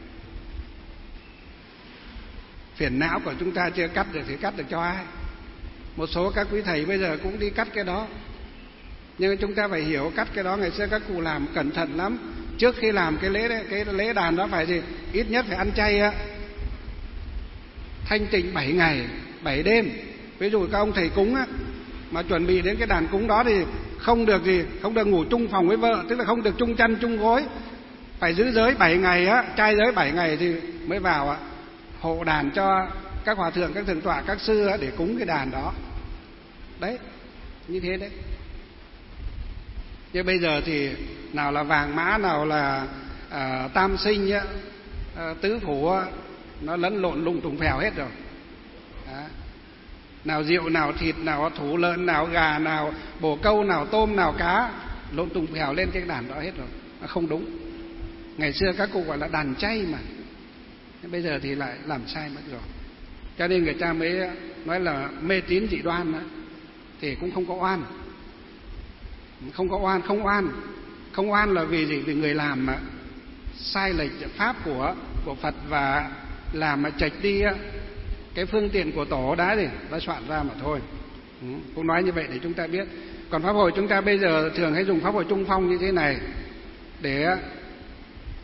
Phiền não của chúng ta chưa cắt được thì cắt được cho ai? Một số các quý thầy bây giờ cũng đi cắt cái đó. Nhưng chúng ta phải hiểu cắt cái đó ngày xưa các cụ làm cẩn thận lắm. Trước khi làm cái lễ cái lễ đàn đó phải gì? Ít nhất phải ăn chay á, thanh tịnh bảy ngày bảy đêm. Ví dụ các ông thầy cúng á, mà chuẩn bị đến cái đàn cúng đó thì không được gì, không được ngủ chung phòng với vợ, tức là không được chung chăn chung gối, phải giữ giới bảy ngày á, trai giới bảy ngày thì mới vào á, hộ đàn cho các hòa thượng, các thượng tọa, các sư á, để cúng cái đàn đó. Đấy, như thế đấy. Nhưng bây giờ thì nào là vàng mã, nào là à, tam sinh á, à, tứ phủ á, nó lẫn lộn lung tung phèo hết rồi. Đó. Nào rượu, nào thịt, nào thủ lợn, nào gà, nào bồ câu, nào tôm, nào cá, lộn tung phèo lên cái đàn đó hết rồi. Nó không đúng. Ngày xưa các cụ gọi là đàn chay mà, bây giờ thì lại làm sai mất rồi. Cho nên người ta mới nói là mê tín dị đoan đó, thì cũng không có oan. Không có oan, không oan. Không oan là vì gì? Vì người làm mà sai lệch pháp của của Phật và làm mà chệch đi cái phương tiện của tổ đã thì đã soạn ra mà thôi. Ừ, cũng nói như vậy để chúng ta biết. Còn pháp hội chúng ta bây giờ thường hay dùng pháp hội trung phong như thế này để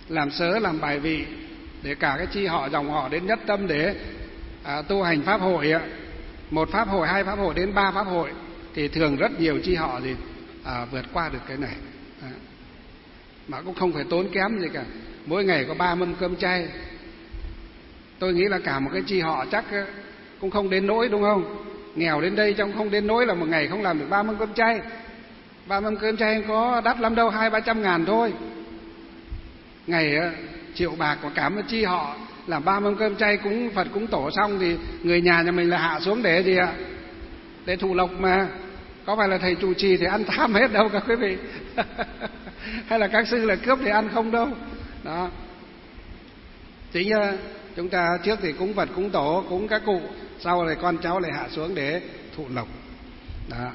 làm sớ, làm bài vị để cả cái chi họ dòng họ đến nhất tâm để à, tu hành pháp hội ạ. Một pháp hội, hai pháp hội đến ba pháp hội thì thường rất nhiều chi họ gì à, vượt qua được cái này à. Mà cũng không phải tốn kém gì cả, mỗi ngày có ba mâm cơm chay. Tôi nghĩ là cả một cái chi họ chắc cũng không đến nỗi, đúng không? Nghèo đến đây trong không đến nỗi là một ngày không làm được ba mâm cơm chay. Ba mâm cơm chay có đắt lắm đâu, hai ba trăm ngàn thôi. Ngày triệu bạc của cả một chi họ làm ba mâm cơm chay cúng Phật cúng tổ xong thì người nhà nhà mình là hạ xuống để gì ạ? Để thụ lộc mà. Có phải là thầy trụ trì thì ăn tham hết đâu các quý vị. Hay là các sư là cướp thì ăn không đâu. Đó. Chính chúng ta trước thì cúng Phật cúng tổ cúng các cụ, sau rồi con cháu lại hạ xuống để thụ lộc. Đó.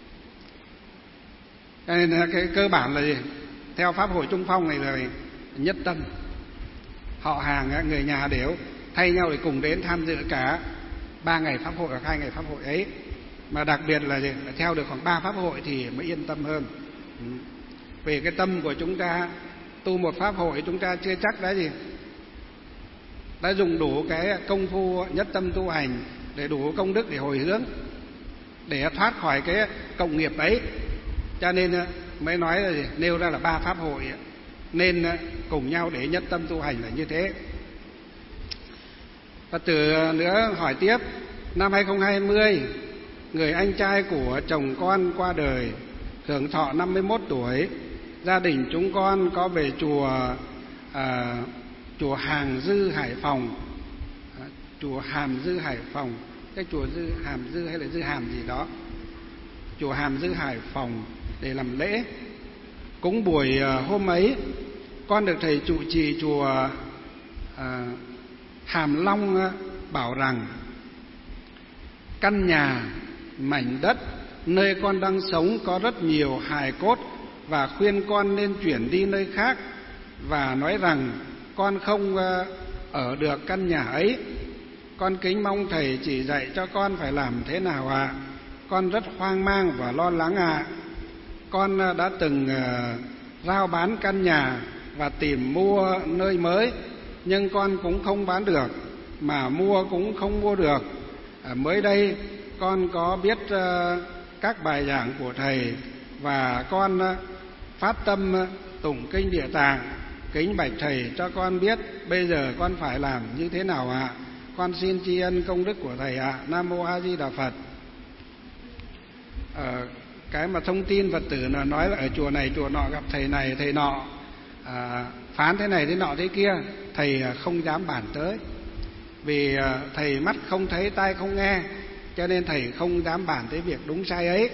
Cho nên cái cơ bản là gì? Theo pháp hội Trung Phong này là nhất tâm. Họ hàng người nhà đều thay nhau để cùng đến tham dự cả ba ngày pháp hội hoặc hai ngày pháp hội ấy. Mà đặc biệt là gì? Là theo được khoảng ba pháp hội thì mới yên tâm hơn. Vì cái tâm của chúng ta tu một pháp hội chúng ta chưa chắc đã gì đã dùng đủ cái công phu nhất tâm tu hành để đủ công đức để hồi hướng, để thoát khỏi cái cộng nghiệp ấy. Cho nên mới nói là gì? Nêu ra là ba pháp hội nên cùng nhau để nhất tâm tu hành là như thế. Phật tử nữa hỏi tiếp, năm hai không hai không, người anh trai của chồng con qua đời, hưởng thọ năm mươi mốt tuổi. Gia đình chúng con có về chùa à, chùa Hàng Dư Hải Phòng, à, chùa Hàm Dư Hải Phòng, cái chùa Dư Hàm Dư hay là Dư Hàm gì đó, chùa Hàm Dư Hải Phòng để làm lễ. Cúng buổi à, hôm ấy, con được thầy trụ trì chùa à, Hàm Long bảo rằng căn nhà, mảnh đất nơi con đang sống có rất nhiều hài cốt và khuyên con nên chuyển đi nơi khác, và nói rằng con không ở được căn nhà ấy. Con kính mong thầy chỉ dạy cho con phải làm thế nào ạ? À? Con rất hoang mang và lo lắng ạ. À. Con đã từng rao bán căn nhà và tìm mua nơi mới, nhưng con cũng không bán được, mà mua cũng không mua được. À, mới đây con có biết uh, các bài giảng của thầy và con uh, phát tâm uh, tụng kinh Địa Tạng, kính bạch thầy cho con biết bây giờ con phải làm như thế nào ạ? À? Con xin tri ân công đức của thầy ạ. À. Nam mô A Di Đà Phật. À, cái mà thông tin Phật tử là nói là ở chùa này chùa nọ gặp thầy này thầy nọ, à, phán thế này thế nọ thế kia, thầy không dám bàn tới. Vì thầy mắt không thấy tai không nghe, cho nên thầy không dám bàn tới việc đúng sai ấy.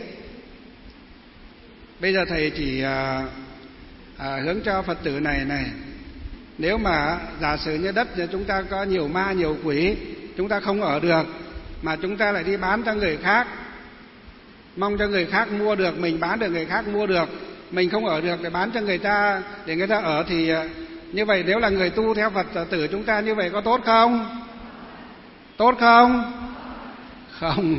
Bây giờ thầy chỉ à, à, hướng cho Phật tử này này, nếu mà giả sử như đất chúng ta có nhiều ma nhiều quỷ, chúng ta không ở được mà chúng ta lại đi bán cho người khác, mong cho người khác mua được, mình bán được người khác mua được, mình không ở được để bán cho người ta để người ta ở, thì như vậy nếu là người tu theo Phật tử chúng ta như vậy có tốt không? Tốt không? Không.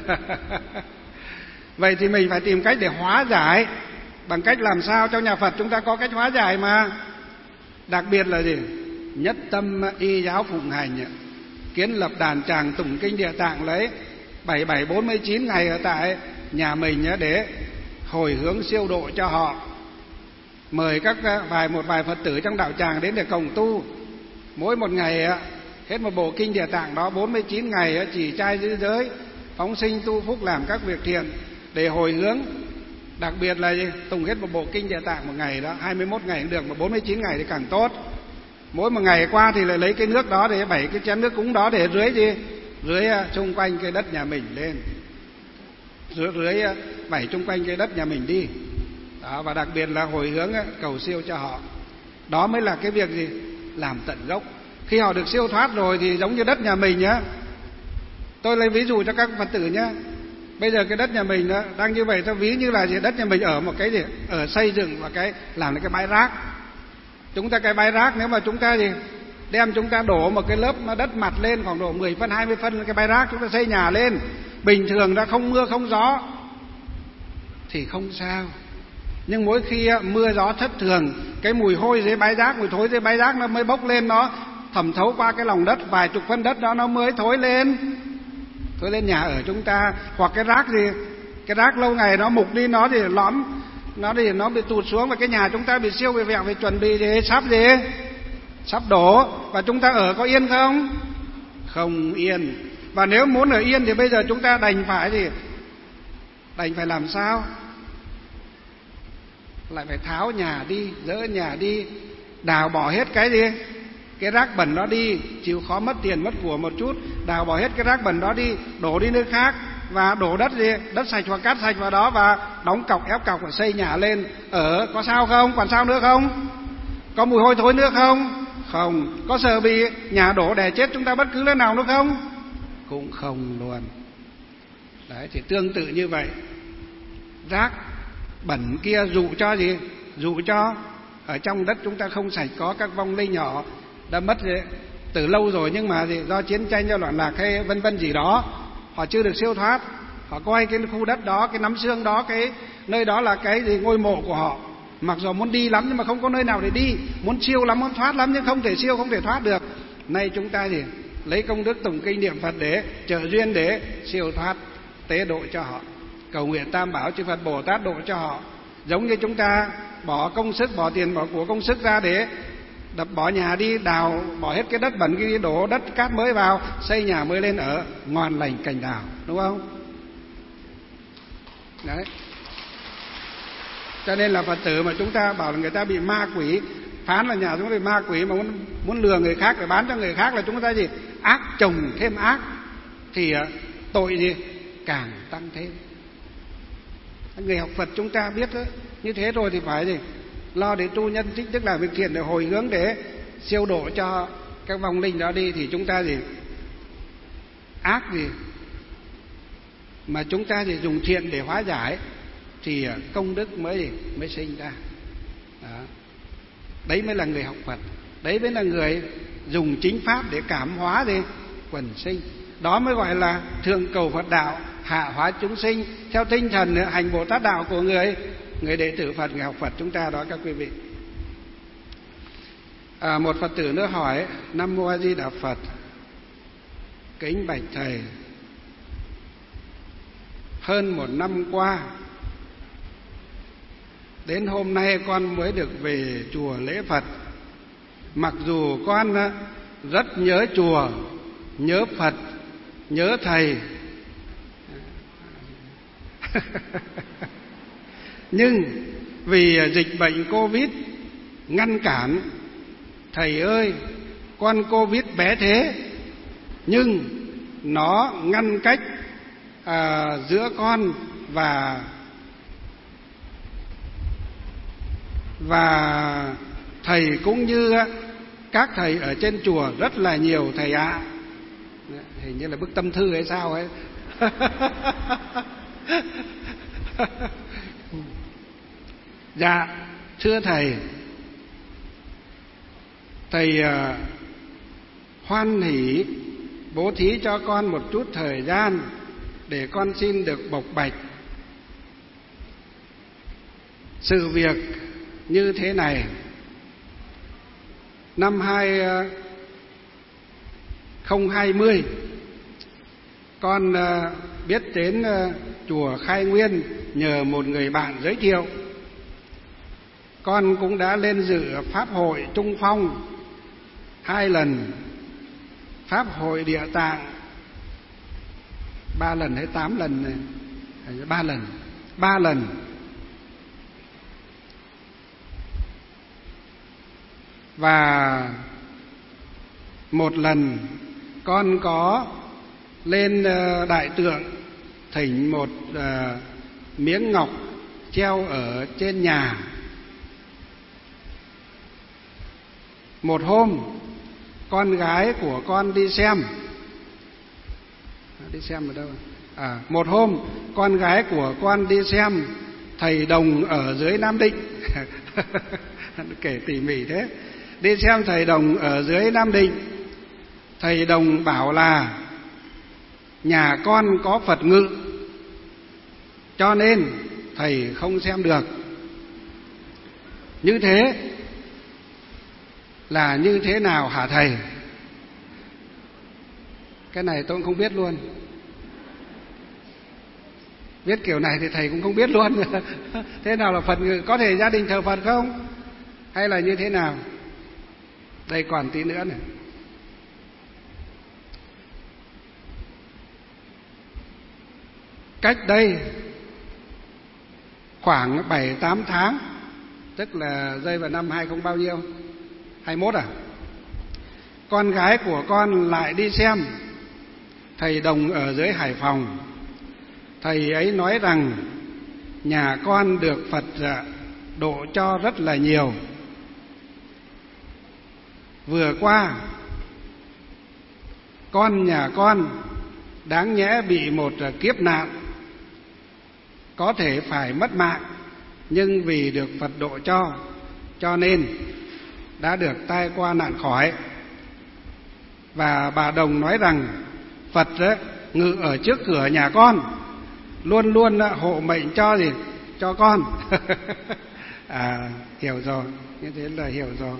Vậy thì mình phải tìm cách để hóa giải, bằng cách làm sao cho nhà Phật chúng ta có cách hóa giải mà. Đặc biệt là gì? Nhất tâm y giáo phụng hành, kiến lập đàn tràng tụng kinh Địa Tạng lấy bảy bảy bốn mươi chín ngày ở tại nhà mình để hồi hướng siêu độ cho họ. Mời các vài một vài Phật tử trong đạo tràng đến để cộng tu. Mỗi một ngày hết một bộ kinh Địa Tạng đó, bốn mươi chín ngày chỉ trai giữ giới, phóng sinh tu phúc, làm các việc thiện để hồi hướng. Đặc biệt là gì? Tùng hết một bộ kinh Địa Tạng một ngày đó, hai mươi mốt ngày cũng được, mà bốn mươi chín ngày thì càng tốt. Mỗi một ngày qua thì lại lấy cái nước đó để bảy cái chén nước cúng đó để rưới gì? Rưới xung quanh cái đất nhà mình lên, rưới, rưới bảy xung quanh cái đất nhà mình đi đó. Và đặc biệt là hồi hướng cầu siêu cho họ. Đó mới là cái việc gì? Làm tận gốc. Khi họ được siêu thoát rồi thì giống như đất nhà mình nhá. Tôi lấy ví dụ cho các Phật tử nhá. Bây giờ cái đất nhà mình đó, đang như vậy, tôi ví như là gì? Đất nhà mình ở một cái gì? Ở xây dựng và cái làm cái bãi rác. Chúng ta cái bãi rác, nếu mà chúng ta gì? Đem chúng ta đổ một cái lớp đất mặt lên khoảng độ mười phân hai mươi phân cái bãi rác, chúng ta xây nhà lên, bình thường đã không mưa không gió thì không sao. Nhưng mỗi khi mưa gió thất thường, cái mùi hôi dưới bãi rác, mùi thối dưới bãi rác nó mới bốc lên, nó thẩm thấu qua cái lòng đất, vài chục phân đất đó nó mới thối lên, thối lên nhà ở chúng ta. Hoặc cái rác gì, cái rác lâu ngày nó mục đi, nó thì lõm, nó thì nó bị tụt xuống, và cái nhà chúng ta bị siêu bị vẹo, bị chuẩn bị gì, sắp gì, sắp đổ. Và chúng ta ở có yên không? Không yên. Và nếu muốn ở yên thì bây giờ chúng ta đành phải gì, đành phải làm sao? Lại phải tháo nhà đi, dỡ nhà đi, đào bỏ hết cái gì, cái rác bẩn đó đi, chịu khó mất tiền mất của một chút, đào bỏ hết cái rác bẩn đó đi, đổ đi nơi khác, và đổ đất gì, đất sạch hoặc cát sạch vào đó, và đóng cọc ép cọc và xây nhà lên ở. Có sao không? Còn sao nữa không? Có mùi hôi thối nữa không? Không. Có sợ bị nhà đổ đè chết chúng ta bất cứ lúc nào nữa không? Cũng không luôn. Đấy, thì tương tự như vậy, rác bẩn kia dụ cho gì? Dụ cho ở trong đất chúng ta không sạch có các vong linh nhỏ đã mất gì, từ lâu rồi, nhưng mà gì, do chiến tranh, do loạn lạc hay vân vân gì đó, họ chưa được siêu thoát. Họ coi cái khu đất đó, cái nắm xương đó, cái nơi đó là cái gì, ngôi mộ của họ. Mặc dù muốn đi lắm nhưng mà không có nơi nào để đi, muốn siêu lắm, muốn thoát lắm nhưng không thể siêu, không thể thoát được. Nay chúng ta thì lấy công đức tụng kinh niệm Phật để trợ duyên để siêu thoát, tế độ cho họ, cầu nguyện Tam Bảo chư Phật Bồ Tát độ cho họ. Giống như chúng ta bỏ công sức, bỏ tiền, bỏ của công sức ra để đập bỏ nhà đi, đào bỏ hết cái đất bẩn kia đi, đổ đất cát mới vào, xây nhà mới lên ở, ngon lành cành đào, đúng không? Đấy. Cho nên là Phật tử mà chúng ta bảo là người ta bị ma quỷ, phán là nhà chúng ta bị ma quỷ, mà muốn muốn lừa người khác để bán cho người khác, là chúng ta gì, ác chồng thêm ác, thì tội gì càng tăng thêm. Người học Phật chúng ta biết đó, như thế rồi thì phải gì, lo để tu nhân tích đức làm việc thiện, để hồi hướng để siêu độ cho các vong linh đó đi. Thì chúng ta gì, ác gì mà chúng ta thì dùng thiện để hóa giải, thì công đức mới gì, mới sinh ra. Đó. Đấy mới là người học Phật, đấy mới là người dùng chính pháp để cảm hóa gì, quần sinh. Đó mới gọi là thượng cầu Phật đạo, hạ hóa chúng sinh, theo tinh thần hành Bồ Tát đạo của người người đệ tử Phật, người học Phật chúng ta đó các quý vị. À, một Phật tử nữa hỏi: Nam Mô A Di Đà Phật, kính bạch thầy, hơn một năm qua đến hôm nay con mới được về chùa lễ Phật. Mặc dù con rất nhớ chùa, nhớ Phật, nhớ thầy, nhưng vì dịch bệnh Covid ngăn cản. Thầy ơi, con Covid bé thế, nhưng nó ngăn cách à, giữa con và và thầy cũng như các thầy ở trên chùa rất là nhiều thầy ạ. À. Hình như là bức tâm thư hay sao ấy. Dạ, thưa thầy, thầy uh, hoan hỷ bố thí cho con một chút thời gian để con xin được bộc bạch sự việc như thế này. Năm hai không hai không, con uh, biết đến uh, chùa Khai Nguyên nhờ một người bạn giới thiệu. Con cũng đã lên dự Pháp hội Trung Phong hai lần, Pháp hội Địa Tạng ba lần hay tám lần này, ba lần, ba lần. Và một lần con có lên đại tượng thỉnh một uh, miếng ngọc treo ở trên nhà. Một hôm con gái của con đi xem, đi xem ở đâu? À, một hôm con gái của con đi xem thầy Đồng ở dưới Nam Định. Kể tỉ mỉ thế. Đi xem thầy Đồng ở dưới Nam Định. Thầy Đồng bảo là nhà con có Phật ngự, cho nên thầy không xem được. Như thế là như thế nào hả thầy? Cái này tôi cũng không biết luôn. Viết kiểu này thì thầy cũng không biết luôn. Thế nào là Phật ngự? Có thể gia đình thờ Phật không? Hay là như thế nào? Đây còn tí nữa này. Cách đây khoảng bảy tám tháng, tức là rơi vào năm hai không bao nhiêu? hai mốt à? Con gái của con lại đi xem thầy Đồng ở dưới Hải Phòng. Thầy ấy nói rằng nhà con được Phật độ cho rất là nhiều. Vừa qua con nhà con đáng nhẽ bị một kiếp nạn, có thể phải mất mạng, nhưng vì được Phật độ cho, cho nên đã được tai qua nạn khỏi. Và bà Đồng nói rằng Phật ngự ở trước cửa nhà con, luôn luôn hộ mệnh cho gì? Cho con. À, hiểu rồi, như thế là hiểu rồi.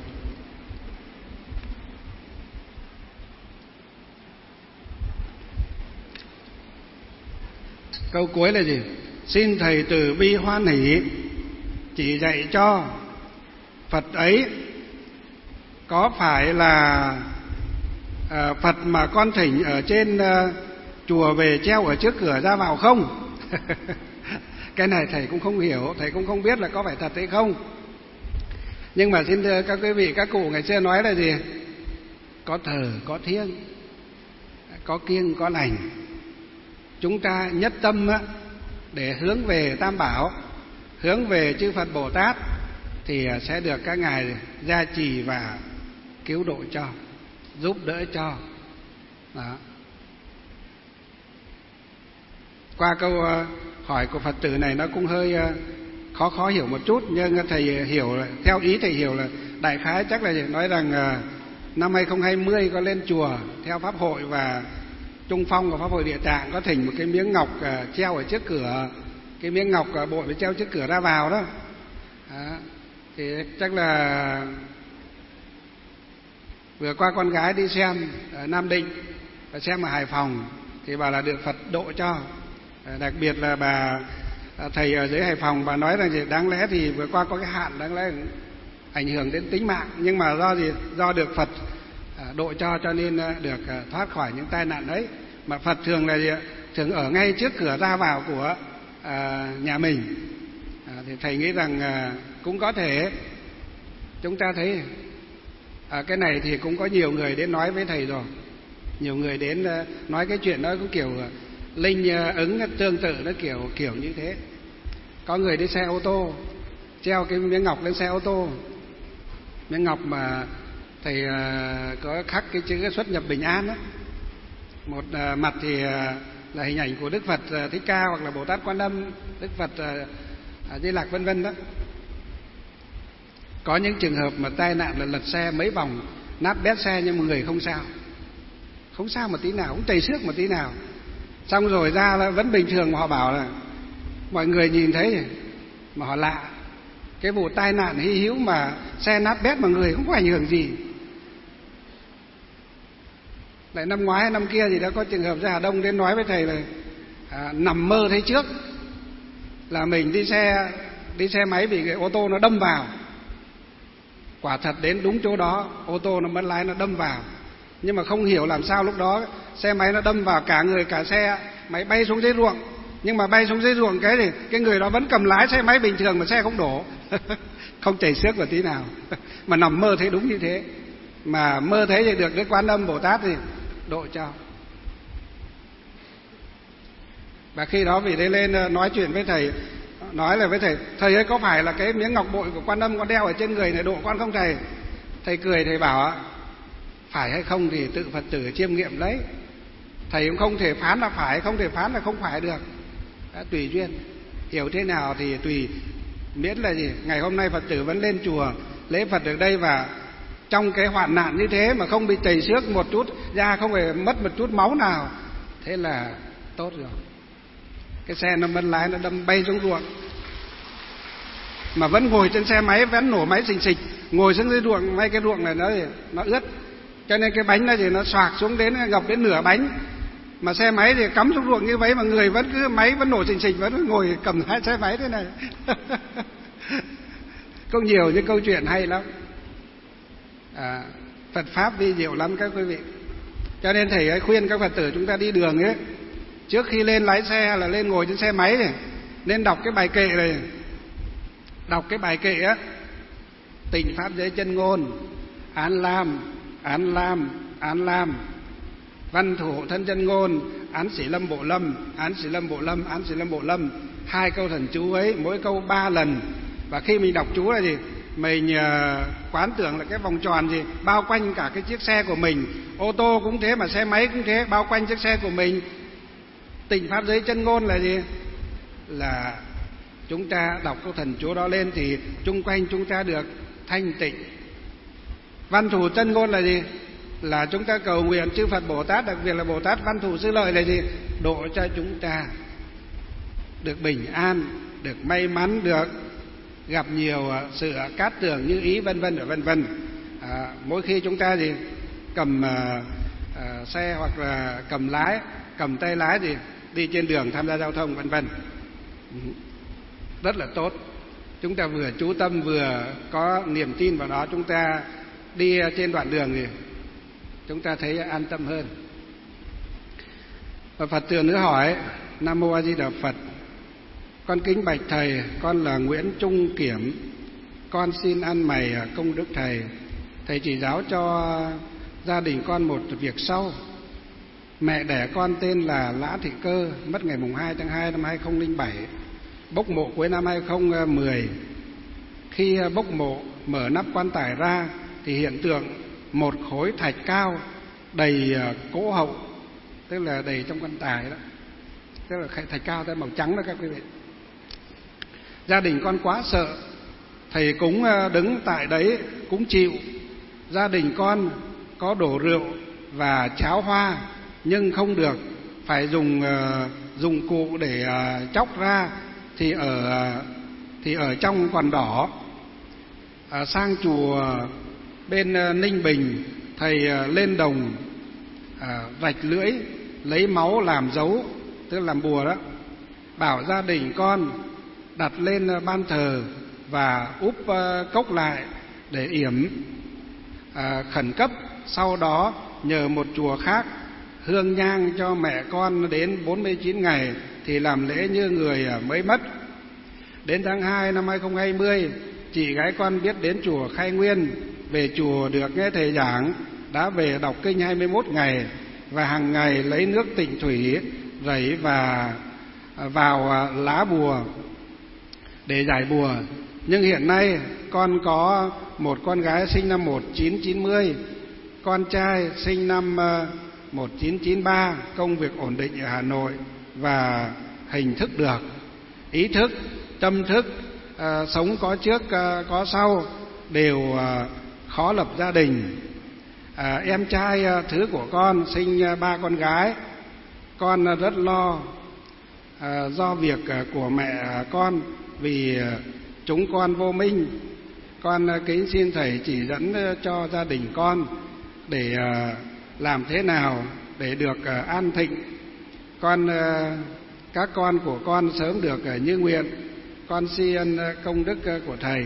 Câu cuối là gì? Xin thầy từ bi hoan hỷ chỉ dạy cho Phật ấy có phải là à, Phật mà con thỉnh ở trên à, chùa về treo ở trước cửa ra vào không? Cái này thầy cũng không hiểu, thầy cũng không biết là có phải thật hay không. Nhưng mà xin thưa các quý vị, các cụ ngày xưa nói là gì? Có thờ, có thiêng, có kiêng, có lành. Chúng ta nhất tâm á, để hướng về Tam Bảo, hướng về chư Phật Bồ Tát, thì sẽ được các ngài gia trì và cứu độ cho, giúp đỡ cho. Đó. Qua câu hỏi của Phật tử này nó cũng hơi khó khó hiểu một chút, nhưng thầy hiểu, theo ý thầy hiểu là đại khái chắc là nói rằng năm hai không hai không có lên chùa theo pháp hội và Trung Phong và pháp hội Địa Tạng có thỉnh một cái miếng ngọc treo ở trước cửa, cái miếng ngọc bội phải treo trước cửa ra vào đó. Đó. Thì chắc là vừa qua con gái đi xem ở Nam Định và xem ở Hải Phòng thì bà là được Phật độ cho. Đặc biệt là bà thầy ở dưới Hải Phòng, bà nói rằng gì, đáng lẽ thì vừa qua có cái hạn, đáng lẽ ảnh hưởng đến tính mạng, nhưng mà do gì, do được Phật độ cho cho nên được thoát khỏi những tai nạn ấy. Mà Phật thường là gì, thường ở ngay trước cửa ra vào của à, nhà mình. À, thì thầy nghĩ rằng à, cũng có thể. Chúng ta thấy à, cái này thì cũng có nhiều người đến nói với thầy rồi, nhiều người đến à, nói cái chuyện đó cũng kiểu linh ứng tương tự, nó kiểu kiểu như thế. Có người đi xe ô tô treo cái miếng ngọc lên xe ô tô, miếng ngọc mà thầy uh, có khắc cái chữ xuất nhập bình an đó. Một uh, mặt thì uh, là hình ảnh của Đức Phật uh, Thích Ca hoặc là Bồ Tát Quan Âm, Đức Phật uh, Di Lặc vân vân đó. Có những trường hợp mà tai nạn là lật xe mấy vòng, nát bét xe, nhưng mà người không sao, không sao một tí nào, cũng chảy xước một tí nào. Xong rồi ra là vẫn bình thường, mà họ bảo là mọi người nhìn thấy mà họ lạ, cái vụ tai nạn hy hữu mà xe nát bét mà người không có ảnh hưởng gì. Lại năm ngoái hay năm kia thì đã có trường hợp ra Hà Đông đến nói với thầy là à, nằm mơ thấy trước là mình đi xe đi xe máy bị cái ô tô nó đâm vào. Quả thật đến đúng chỗ đó, ô tô nó mất lái nó đâm vào, nhưng mà không hiểu làm sao lúc đó xe máy nó đâm vào, cả người cả xe máy bay xuống dưới ruộng. Nhưng mà bay xuống dưới ruộng cái thì cái người đó vẫn cầm lái xe máy bình thường mà xe không đổ. Không chảy xước một tí nào. Mà nằm mơ thấy đúng như thế, mà mơ thấy thì được Đức Quan Âm Bồ Tát thì độ cho. Và khi đó vị đấy lên nói chuyện với thầy, nói là với thầy, thầy ơi có phải là cái miếng ngọc bội của Quan Âm con đeo ở trên người này độ con không thầy? Thầy cười, thầy bảo phải hay không thì tự Phật tử chiêm nghiệm lấy. Thầy cũng không thể phán là phải, không thể phán là không phải được. Đã tùy duyên, hiểu thế nào thì tùy. Miễn là gì, ngày hôm nay Phật tử vẫn lên chùa lễ Phật được đây, và trong cái hoạn nạn như thế mà không bị chảy xước một chút da, không phải mất một chút máu nào, thế là tốt rồi. Cái xe nó mất lái, nó đâm bay xuống ruộng, mà vẫn ngồi trên xe máy, vẫn nổ máy xình xịch, ngồi xuống dưới ruộng, mấy cái ruộng này nó nó ướt, cho nên cái bánh nó thì nó xoạc xuống đến ngập đến nửa bánh. Mà xe máy thì cắm xuống ruộng như vậy mà người vẫn cứ máy vẫn nổ xình xịch, vẫn ngồi cầm hai xe máy thế này. Có nhiều những câu chuyện hay lắm. À, Phật pháp vi diệu lắm các quý vị. Cho nên thầy ấy khuyên các Phật tử chúng ta đi đường ấy, trước khi lên lái xe là lên ngồi trên xe máy này, nên đọc cái bài kệ này. Đọc cái bài kệ á: tịnh pháp giới chân ngôn, án lam, án lam, án lam, văn thủ hộ thân chân ngôn, án sĩ lâm bộ lâm, án sĩ lâm bộ lâm, án sĩ lâm bộ lâm. Hai câu thần chú ấy, mỗi câu ba lần. Và khi mình đọc chú là gì? Mình uh, quán tưởng là cái vòng tròn gì bao quanh cả cái chiếc xe của mình. Ô tô cũng thế, mà xe máy cũng thế, bao quanh chiếc xe của mình. Tịnh pháp giới chân ngôn là gì? Là chúng ta đọc câu thần chú đó lên thì chung quanh chúng ta được thanh tịnh. Văn thủ chân ngôn là gì? Là chúng ta cầu nguyện chư Phật Bồ Tát, đặc biệt là Bồ Tát Văn Thù Sư Lợi là gì? Độ cho chúng ta được bình an, được may mắn, được gặp nhiều sự cát tường như ý, vân vân và vân vân. À, mỗi khi chúng ta gì cầm à, à, xe hoặc là cầm lái, cầm tay lái gì đi trên đường tham gia giao thông vân vân, rất là tốt. Chúng ta vừa chú tâm vừa có niềm tin vào đó, chúng ta đi trên đoạn đường thì chúng ta thấy an tâm hơn. Và Phật tử nữa hỏi: Nam mô A Di Đà Phật, con kính bạch thầy, con là Nguyễn Trung Kiểm, con xin ăn mày công đức thầy. Thầy chỉ giáo cho gia đình con một việc sau. Mẹ đẻ con tên là Lã Thị Cơ, mất ngày mùng hai tháng hai năm hai không không bảy, bốc mộ cuối năm hai không một không. Khi bốc mộ mở nắp quan tài ra thì hiện tượng một khối thạch cao đầy cỗ hậu, tức là đầy trong quan tài đó, tức là thạch cao tới màu trắng đó các quý vị. Gia đình con quá sợ, thầy cúng đứng tại đấy cũng chịu. Gia đình con có đổ rượu và cháo hoa nhưng không được, phải dùng uh, dụng cụ để uh, chóc ra thì ở uh, thì ở trong còn đỏ. Uh, sang chùa bên uh, Ninh Bình, thầy uh, lên đồng uh, rạch lưỡi lấy máu làm dấu, tức là làm bùa đó. Bảo gia đình con đặt lên uh, ban thờ và úp uh, cốc lại để yểm uh, khẩn cấp. Sau đó nhờ một chùa khác hương nhang cho mẹ con đến bốn mươi chín ngày thì làm lễ như người mới mất. Đến tháng hai năm hai không hai không, chị gái con biết đến chùa Khai Nguyên, về chùa được nghe thầy giảng, đã về đọc kinh hai mươi mốt ngày và hàng ngày lấy nước tịnh thủy rảy và vào lá bùa để giải bùa. Nhưng hiện nay con có một con gái sinh năm một nghìn chín trăm chín mươi, con trai sinh năm một nghìn chín trăm chín mươi ba, công việc ổn định ở Hà Nội và hình thức được, ý thức, tâm thức, à, sống có trước à, có sau, đều à, khó lập gia đình. À, em trai à, thứ của con sinh à, ba con gái, con à, rất lo à, do việc à, của mẹ à, con vì à, chúng con vô minh. Con à, kính xin thầy chỉ dẫn à, cho gia đình con để à, làm thế nào để được uh, an thịnh, con uh, các con của con sớm được uh, như nguyện. Con xin uh, công đức uh, của thầy.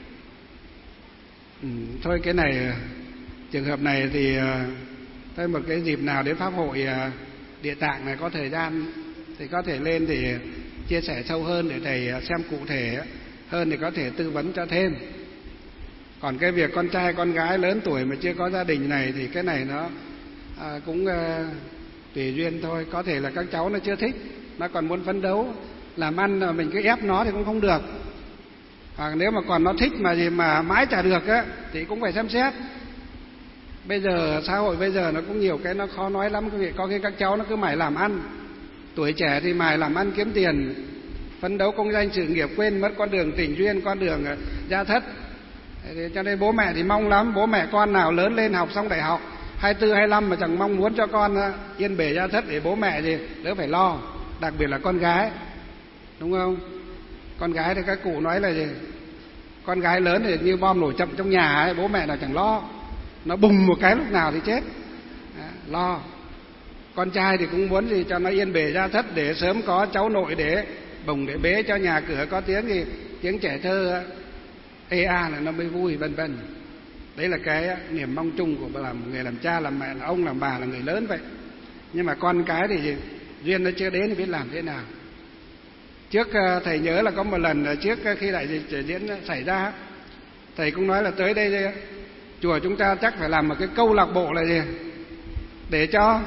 Ừ, thôi cái này uh, trường hợp này thì uh, tới một cái dịp nào đến pháp hội uh, Địa Tạng này có thời gian thì có thể lên thì chia sẻ sâu hơn để thầy uh, xem cụ thể hơn thì có thể tư vấn cho thêm. Còn cái việc con trai con gái lớn tuổi mà chưa có gia đình này thì cái này nó À, cũng uh, tùy duyên thôi. Có thể là các cháu nó chưa thích, nó còn muốn phấn đấu làm ăn, mà mình cứ ép nó thì cũng không được. Hoặc nếu mà còn nó thích mà gì mà mãi chả được á thì cũng phải xem xét. Bây giờ xã hội bây giờ nó cũng nhiều cái nó khó nói lắm quý vị. Có khi các cháu nó cứ mãi làm ăn, tuổi trẻ thì mãi làm ăn kiếm tiền, phấn đấu công danh sự nghiệp, quên mất con đường tình duyên, con đường uh, gia thất. Cho nên bố mẹ thì mong lắm, bố mẹ con nào lớn lên học xong đại học hai mươi tư, hai mươi lăm mà chẳng mong muốn cho con yên bề gia thất để bố mẹ gì đỡ phải lo, đặc biệt là con gái, đúng không? Con gái thì các cụ nói là gì? Con gái lớn thì như bom nổ chậm trong nhà ấy, bố mẹ nào chẳng lo, nó bùng một cái lúc nào thì chết. À, lo. Con trai thì cũng muốn gì cho nó yên bề gia thất, để sớm có cháu nội để bồng để bế cho nhà cửa có tiếng thì tiếng trẻ thơ ê a là nó mới vui, vân vân. Đấy là cái niềm mong chung của làm người làm cha, làm mẹ, là ông làm bà, là người lớn vậy. Nhưng mà con cái thì duyên nó chưa đến thì biết làm thế nào. Trước thầy nhớ là có một lần trước khi đại dịch diễn xảy ra, thầy cũng nói là tới đây chùa chúng ta chắc phải làm một cái câu lạc bộ là gì, để cho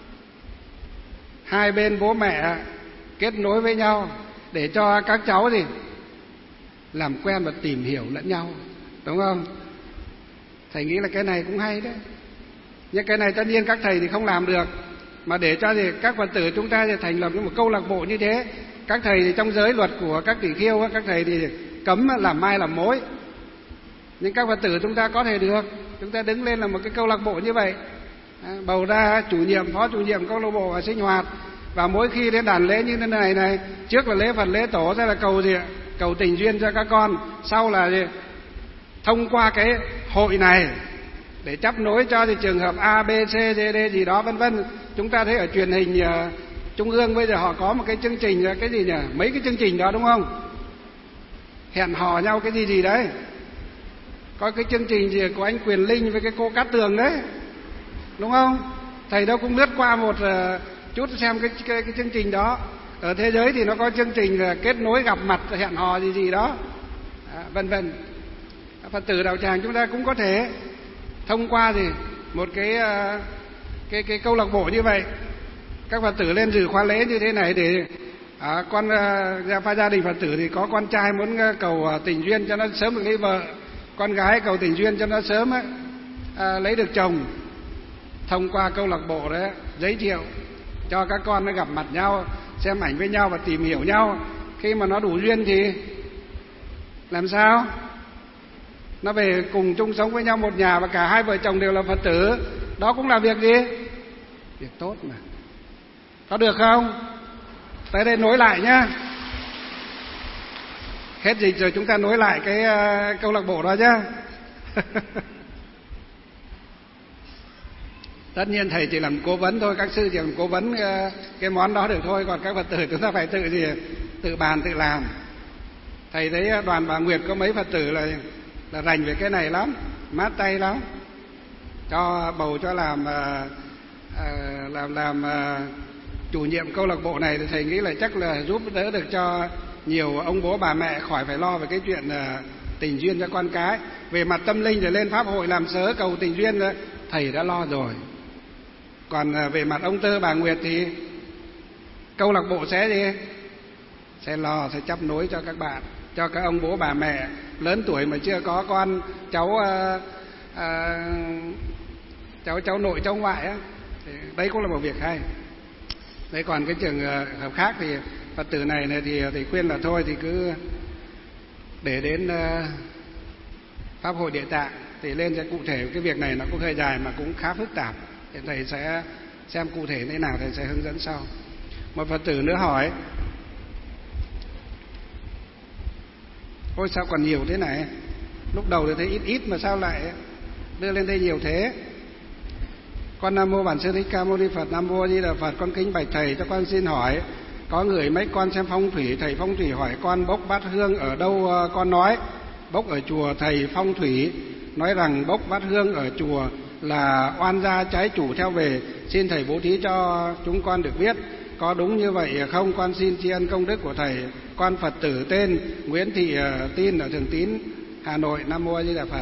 hai bên bố mẹ kết nối với nhau, để cho các cháu gì làm quen và tìm hiểu lẫn nhau, đúng không? Thầy nghĩ là cái này cũng hay đấy. Nhưng cái này tất nhiên các thầy thì không làm được, mà để cho gì các Phật tử chúng ta thì thành lập một câu lạc bộ như thế. Các thầy thì trong giới luật của các tỷ khưu, các thầy thì cấm làm mai làm mối, nhưng các Phật tử chúng ta có thể được. Chúng ta đứng lên là một cái câu lạc bộ như vậy, bầu ra chủ nhiệm, phó chủ nhiệm câu lạc bộ và sinh hoạt. Và mỗi khi đến đàn lễ như thế này này, trước là lễ Phật lễ tổ, sẽ là cầu gì ạ? Cầu tình duyên cho các con. Sau là gì? Thông qua cái hội này để chấp nối cho thì trường hợp A, B, C, D, D gì đó vân vân. Chúng ta thấy ở truyền hình uh, Trung ương bây giờ họ có một cái chương trình, cái gì nhỉ? Mấy cái chương trình đó đúng không? Hẹn hò nhau cái gì gì đấy. Có cái chương trình gì của anh Quyền Linh với cái cô Cát Tường đấy, đúng không? Thầy đâu cũng lướt qua một uh, chút xem cái, cái cái chương trình đó. Ở thế giới thì nó có chương trình là kết nối gặp mặt hẹn hò gì gì đó, à, vân vân. Phật tử đạo tràng chúng ta cũng có thể thông qua gì một cái uh, cái cái câu lạc bộ như vậy, các Phật tử lên dự khóa lễ như thế này để à, con uh, gia đình Phật tử thì có con trai muốn uh, cầu uh, tình duyên cho nó sớm được lấy vợ, con gái cầu tình duyên cho nó sớm uh, lấy được chồng. Thông qua câu lạc bộ đấy giới thiệu cho các con nó gặp mặt nhau, xem ảnh với nhau và tìm hiểu nhau. Khi mà nó đủ duyên thì làm sao nó về cùng chung sống với nhau một nhà, và cả hai vợ chồng đều là Phật tử. Đó cũng là việc gì? Việc tốt mà. Có được không? Tới đây nối lại nhá. Hết dịch rồi chúng ta nối lại cái uh, câu lạc bộ đó nhá. Tất nhiên thầy chỉ làm cố vấn thôi, các sư chỉ làm cố vấn uh, cái món đó được thôi, còn các Phật tử chúng ta phải tự gì tự bàn tự làm. Thầy thấy đoàn bà Nguyệt có mấy Phật tử là là rành về cái này lắm, mát tay lắm, cho bầu cho làm uh, uh, làm làm uh, chủ nhiệm câu lạc bộ này, thì thầy nghĩ là chắc là giúp đỡ được cho nhiều ông bố bà mẹ khỏi phải lo về cái chuyện uh, tình duyên cho con cái. Về mặt tâm linh thì lên pháp hội làm sớ cầu tình duyên thầy đã lo rồi. Còn uh, về mặt ông Tơ bà Nguyệt thì câu lạc bộ sẽ gì sẽ lo, sẽ chấp nối cho các bạn, cho các ông bố bà mẹ lớn tuổi mà chưa có con cháu uh, uh, cháu cháu nội cháu ngoại á, thì đấy cũng là một việc hay. Đấy, còn cái trường hợp khác thì Phật tử này này thì thì khuyên là thôi thì cứ để đến uh, pháp hội Địa Tạng thì lên sẽ cụ thể. Cái việc này nó cũng hơi dài mà cũng khá phức tạp, thì thầy sẽ xem cụ thể thế nào thầy sẽ hướng dẫn sau. Một Phật tử nữa hỏi: ôi sao còn nhiều thế này, lúc đầu thì thấy ít ít mà sao lại đưa lên đây nhiều thế? Con Nam Mô Bản Sư Thích Ca Mâu Ni Phật. Nam Mô A Di Đà Phật. Con kính bạch thầy, cho con xin hỏi, có người mấy con xem phong thủy, thầy phong thủy hỏi con bốc bát hương ở đâu? Con nói bốc ở chùa. Thầy phong thủy nói rằng bốc bát hương ở chùa là oan gia trái chủ theo về, xin thầy bố thí cho chúng con được biết, có đúng như vậy không? Con xin tri ân công đức của thầy. Con Phật tử tên Nguyễn Thị Tin ở Thường Tín, Hà Nội. Nam Mô A Di Đà Phật.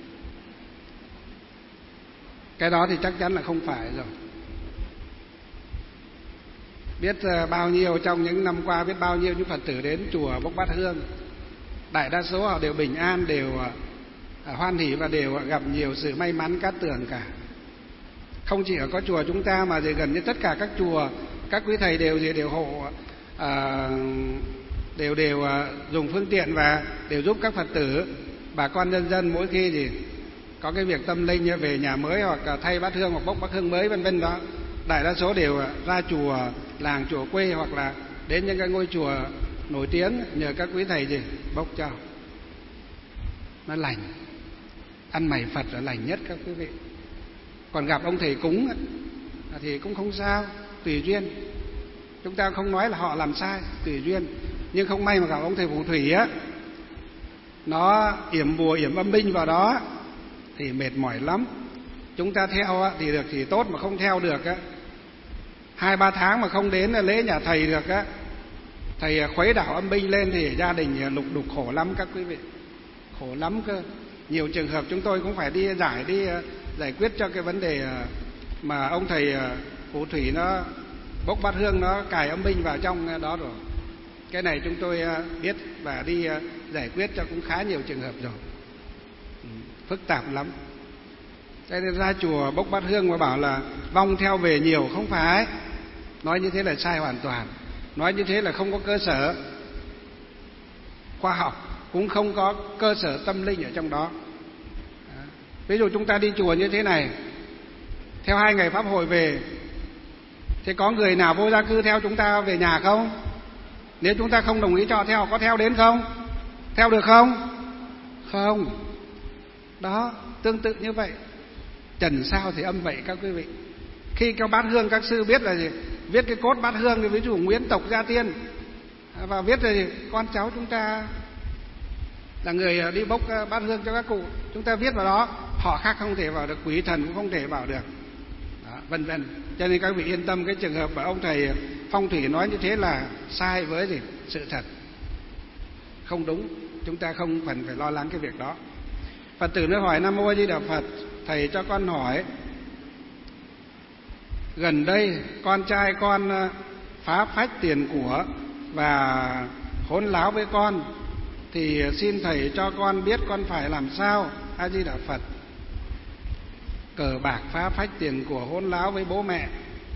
Cái đó thì chắc chắn là không phải rồi. Biết bao nhiêu trong những năm qua, biết bao nhiêu những Phật tử đến chùa bốc bát hương, đại đa số họ đều bình an, đều hoan hỷ và đều gặp nhiều sự may mắn cát tường cả. Không chỉ ở có chùa chúng ta mà thì gần như tất cả các chùa, các quý thầy đều gì đều hộ à, đều đều dùng phương tiện và đều giúp các Phật tử, bà con nhân dân mỗi khi gì có cái việc tâm linh như về nhà mới hoặc thay bát hương hoặc bốc bát hương mới vân vân đó, đại đa số đều ra chùa làng, chùa quê hoặc là đến những cái ngôi chùa nổi tiếng nhờ các quý thầy gì bốc cho. nó lành. Ăn mày Phật là lành nhất các quý vị. Còn gặp ông thầy cúng thì cũng không sao, tùy duyên. Chúng ta không nói là họ làm sai, tùy duyên. Nhưng không may mà gặp ông thầy phù thủy á, nó yểm bùa yểm âm binh vào đó thì mệt mỏi lắm. Chúng ta theo á, thì được thì tốt, mà không theo được á, hai ba tháng mà không đến lễ nhà thầy được á, thầy khuấy đảo âm binh lên thì gia đình lục đục khổ lắm các quý vị, khổ lắm cơ. Nhiều trường hợp chúng tôi cũng phải đi giải đi giải quyết cho cái vấn đề mà ông thầy phù thủy nó bốc bát hương, nó cài âm binh vào trong đó rồi. Cái này chúng tôi biết và đi giải quyết cho cũng khá nhiều trường hợp rồi, phức tạp lắm. Thế nên ra chùa bốc bát hương mà bảo là vong theo về nhiều, không phải. Nói như thế là sai hoàn toàn. Nói như thế là không có cơ sở khoa học, cũng không có cơ sở tâm linh ở trong đó. Ví dụ chúng ta đi chùa như thế này, theo hai ngày pháp hội về, thế có người nào vô gia cư theo chúng ta về nhà không? Nếu chúng ta không đồng ý cho theo, có theo đến không? Theo được không? Không. Đó, tương tự như vậy. Trần sao thì âm vậy các quý vị. Khi các bát hương các sư biết là gì? Viết cái cốt bát hương thì ví dụ Nguyễn tộc Gia Tiên, và viết là gì? Con cháu chúng ta là người đi bốc bát hương cho các cụ, chúng ta viết vào đó. Họ khác không thể vào được, quỷ thần cũng không thể vào được. Đó, vân vân. Cho nên các vị yên tâm, cái trường hợp mà ông thầy phong thủy nói như thế là sai với gì? Sự thật, không đúng. Chúng ta không cần phải lo lắng cái việc đó. Phật tử nó hỏi: Nam Mô A Di Đà Phật, thầy cho con hỏi, gần đây con trai con phá phách tiền của và hỗn láo với con, thì xin thầy cho con biết con phải làm sao. A Di Đà Phật. Cờ bạc, phá phách tiền của, hỗn láo với bố mẹ,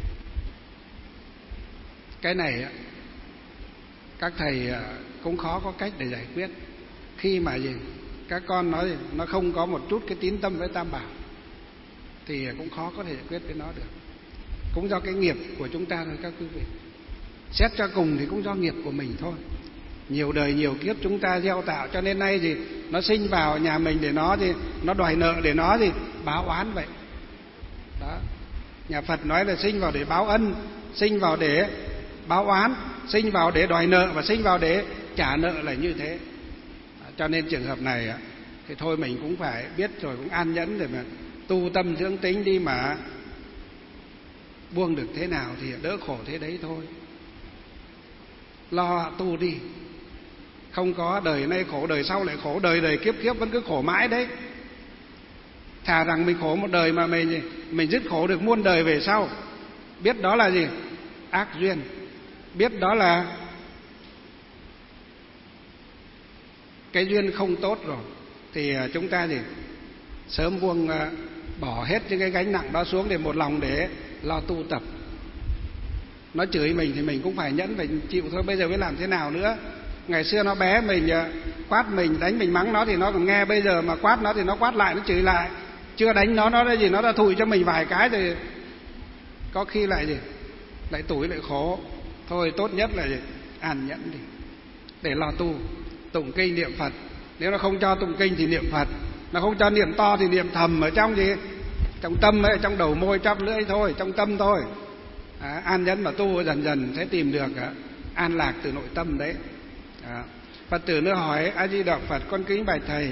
cái này các thầy cũng khó có cách để giải quyết. Khi mà gì các con nói gì? Nó không có một chút cái tín tâm với Tam Bảo thì cũng khó có thể giải quyết với nó được. Cũng do cái nghiệp của chúng ta thôi các quý vị. Xét cho cùng thì cũng do nghiệp của mình thôi. Nhiều đời nhiều kiếp chúng ta gieo tạo, cho nên nay gì nó sinh vào nhà mình để nó gì nó đòi nợ, để nó gì báo oán vậy. Đó. Nhà Phật nói là sinh vào để báo ân, sinh vào để báo oán, sinh vào để đòi nợ và sinh vào để trả nợ là như thế. Cho nên trường hợp này thì thôi mình cũng phải biết rồi, cũng an nhẫn để mà tu tâm dưỡng tính đi, mà buông được thế nào thì đỡ khổ thế đấy thôi. Lo tu đi, không có đời nay khổ đời sau lại khổ, đời đời kiếp kiếp vẫn cứ khổ mãi đấy. Thà rằng mình khổ một đời mà mình mình dứt khổ được muôn đời về sau. Biết đó là gì? Ác duyên. Biết đó là cái duyên không tốt rồi, thì chúng ta gì sớm buông bỏ hết những cái gánh nặng đó xuống, để một lòng để lo tu tập. Nó chửi mình thì mình cũng phải nhẫn, phải chịu thôi. Bây giờ biết làm thế nào nữa. Ngày xưa nó bé, mình quát mình, đánh mình, mắng nó thì nó còn nghe. Bây giờ mà quát nó thì nó quát lại, nó chửi lại. Chưa đánh nó, nó là gì, nó đã thụi cho mình vài cái thì có khi lại gì lại tủi, lại khổ. Thôi tốt nhất là gì an nhẫn đi, để lo tu, tụng kinh niệm Phật. Nếu nó không cho tụng kinh thì niệm Phật, nó không cho niệm to thì niệm thầm ở trong gì trong tâm ấy, trong đầu môi chóp lưỡi thôi, trong tâm thôi. À, an nhẫn mà tu dần dần sẽ tìm được à, an lạc từ nội tâm đấy. À, Phật tử nữa hỏi: A Di Đà Phật, con kính bạch thầy,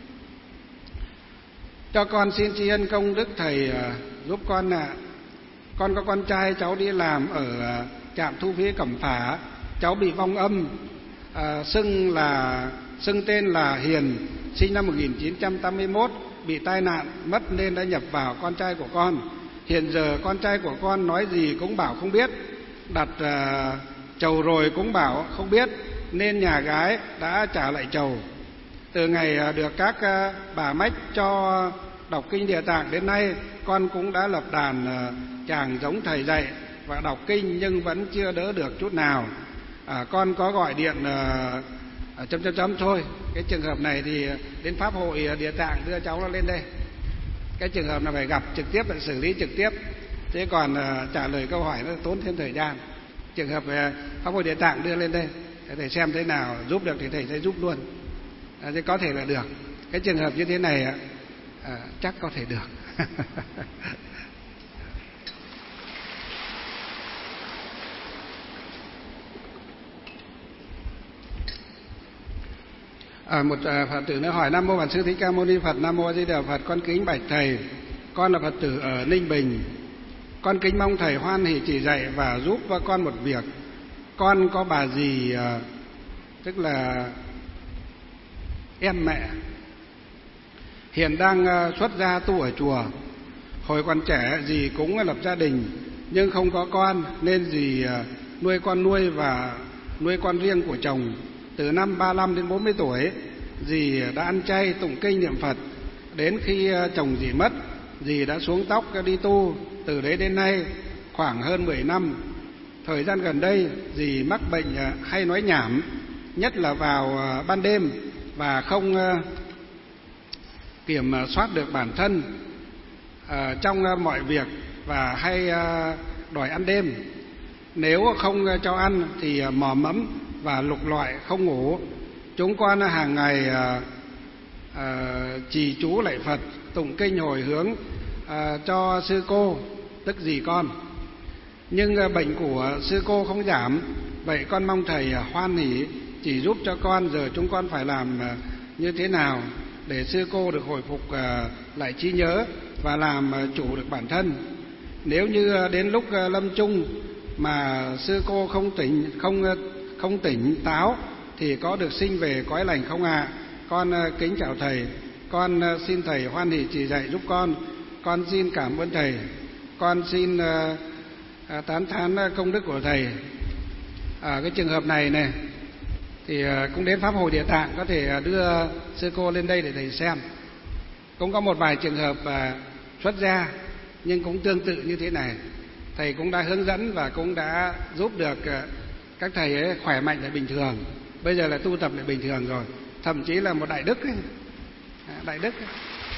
cho con xin tri ân công đức thầy à, giúp con ạ. À. Con có con trai, cháu đi làm ở à, trạm thu phí Cẩm Phả, cháu bị vong âm, à, xưng là xưng tên là Hiền, sinh năm một nghìn chín trăm tám mươi mốt, bị tai nạn mất nên đã nhập vào con trai của con. Hiện giờ con trai của con nói gì cũng bảo không biết, đặt uh, chầu rồi cũng bảo không biết, nên nhà gái đã trả lại chầu. Từ ngày uh, được các uh, bà mách cho đọc kinh Địa Tạng đến nay, con cũng đã lập đàn uh, chàng giống thầy dạy và đọc kinh, nhưng vẫn chưa đỡ được chút nào. À, con có gọi điện uh, chấm chấm chấm thôi. Cái trường hợp này thì đến pháp hội uh, Địa Tạng đưa cháu nó lên đây. Cái trường hợp này phải gặp trực tiếp, phải xử lý trực tiếp. Thế còn uh, trả lời câu hỏi nó tốn thêm thời gian. Trường hợp uh, pháp hội Địa Tạng đưa lên đây, thầy xem thế nào giúp được thì thầy sẽ giúp luôn. À, thế có thể là được. Cái trường hợp như thế này à, chắc có thể được. À, một à, Phật tử nữa hỏi: Nam mô Bản Sư Thích Ca Mâu Ni Phật. Nam mô A Di Đà Phật. Con kính bạch thầy, con là Phật tử ở Ninh Bình. Con kính mong thầy hoan hỷ chỉ dạy và giúp con một việc. Con có bà dì, à, tức là em mẹ, hiện đang à, xuất gia tu ở chùa. Hồi còn trẻ dì cũng lập gia đình nhưng không có con, nên dì à, nuôi con nuôi và nuôi con riêng của chồng. Từ năm ba mươi lăm đến bốn mươi tuổi, dì đã ăn chay, tụng kinh, niệm Phật. Đến khi chồng dì mất, dì đã xuống tóc đi tu. Từ đấy đến nay khoảng hơn mười năm. Thời gian gần đây dì mắc bệnh hay nói nhảm, nhất là vào ban đêm, và không kiểm soát được bản thân trong mọi việc, và hay đòi ăn đêm. Nếu không cho ăn thì mò mẫm và lục lọi, không ngủ. Chúng con hàng ngày à, à, trì chú lạy Phật, tụng kinh hồi hướng à, cho sư cô, tức dì con. Nhưng à, bệnh của sư cô không giảm. Vậy con mong thầy à, hoan hỷ chỉ giúp cho con. Giờ chúng con phải làm à, như thế nào để sư cô được hồi phục à, lại trí nhớ và làm à, chủ được bản thân? Nếu như à, đến lúc à, lâm chung mà sư cô không tỉnh, không không tỉnh táo thì có được sinh về cõi lành không ạ? À? Con kính chào thầy. Con xin thầy hoan hỷ chỉ dạy giúp con. Con xin cảm ơn thầy. Con xin uh, tán thán công đức của thầy. À, cái trường hợp này này thì uh, cũng đến Pháp hội Địa Tạng, có thể đưa sư cô lên đây để thầy xem. Cũng có một vài trường hợp uh, xuất gia nhưng cũng tương tự như thế này. Thầy cũng đã hướng dẫn và cũng đã giúp được uh, các thầy ấy khỏe mạnh lại bình thường. Bây giờ là tu tập lại bình thường rồi. Thậm chí là một đại đức ấy. Đại đức ấy.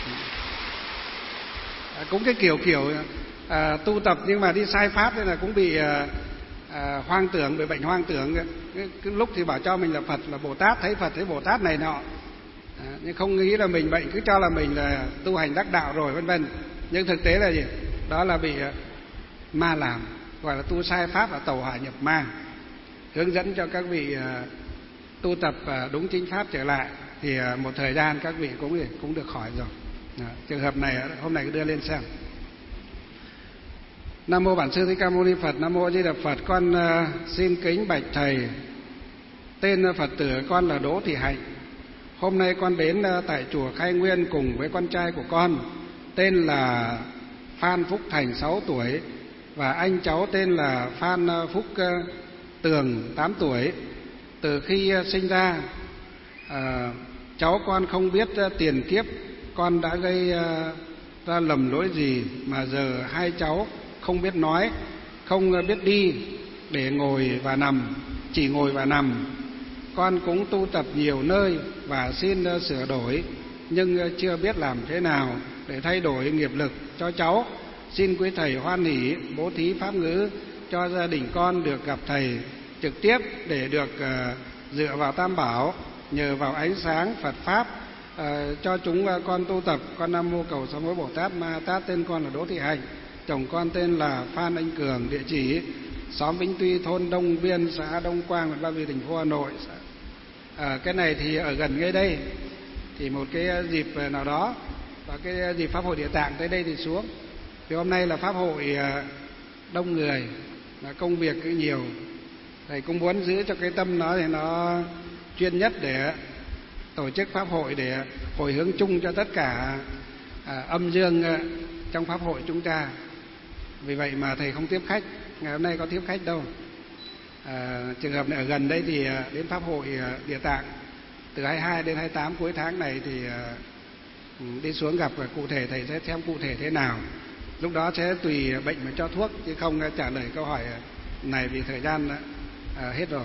À, cũng cái kiểu kiểu à, tu tập nhưng mà đi sai pháp nên là cũng bị à, à, hoang tưởng, bị bệnh hoang tưởng. Cái, cái lúc thì bảo cho mình là Phật, là Bồ Tát, thấy Phật thấy Bồ Tát này nọ, à, nhưng không nghĩ là mình bệnh, cứ cho là mình là tu hành đắc đạo rồi vân vân. Nhưng thực tế là gì? Đó là bị à, ma làm, gọi là tu sai pháp, là tẩu hỏa nhập ma. Hướng dẫn cho các vị uh, tu tập uh, đúng chính pháp trở lại thì uh, một thời gian các vị cũng cũng được khỏi rồi. À, trường hợp này hôm nay đưa lên xem. Nam mô Bản Sư Thích Ca Mâu Ni Phật. Nam mô A Di Đà Phật. Con uh, xin kính bạch thầy. Tên Phật tử con là Đỗ Thị Hạnh. Hôm nay con đến uh, tại chùa Khai Nguyên cùng với con trai của con, tên là Phan Phúc Thành, sáu tuổi, và anh cháu tên là Phan Phúc uh, Tường, tám tuổi. Từ khi sinh ra, à, cháu con không biết tiền kiếp con đã gây à, ra lầm lỗi gì mà giờ hai cháu không biết nói, không biết đi để ngồi và nằm, chỉ ngồi và nằm. Con cũng tu tập nhiều nơi và xin sửa đổi, nhưng chưa biết làm thế nào để thay đổi nghiệp lực cho cháu. Xin quý thầy hoan hỷ bố thí pháp ngữ cho gia đình con được gặp thầy trực tiếp để được uh, dựa vào Tam Bảo, nhờ vào ánh sáng Phật pháp uh, cho chúng uh, con tu tập. Con Nam Mô Cầu Sám Hối Bồ Tát Ma Tát. Tên con là Đỗ Thị Hạnh, chồng con tên là Phan Anh Cường, địa chỉ xóm Vĩnh Tuy, thôn Đông Biên, xã Đông Quang, huyện Ba Vì, thành phố Hà Nội. À, cái này thì ở gần ngay đây, thì một cái dịp nào đó và cái dịp Pháp hội Địa Tạng tới đây thì xuống. Thì hôm nay là Pháp hội uh, đông người, là công việc nhiều. Thầy cũng muốn giữ cho cái tâm nó thì nó chuyên nhất để tổ chức pháp hội, để hồi hướng chung cho tất cả à, âm dương à, trong pháp hội chúng ta. Vì vậy mà thầy không tiếp khách, ngày hôm nay có tiếp khách đâu. À, trường hợp này ở gần đây thì à, đến pháp hội à, Địa Tạng từ hai mươi hai đến hai mươi tám cuối tháng này thì à, đi xuống gặp và cụ thể thầy sẽ xem cụ thể thế nào. Lúc đó sẽ tùy bệnh mà cho thuốc, chứ không trả lời câu hỏi này vì thời gian à, hết rồi.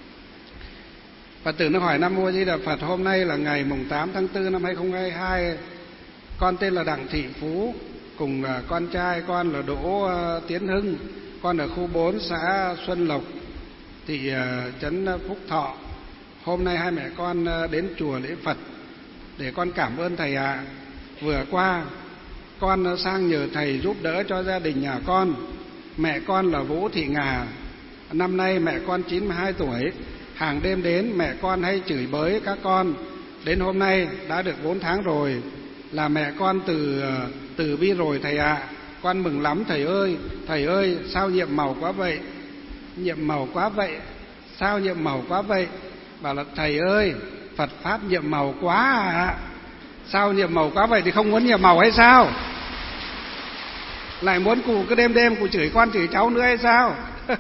Phật tử nó hỏi: Nam Mô A Di Đà Phật. Hôm nay là ngày mùng tám tháng tư năm hai không hai hai. Con tên là Đặng Thị Phú, cùng con trai con là Đỗ Tiến Hưng. Con ở khu bốn, xã Xuân Lộc, thị trấn Phúc Thọ. Hôm nay hai mẹ con đến chùa lễ Phật để con cảm ơn thầy ạ. À. Vừa qua con sang nhờ thầy giúp đỡ cho gia đình nhà con. Mẹ con là Vũ Thị Ngà, năm nay mẹ con chín mươi hai tuổi. Hàng đêm đến mẹ con hay chửi bới các con. Đến hôm nay đã được bốn tháng rồi là mẹ con từ từ bi rồi thầy ạ. À. Con mừng lắm thầy ơi. Thầy ơi, sao nhiệm màu quá vậy? Nhiệm màu quá vậy? Sao nhiệm màu quá vậy? Bảo là thầy ơi, Phật Pháp nhiệm màu quá à. Sao nhiệm màu quá vậy? Thì không muốn nhiệm màu hay sao? Lại muốn cụ cứ đêm đêm cụ chửi con chửi cháu nữa hay sao?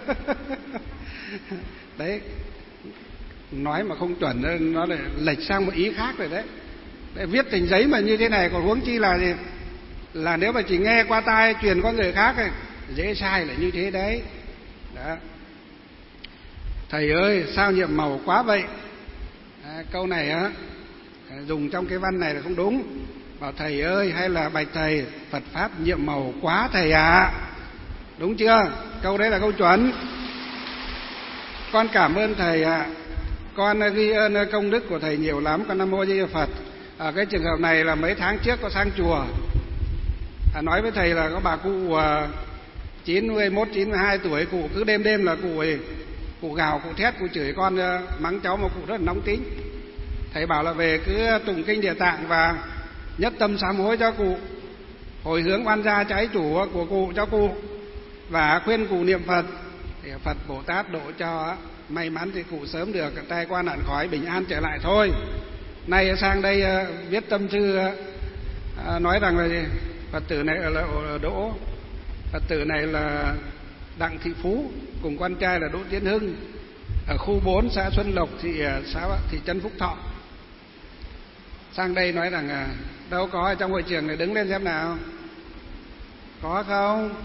Đấy, nói mà không chuẩn nó lại lệch sang một ý khác rồi đấy. Để viết thành giấy mà như thế này còn huống chi là gì? Là nếu mà chỉ nghe qua tai truyền qua người khác ấy, dễ sai là như thế đấy. Đó. Thầy ơi, sao nhiệm màu quá vậy? À, câu này á dùng trong cái văn này là không đúng. Bảo thầy ơi, hay là bạch thầy, Phật Pháp nhiệm màu quá thầy ạ. À. Đúng chưa? Câu đấy là câu chuẩn. Con cảm ơn thầy ạ. À. Con ghi ơn công đức của thầy nhiều lắm. Con Nam Mô Di Đà Phật. Ở cái trường hợp này là mấy tháng trước có sang chùa, à, nói với thầy là có bà cụ à, chín mươi mốt, chín mươi hai tuổi, cụ cứ đêm đêm là cụ ấy, cụ gào, cụ thét, cụ chửi con, mắng cháu mà cụ rất là nóng tính. Thầy bảo là về cứ tụng kinh Địa Tạng và nhất tâm sám hối cho cụ, hồi hướng oan gia trái chủ của cụ cho cụ và khuyên cụ niệm Phật thì Phật Bồ Tát độ cho may mắn thì cụ sớm được tai qua nạn khỏi, bình an trở lại thôi. Nay sang đây viết tâm thư nói rằng là gì? Phật tử này là Đỗ, Phật tử này là Đặng Thị Phú cùng con trai là Đỗ Tiến Hưng ở khu bốn xã Xuân Lộc, thị xã thị trấn Phúc Thọ. Sang đây nói rằng à, đâu có ở trong hội trường này, đứng lên xem nào. Có không?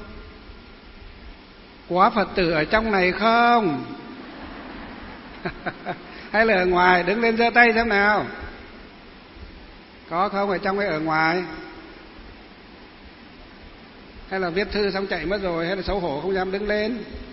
Có Phật tử ở trong này không? Hay là ở ngoài? Đứng lên giơ tay xem nào. Có không? Ở trong hay ở ngoài? Hay là viết thư xong chạy mất rồi? Hay là xấu hổ không dám đứng lên?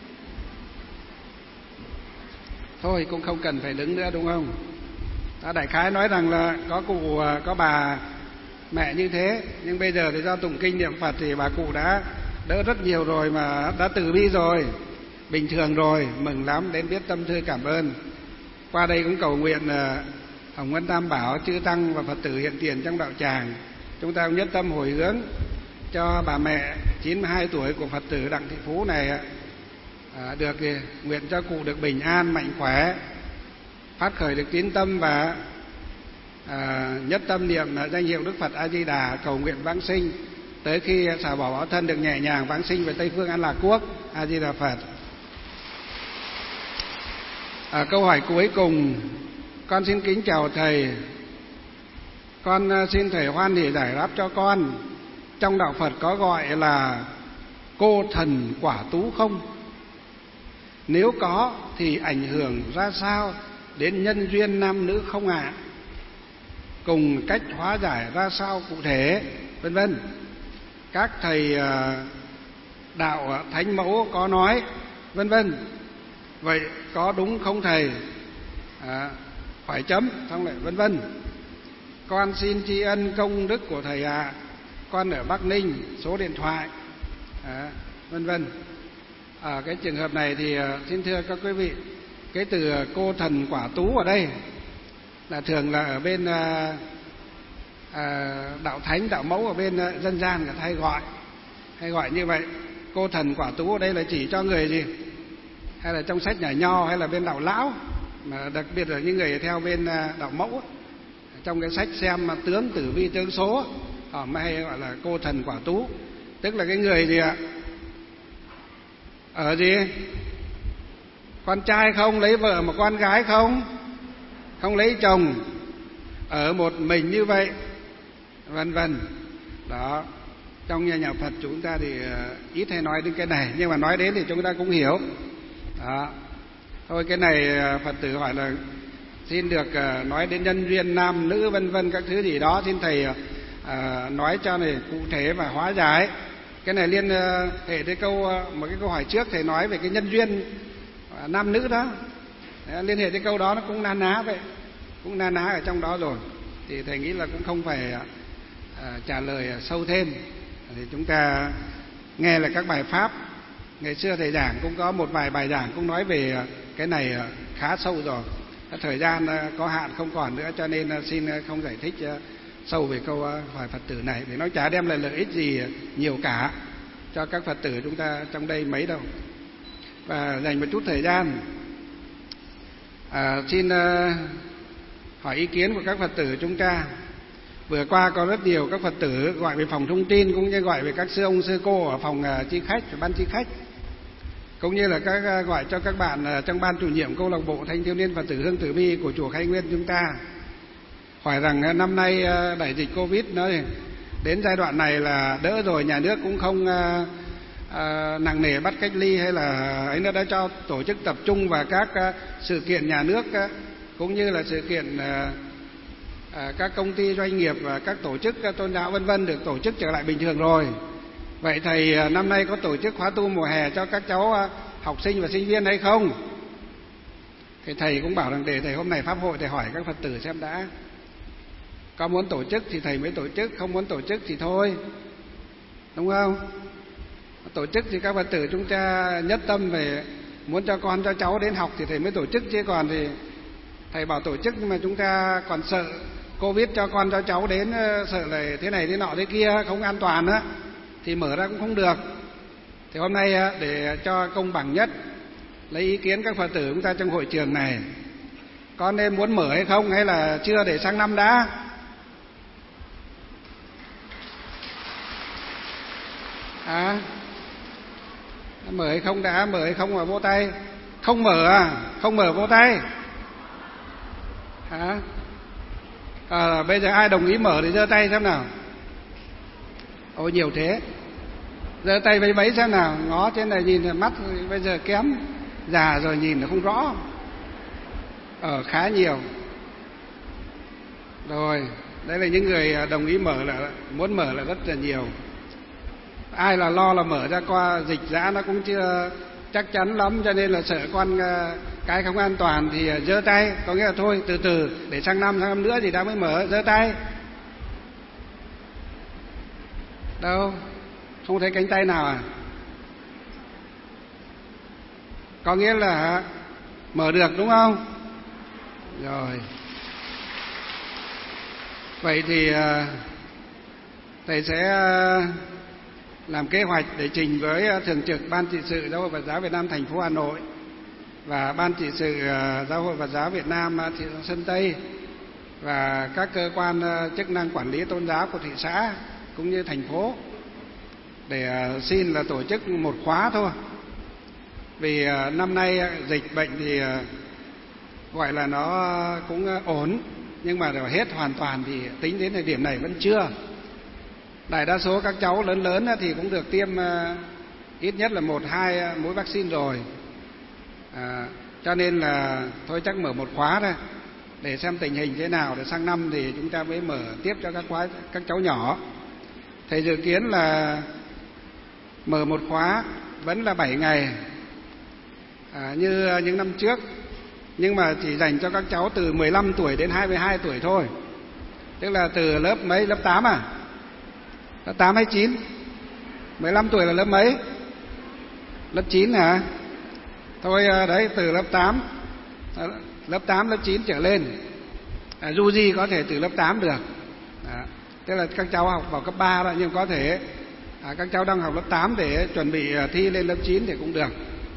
Thôi cũng không cần phải đứng nữa đúng không? Ta đại khái nói rằng là có cụ có bà mẹ như thế, nhưng bây giờ thì do tụng kinh niệm Phật thì bà cụ đã đỡ rất nhiều rồi, mà đã từ bi rồi, bình thường rồi, mừng lắm, đến viết tâm thư cảm ơn. Qua đây cũng cầu nguyện Hồng Ân Tam Bảo, chư tăng và Phật tử hiện tiền trong đạo tràng, chúng ta cũng nhất tâm hồi hướng cho bà mẹ chín mươi hai tuổi của Phật tử Đặng Thị Phú này à, được nguyện cho cụ được bình an, mạnh khỏe, phát khởi được tín tâm và à, nhất tâm niệm danh hiệu Đức Phật A Di Đà, cầu nguyện vãng sinh tới khi xả bỏ báo thân được nhẹ nhàng vãng sinh về Tây phương An Lạc Quốc. A Di Đà Phật. À, câu hỏi cuối cùng, con xin kính chào thầy. Con xin thầy hoan hỷ giải đáp cho con, trong đạo Phật có gọi là cô thần quả tú không? Nếu có thì ảnh hưởng ra sao đến nhân duyên nam nữ không ạ? À? Cùng cách hóa giải ra sao cụ thể, vân vân. Các thầy đạo thánh mẫu có nói, vân vân. Vậy có đúng không thầy? À, phải chấm xong lại vân vân. Con xin tri ân công đức của thầy ạ. À. Con ở Bắc Ninh, số điện thoại, à, vân vân. Ở cái trường hợp này thì xin thưa các quý vị, cái từ cô thần quả tú ở đây là thường là ở bên à, à, đạo thánh, đạo mẫu ở bên dân gian người ta hay gọi, hay gọi như vậy. Cô thần quả tú ở đây là chỉ cho người gì? Hay là trong sách nhà Nho, hay là bên đạo lão, mà đặc biệt là những người theo bên đạo mẫu, trong cái sách xem mà tướng tử vi tướng số, họ mới hay gọi là cô thần quả tú. Tức là cái người gì ạ? Ở gì? Con trai không lấy vợ mà con gái không, không lấy chồng, ở một mình như vậy, vân vân. Đó, trong nhà nhà Phật chúng ta thì ít hay nói đến cái này, nhưng mà nói đến thì chúng ta cũng hiểu. Đó. Thôi cái này Phật tử hỏi là xin được nói đến nhân duyên nam nữ vân vân các thứ gì đó, xin thầy à, nói cho này cụ thể và hóa giải. Cái này liên hệ tới câu một cái câu hỏi trước, thầy nói về cái nhân duyên nam nữ đó. Đấy, liên hệ tới câu đó nó cũng na ná vậy, cũng na ná ở trong đó rồi. thì thầy nghĩ là cũng không phải à, trả lời sâu thêm. Thì chúng ta nghe là các bài pháp. Ngày xưa thầy giảng cũng có một vài bài giảng cũng nói về cái này khá sâu rồi. Thời gian có hạn không còn nữa, cho nên xin không giải thích sâu về câu hỏi Phật tử này, vì nó chả đem lại lợi ích gì nhiều cả cho các Phật tử chúng ta trong đây mấy đâu. Và dành một chút thời gian à, xin hỏi ý kiến của các Phật tử chúng ta. Vừa qua có rất nhiều các Phật tử gọi về phòng thông tin, cũng như gọi về các sư ông sư cô ở phòng chi khách và ban chi khách, cũng như là các gọi cho các bạn trong ban chủ nhiệm câu lạc bộ thanh thiếu niên Phật tử Hương Tử Vi của chùa Khai Nguyên chúng ta, hỏi rằng năm nay đại dịch Covid nó đến giai đoạn này là đỡ rồi, nhà nước cũng không à, à, nặng nề bắt cách ly hay là ấy, nó đã cho tổ chức tập trung vào các à, sự kiện nhà nước à, cũng như là sự kiện à, à, các công ty doanh nghiệp và các tổ chức à, tôn giáo vân vân được tổ chức trở lại bình thường rồi. Vậy thầy à, năm nay có tổ chức khóa tu mùa hè cho các cháu à, học sinh và sinh viên hay không? Thì thầy cũng bảo rằng để thầy hôm nay pháp hội thầy hỏi các Phật tử xem đã, có muốn tổ chức thì thầy mới tổ chức, không muốn tổ chức thì thôi, đúng không? Tổ chức thì các Phật tử chúng ta nhất tâm về muốn cho con cho cháu đến học thì thầy mới tổ chức, chứ còn thì thầy bảo tổ chức nhưng mà chúng ta còn sợ Covid cho con cho cháu đến, sợ là thế này thế nọ thế kia không an toàn á, thì mở ra cũng không được. Thì hôm nay để cho công bằng nhất, lấy ý kiến các Phật tử chúng ta trong hội trường này, có nên muốn mở hay không, hay là chưa để sang năm đã? À, mở hay không đã, mở hay không mà vỗ tay. Không mở à? Không mở vỗ tay hả? À, bây giờ ai đồng ý mở thì giơ tay xem nào. Ôi nhiều thế, giơ tay mấy mấy xem nào. Ngó trên này nhìn mắt bây giờ kém, già rồi nhìn nó không rõ. Ờ khá nhiều rồi. Đây là những người đồng ý mở, là muốn mở là rất là nhiều. Ai là lo là mở ra qua dịch giã nó cũng chưa chắc chắn lắm, cho nên là sợ con cái không an toàn thì giơ tay, có nghĩa là thôi từ từ để sang năm sang năm nữa thì đã mới mở, giơ tay. Đâu, không thấy cánh tay nào à? Có nghĩa là mở được đúng không? Rồi. Vậy thì thầy sẽ làm kế hoạch để trình với thường trực Ban trị sự Giáo hội Phật giáo Việt Nam thành phố Hà Nội và Ban trị sự Giáo hội Phật giáo Việt Nam thị xã Sơn Tây và các cơ quan chức năng quản lý tôn giáo của thị xã cũng như thành phố để xin là tổ chức một khóa thôi. Vì năm nay dịch bệnh thì gọi là nó cũng ổn, nhưng mà để hết hoàn toàn thì tính đến thời điểm này vẫn chưa. Đại đa số các cháu lớn lớn thì cũng được tiêm ít nhất là một hai mũi vaccine rồi, à, cho nên là thôi chắc mở một khóa thôi để xem tình hình thế nào, để sang năm thì chúng ta mới mở tiếp cho các khóa các cháu nhỏ. Thầy dự kiến là mở một khóa vẫn là bảy ngày à, như những năm trước, nhưng mà chỉ dành cho các cháu từ mười lăm tuổi đến hai mươi hai tuổi thôi. Tức là từ lớp mấy, lớp tám à? Lớp tám hay chín? mười lăm tuổi là lớp mấy? Lớp chín hả? Thôi đấy, từ lớp tám, lớp tám, lớp chín trở lên. À, dù gì có thể từ lớp tám được. À, tức là các cháu học vào cấp ba đó, nhưng có thể à, các cháu đang học lớp tám để chuẩn bị thi lên lớp chín thì cũng được.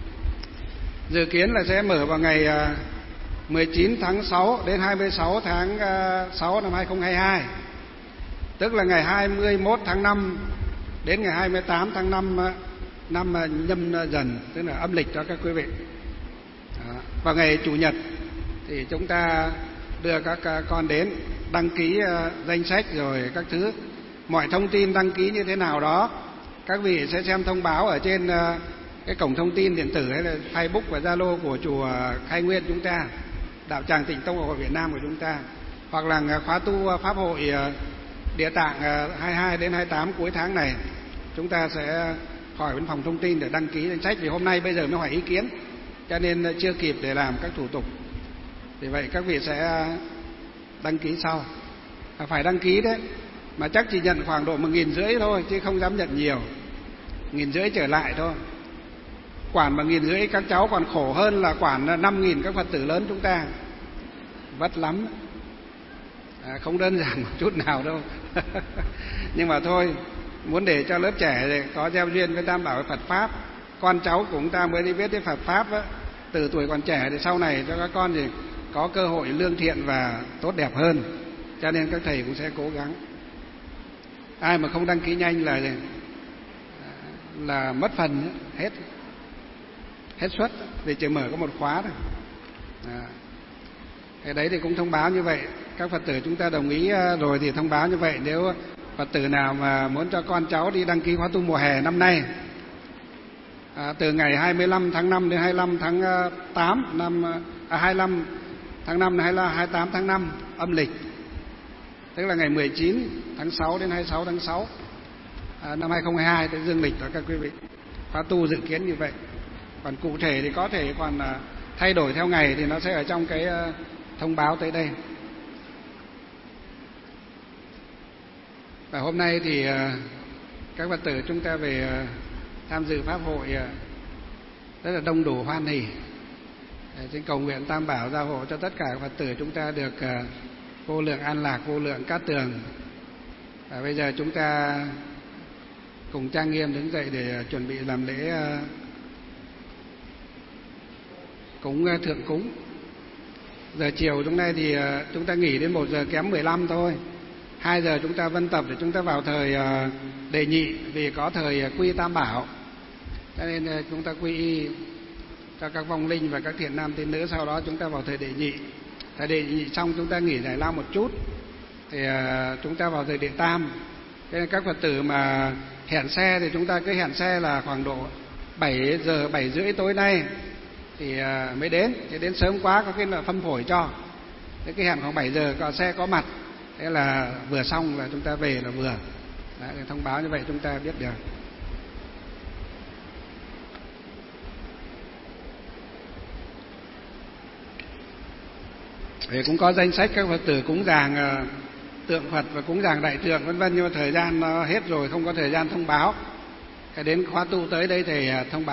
Dự kiến là sẽ mở vào ngày mười chín tháng sáu đến hai mươi sáu tháng sáu năm hai không hai hai. Tức là ngày hai mươi mốt tháng năm đến ngày hai mươi tám tháng năm năm Nhâm Dần, tức là âm lịch cho các quý vị. Đó. Vào ngày Chủ nhật thì chúng ta đưa các con đến đăng ký danh sách rồi các thứ. Mọi thông tin đăng ký như thế nào đó các vị sẽ xem thông báo ở trên cái cổng thông tin điện tử hay là Facebook và Zalo của chùa Khai Nguyên chúng ta, Đạo Tràng Tịnh Tông Hội Việt Nam của chúng ta, hoặc là khóa tu pháp hội Địa Tạng hai mươi hai đến hai mươi tám cuối tháng này, chúng ta sẽ hỏi bên phòng thông tin để đăng ký danh sách. Vì hôm nay bây giờ mới hỏi ý kiến cho nên chưa kịp để làm các thủ tục, vì vậy các vị sẽ đăng ký sau. phải đăng ký đấy, mà chắc chỉ nhận khoảng độ một nghìn rưỡi thôi chứ không dám nhận nhiều, nghìn rưỡi trở lại thôi. Quản mà nghìn rưỡi các cháu còn khổ hơn là quản năm nghìn các Phật tử lớn chúng ta, vất lắm, à, không đơn giản một chút nào đâu. Nhưng mà thôi, muốn để cho lớp trẻ có gieo duyên với Tam Bảo Phật Pháp, con cháu của chúng ta mới đi biết đến Phật Pháp đó, từ tuổi còn trẻ thì sau này cho các con thì có cơ hội lương thiện và tốt đẹp hơn. Cho nên các thầy cũng sẽ cố gắng. Ai mà không đăng ký nhanh là là mất phần hết hết suất, vì chỉ mở có một khóa thôi. À, cái đấy thì cũng thông báo như vậy. Các Phật tử chúng ta đồng ý rồi thì thông báo như vậy. Nếu Phật tử nào mà muốn cho con cháu đi đăng ký khóa tu mùa hè năm nay, à, từ ngày hai mươi lăm tháng năm đến hai mươi lăm tháng tám năm à, hai mươi lăm tháng năm đến hai mươi tám tháng năm âm lịch, tức là ngày mười chín tháng sáu đến hai mươi sáu tháng sáu à, năm hai không hai hai, tới dương lịch đó các quý vị. Khóa tu dự kiến như vậy. Còn cụ thể thì có thể còn à, thay đổi theo ngày, thì nó sẽ ở trong cái à, thông báo tới đây. Và hôm nay thì à, các Phật tử chúng ta về à, tham dự pháp hội à, rất là đông đủ hoan hỉ. Xin cầu nguyện Tam Bảo gia hộ cho tất cả các Phật tử chúng ta được à, vô lượng an lạc, vô lượng cát tường. Và bây giờ chúng ta cùng trang nghiêm đứng dậy để chuẩn bị làm lễ uh, cúng uh, thượng cúng. Giờ chiều hôm nay thì uh, chúng ta nghỉ đến một giờ kém mười lăm thôi. Hai giờ chúng ta vân tập để chúng ta vào thời uh, đệ nhị, vì có thời uh, quy Tam Bảo. Cho nên uh, chúng ta quy y cho các vong linh và các thiện nam tín nữ. Sau đó chúng ta vào thời đệ nhị. Thời đệ nhị xong chúng ta nghỉ giải lao một chút, thì uh, chúng ta vào thời đệ tam. Cho nên các Phật tử mà hẹn xe thì chúng ta cứ hẹn xe là khoảng độ bảy giờ, bảy rưỡi tối nay thì mới đến. Thì đến sớm quá có cái là phân phổi cho. Thế cái hẹn khoảng bảy giờ có xe có mặt, thế là vừa xong là chúng ta về là vừa. Đấy, thông báo như vậy chúng ta biết được. Thì cũng có danh sách các Phật tử cúng dường tượng Phật và cúng dường đại tượng vân vân, nhưng mà thời gian nó hết rồi, không có thời gian thông báo. Cái đến khóa tu tới đây thì thông báo.